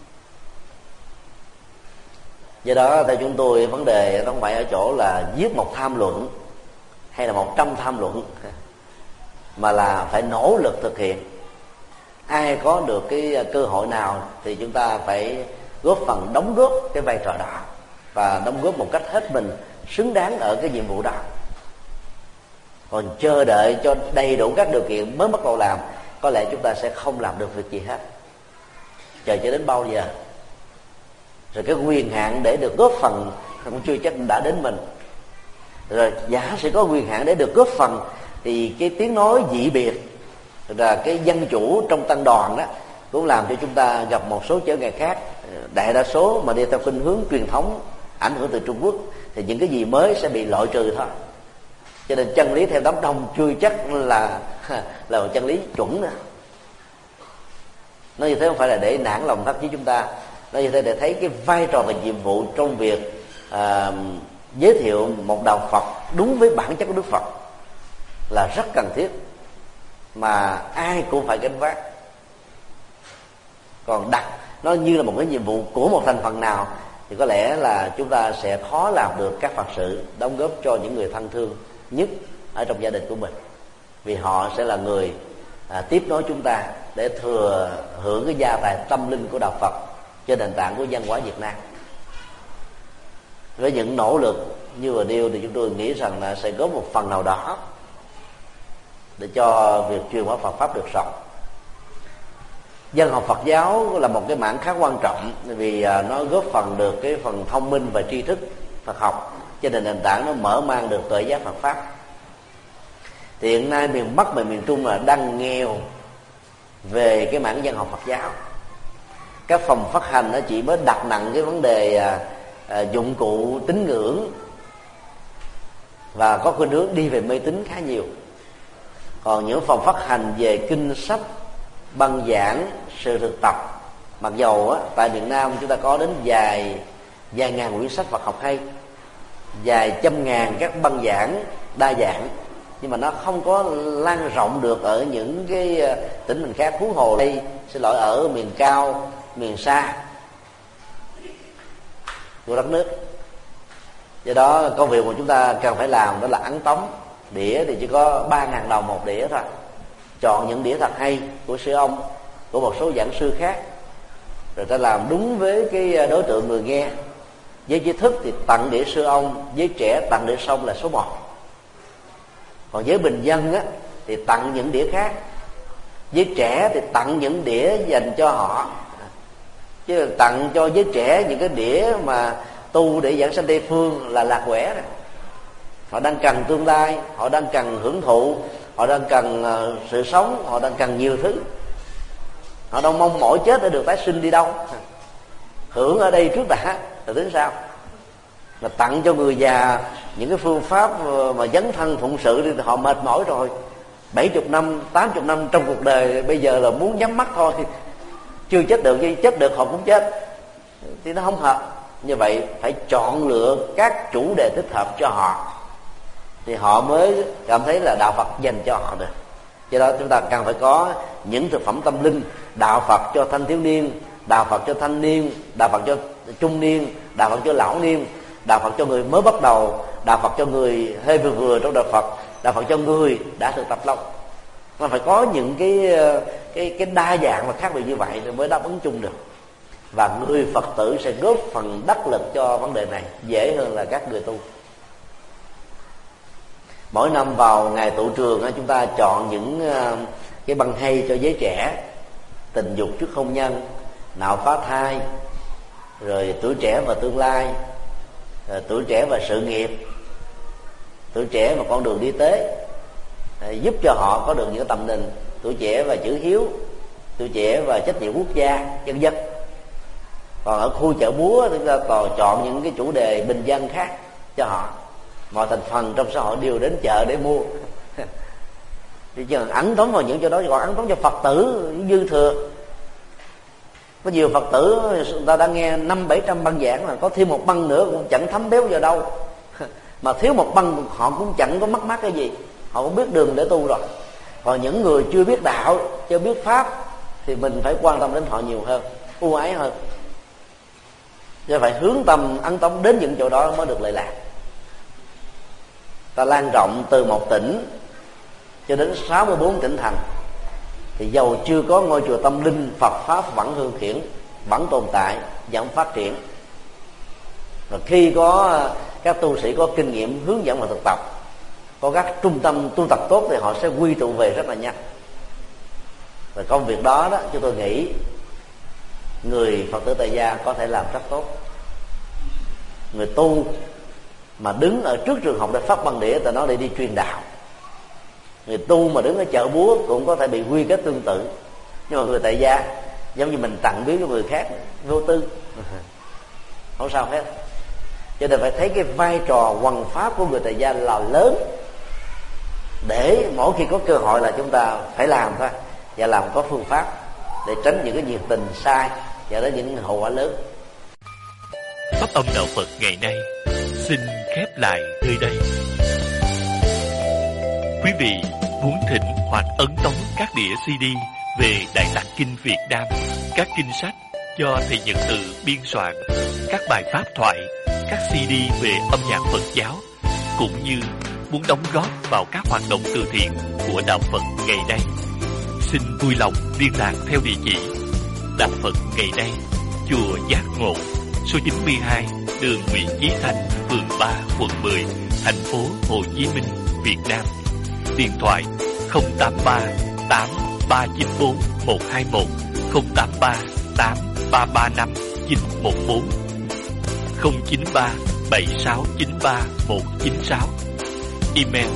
Do đó theo chúng tôi vấn đề không phải ở chỗ là viết một tham luận hay là 100 tham luận, mà là phải nỗ lực thực hiện. Ai có được cái cơ hội nào thì chúng ta phải góp phần đóng góp cái vai trò đó, và đóng góp một cách hết mình, xứng đáng ở cái nhiệm vụ đó. Còn chờ đợi cho đầy đủ các điều kiện mới bắt đầu làm, có lẽ chúng ta sẽ không làm được việc gì hết. Chờ cho đến bao giờ? Rồi cái quyền hạn để được góp phần cũng chưa chắc đã đến mình. Rồi giả sử có quyền hạn để được góp phần thì cái tiếng nói dị biệt, là cái dân chủ trong tăng đoàn đó cũng làm cho chúng ta gặp một số trở ngại khác. Đại đa số mà đi theo khuynh hướng truyền thống ảnh hưởng từ Trung Quốc thì những cái gì mới sẽ bị loại trừ thôi. Cho nên chân lý theo đám đông chưa chắc là một chân lý chuẩn nữa. Nói như thế không phải là để nản lòng thậm chí chúng ta, nói như thế để thấy cái vai trò và nhiệm vụ trong việc giới thiệu một đạo Phật đúng với bản chất của Đức Phật là rất cần thiết, mà ai cũng phải gánh vác. Còn đặt nó như là một cái nhiệm vụ của một thành phần nào thì có lẽ là chúng ta sẽ khó làm được các Phật sự đóng góp cho những người thân thương nhất ở trong gia đình của mình, vì họ sẽ là người tiếp nối chúng ta để thừa hưởng cái gia tài tâm linh của đạo Phật trên nền tảng của văn hóa Việt Nam. Với những nỗ lực như vừa nêu thì chúng tôi nghĩ rằng là sẽ góp một phần nào đó để cho việc truyền bá Phật pháp được rộng. Văn học Phật giáo là một cái mảng khá quan trọng, vì nó góp phần được cái phần thông minh và tri thức Phật học, cho nên nền tảng nó mở mang được tuệ giác Phật pháp. Thì hiện nay miền Bắc và miền Trung là đang nghèo về cái mảng văn học Phật giáo. Các phòng phát hành nó chỉ mới đặt nặng cái vấn đề dụng cụ tín ngưỡng và có khuynh hướng đi về mê tín khá nhiều. Còn những phòng phát hành về kinh sách, băng giảng, sự thực tập, mặc dầu tại Việt Nam chúng ta có đến vài ngàn quyển sách Phật học hay, vài trăm ngàn các băng giảng đa dạng, nhưng mà nó không có lan rộng được ở những cái tỉnh thành khác, huống hồ đây ở miền cao, miền xa của đất nước. Do đó công việc mà chúng ta cần phải làm đó là ấn tống. Đĩa thì chỉ có 3.000 đồng một đĩa thôi. Chọn những đĩa thật hay của sư ông, của một số giảng sư khác, rồi ta làm đúng với cái đối tượng người nghe. Với trí thức thì tặng đĩa sư ông, với trẻ tặng đĩa sông là số 1. Còn với bình dân á, thì tặng những đĩa khác. Với trẻ thì tặng những đĩa dành cho họ, chứ tặng cho giới trẻ những cái đĩa mà tu để giảng sanh Tây phương là lạc quẻ rồi. Họ đang cần tương lai, họ đang cần hưởng thụ, họ đang cần sự sống, họ đang cần nhiều thứ. Họ đang mong mỏi chết để được tái sinh đi đâu. Hưởng ở đây trước đã, rồi tính sao. Là tặng cho người già những cái phương pháp mà dấn thân phụng sự thì họ mệt mỏi rồi. 70 năm, 80 năm trong cuộc đời, bây giờ là muốn nhắm mắt thôi, chưa chết được, chứ chết được họ cũng chết, thì nó không hợp. Như vậy phải chọn lựa các chủ đề thích hợp cho họ, thì họ mới cảm thấy là đạo Phật dành cho họ được. Do đó chúng ta cần phải có những thực phẩm tâm linh, đạo Phật cho thanh thiếu niên, đạo Phật cho thanh niên, đạo Phật cho trung niên, đạo Phật cho lão niên, đạo Phật cho người mới bắt đầu, đạo Phật cho người hơi vừa trong đạo Phật, đạo Phật cho người đã thực tập lâu. Nó phải có những cái đa dạng và khác biệt như vậy thì mới đáp ứng chung được. Và người Phật tử sẽ góp phần đắc lực cho vấn đề này dễ hơn là các người tu. Mỗi năm vào ngày tụ trường chúng ta chọn những cái băng hay cho giới trẻ: tình dục trước hôn nhân, nạo phá thai, rồi tuổi trẻ và tương lai, tuổi trẻ và sự nghiệp, tuổi trẻ và con đường đi tới, giúp cho họ có được những tầm nhìn, tuổi trẻ và chữ hiếu, tuổi trẻ và trách nhiệm quốc gia, vân vân. Còn ở khu chợ búa chúng ta còn chọn những cái chủ đề bình dân khác cho họ. Mọi thành phần trong xã hội đều đến chợ để mua. Thì chỉ cần ấn tống vào những chỗ đó, còn ấn tống cho Phật tử dư thừa. Có nhiều Phật tử người ta đã nghe 500-700 băng giảng, là có thêm một băng nữa cũng chẳng thấm béo vào đâu. Mà thiếu một băng họ cũng chẳng có mất mát cái gì, họ cũng biết đường để tu rồi. Còn những người chưa biết đạo, chưa biết pháp thì mình phải quan tâm đến họ nhiều hơn, ưu ái hơn. Cho phải hướng tâm ấn tống đến những chỗ đó mới được lợi lạc. Ta lan rộng từ một tỉnh cho đến 64 tỉnh thành, thì dầu chưa có ngôi chùa tâm linh, Phật pháp vẫn hương khiển, vẫn tồn tại, vẫn phát triển. Và khi có các tu sĩ có kinh nghiệm hướng dẫn và thực tập, có các trung tâm tu tập tốt, thì họ sẽ quy tụ về rất là nhanh. Và công việc đó chúng tôi nghĩ người Phật tử tại gia có thể làm rất tốt. Người tu mà đứng ở trước trường học để phát băng đĩa, ta nói để đi truyền đạo. Người tu mà đứng ở chợ búa cũng có thể bị quy kết tương tự. Nhưng mà người tại gia giống như mình tặng biếu cho người khác, vô tư, không sao hết. Cho nên phải thấy cái vai trò hoằng pháp của người tại gia là lớn, để mỗi khi có cơ hội là chúng ta phải làm thôi, và làm có phương pháp để tránh những cái nhiệt tình sai và đến những hậu quả lớn. Pháp âm đạo Phật ngày nay xin khép lại nơi đây. Quý vị muốn thỉnh hoặc ấn tống các đĩa CD về Đại Tạng Kinh Việt Nam, các kinh sách do thầy Nhật Từ biên soạn, các bài pháp thoại, các CD về âm nhạc Phật giáo, cũng như muốn đóng góp vào các hoạt động từ thiện của đạo Phật ngày nay, xin vui lòng liên lạc theo địa chỉ Đạo Phật ngày nay, chùa Giác Ngộ, số 92, đường Nguyễn Chí Thanh, phường 3, quận 10, thành phố Hồ Chí Minh, Việt Nam. Điện thoại 083 8394 121, 083 8335 914, 093 7693 196. Email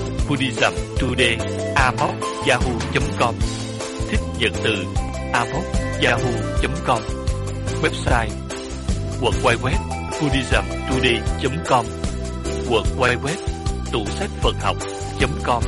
buddhismtoday@yahoo.com, thích nhận từ @yahoo.com. Website www.buddhismtoday.com, www.tủ-sách-phật-học.com.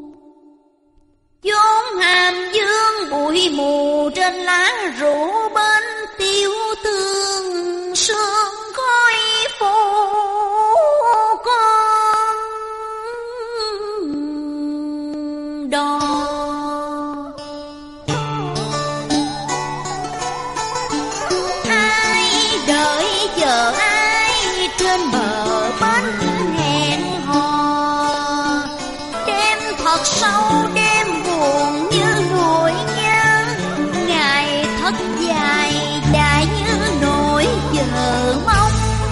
Chốn hàm dương bụi mù trên lá rủ bên thật dài dài như nỗi chờ mong.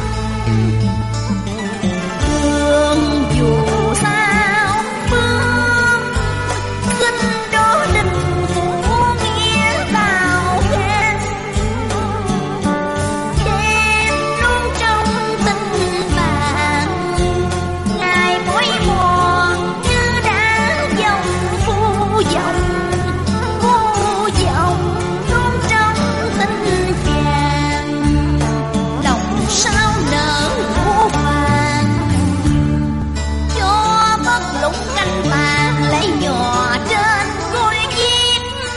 Thương dù sao phương xin đó đình phủ nghĩa bao khen, đêm luôn trong tình bạn ngày mỗi mòn như đã dòng phu dòng luôn trong tình chàng, lòng sao nở vô vàng cho bất lũng canh vàng lấy nhỏ trên ngôi diêm.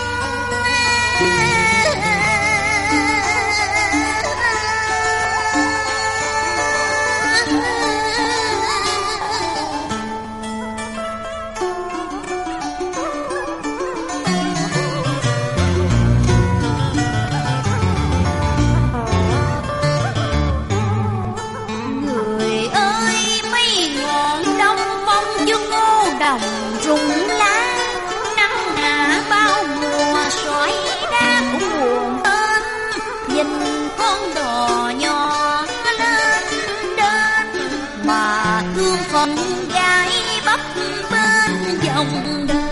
Người ơi mấy ngọn đông phong dương ngô đồng rụng lá, nắng hạ bao mùa sỏi đá cũng buồn ơn, nhìn con đò nhỏ lên đến mà thương phận gái bấp bên dòng đời.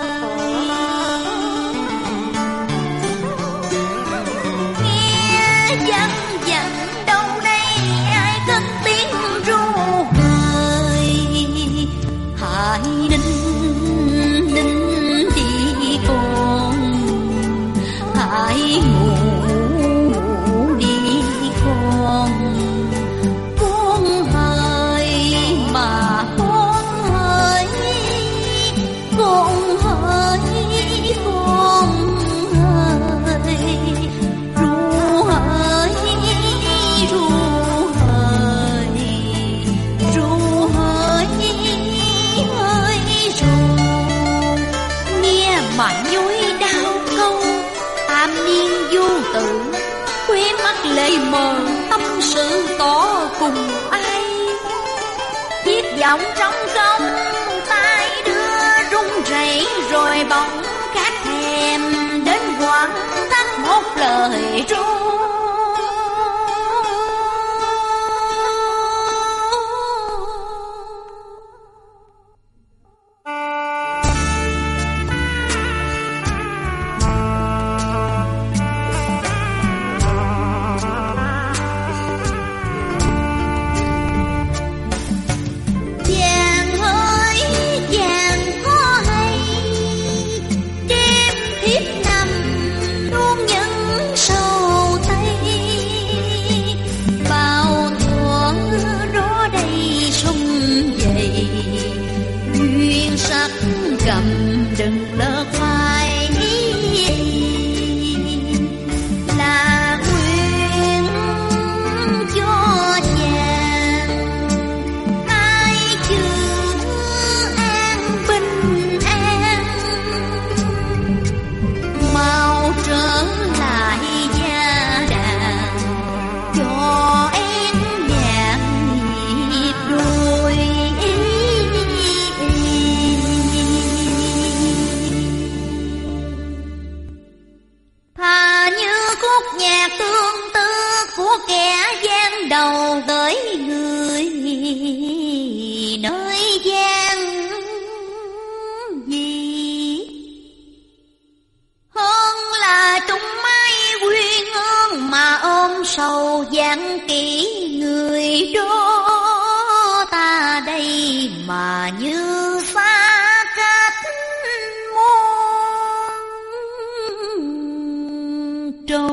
Nghe dân dặn đâu đây ai cất tiếng ru hời, hãy đinh đinh đi con, hãy ngủ đi con hỡi mà con hỡi, con hỡi con hỡi, ru hỡi ru hỡi, ru hỡi hỡi ru. Nghe mà nhói đau câu tam niên vô tử, khóe mắt lệ mờ tâm sự tỏ cùng ai. Chiếc giọng trong công tay đưa run rẩy rồi bỗng khát thèm đến quặn thắt một lời ru. Chàng ơi chàng có hay đêm thiếp nằm luôn những sầu tây, bao thuở đó đây sông dậy duyên sắc cầm đừng lỡ phai, là nguyện cho chàng ai chữ an bình an, mau trở lại gia đàn cho em nhạc nhịp đôi. Thà như khúc nhạc tương tư của kẻ gian đầu tới người nơi gian gì, hơn là trùng mai quyên ương mà ôm sầu dáng kỹ người đó. Ta đây mà như xa cách muôn trâu,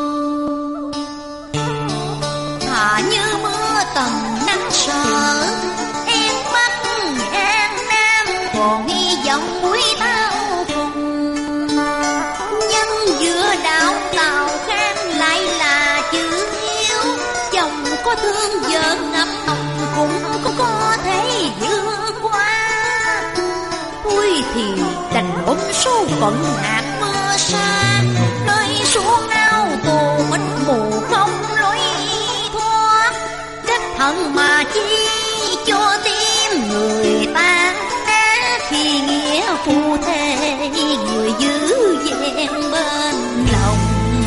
thà như mưa tầm nắng sợ em Bắc An Nam còn hy vọng cuối bao cùng. Nhân giữa đạo Tào Khang lại là chữ hiếu, chồng có thương vợ ngập lòng cũng có thể vượt qua. Tôi thì đành ôm số phận hạt mưa xa, nơi xuống ao tù mịt mù không lối thoát. Trách hận mà chi cho tim người ta đã nghĩa phu thê người giữ vẹn bên lòng.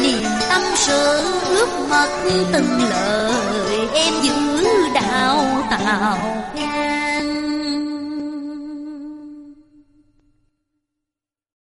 niềm tâm sự ước mật từng lời em giữ đạo tào.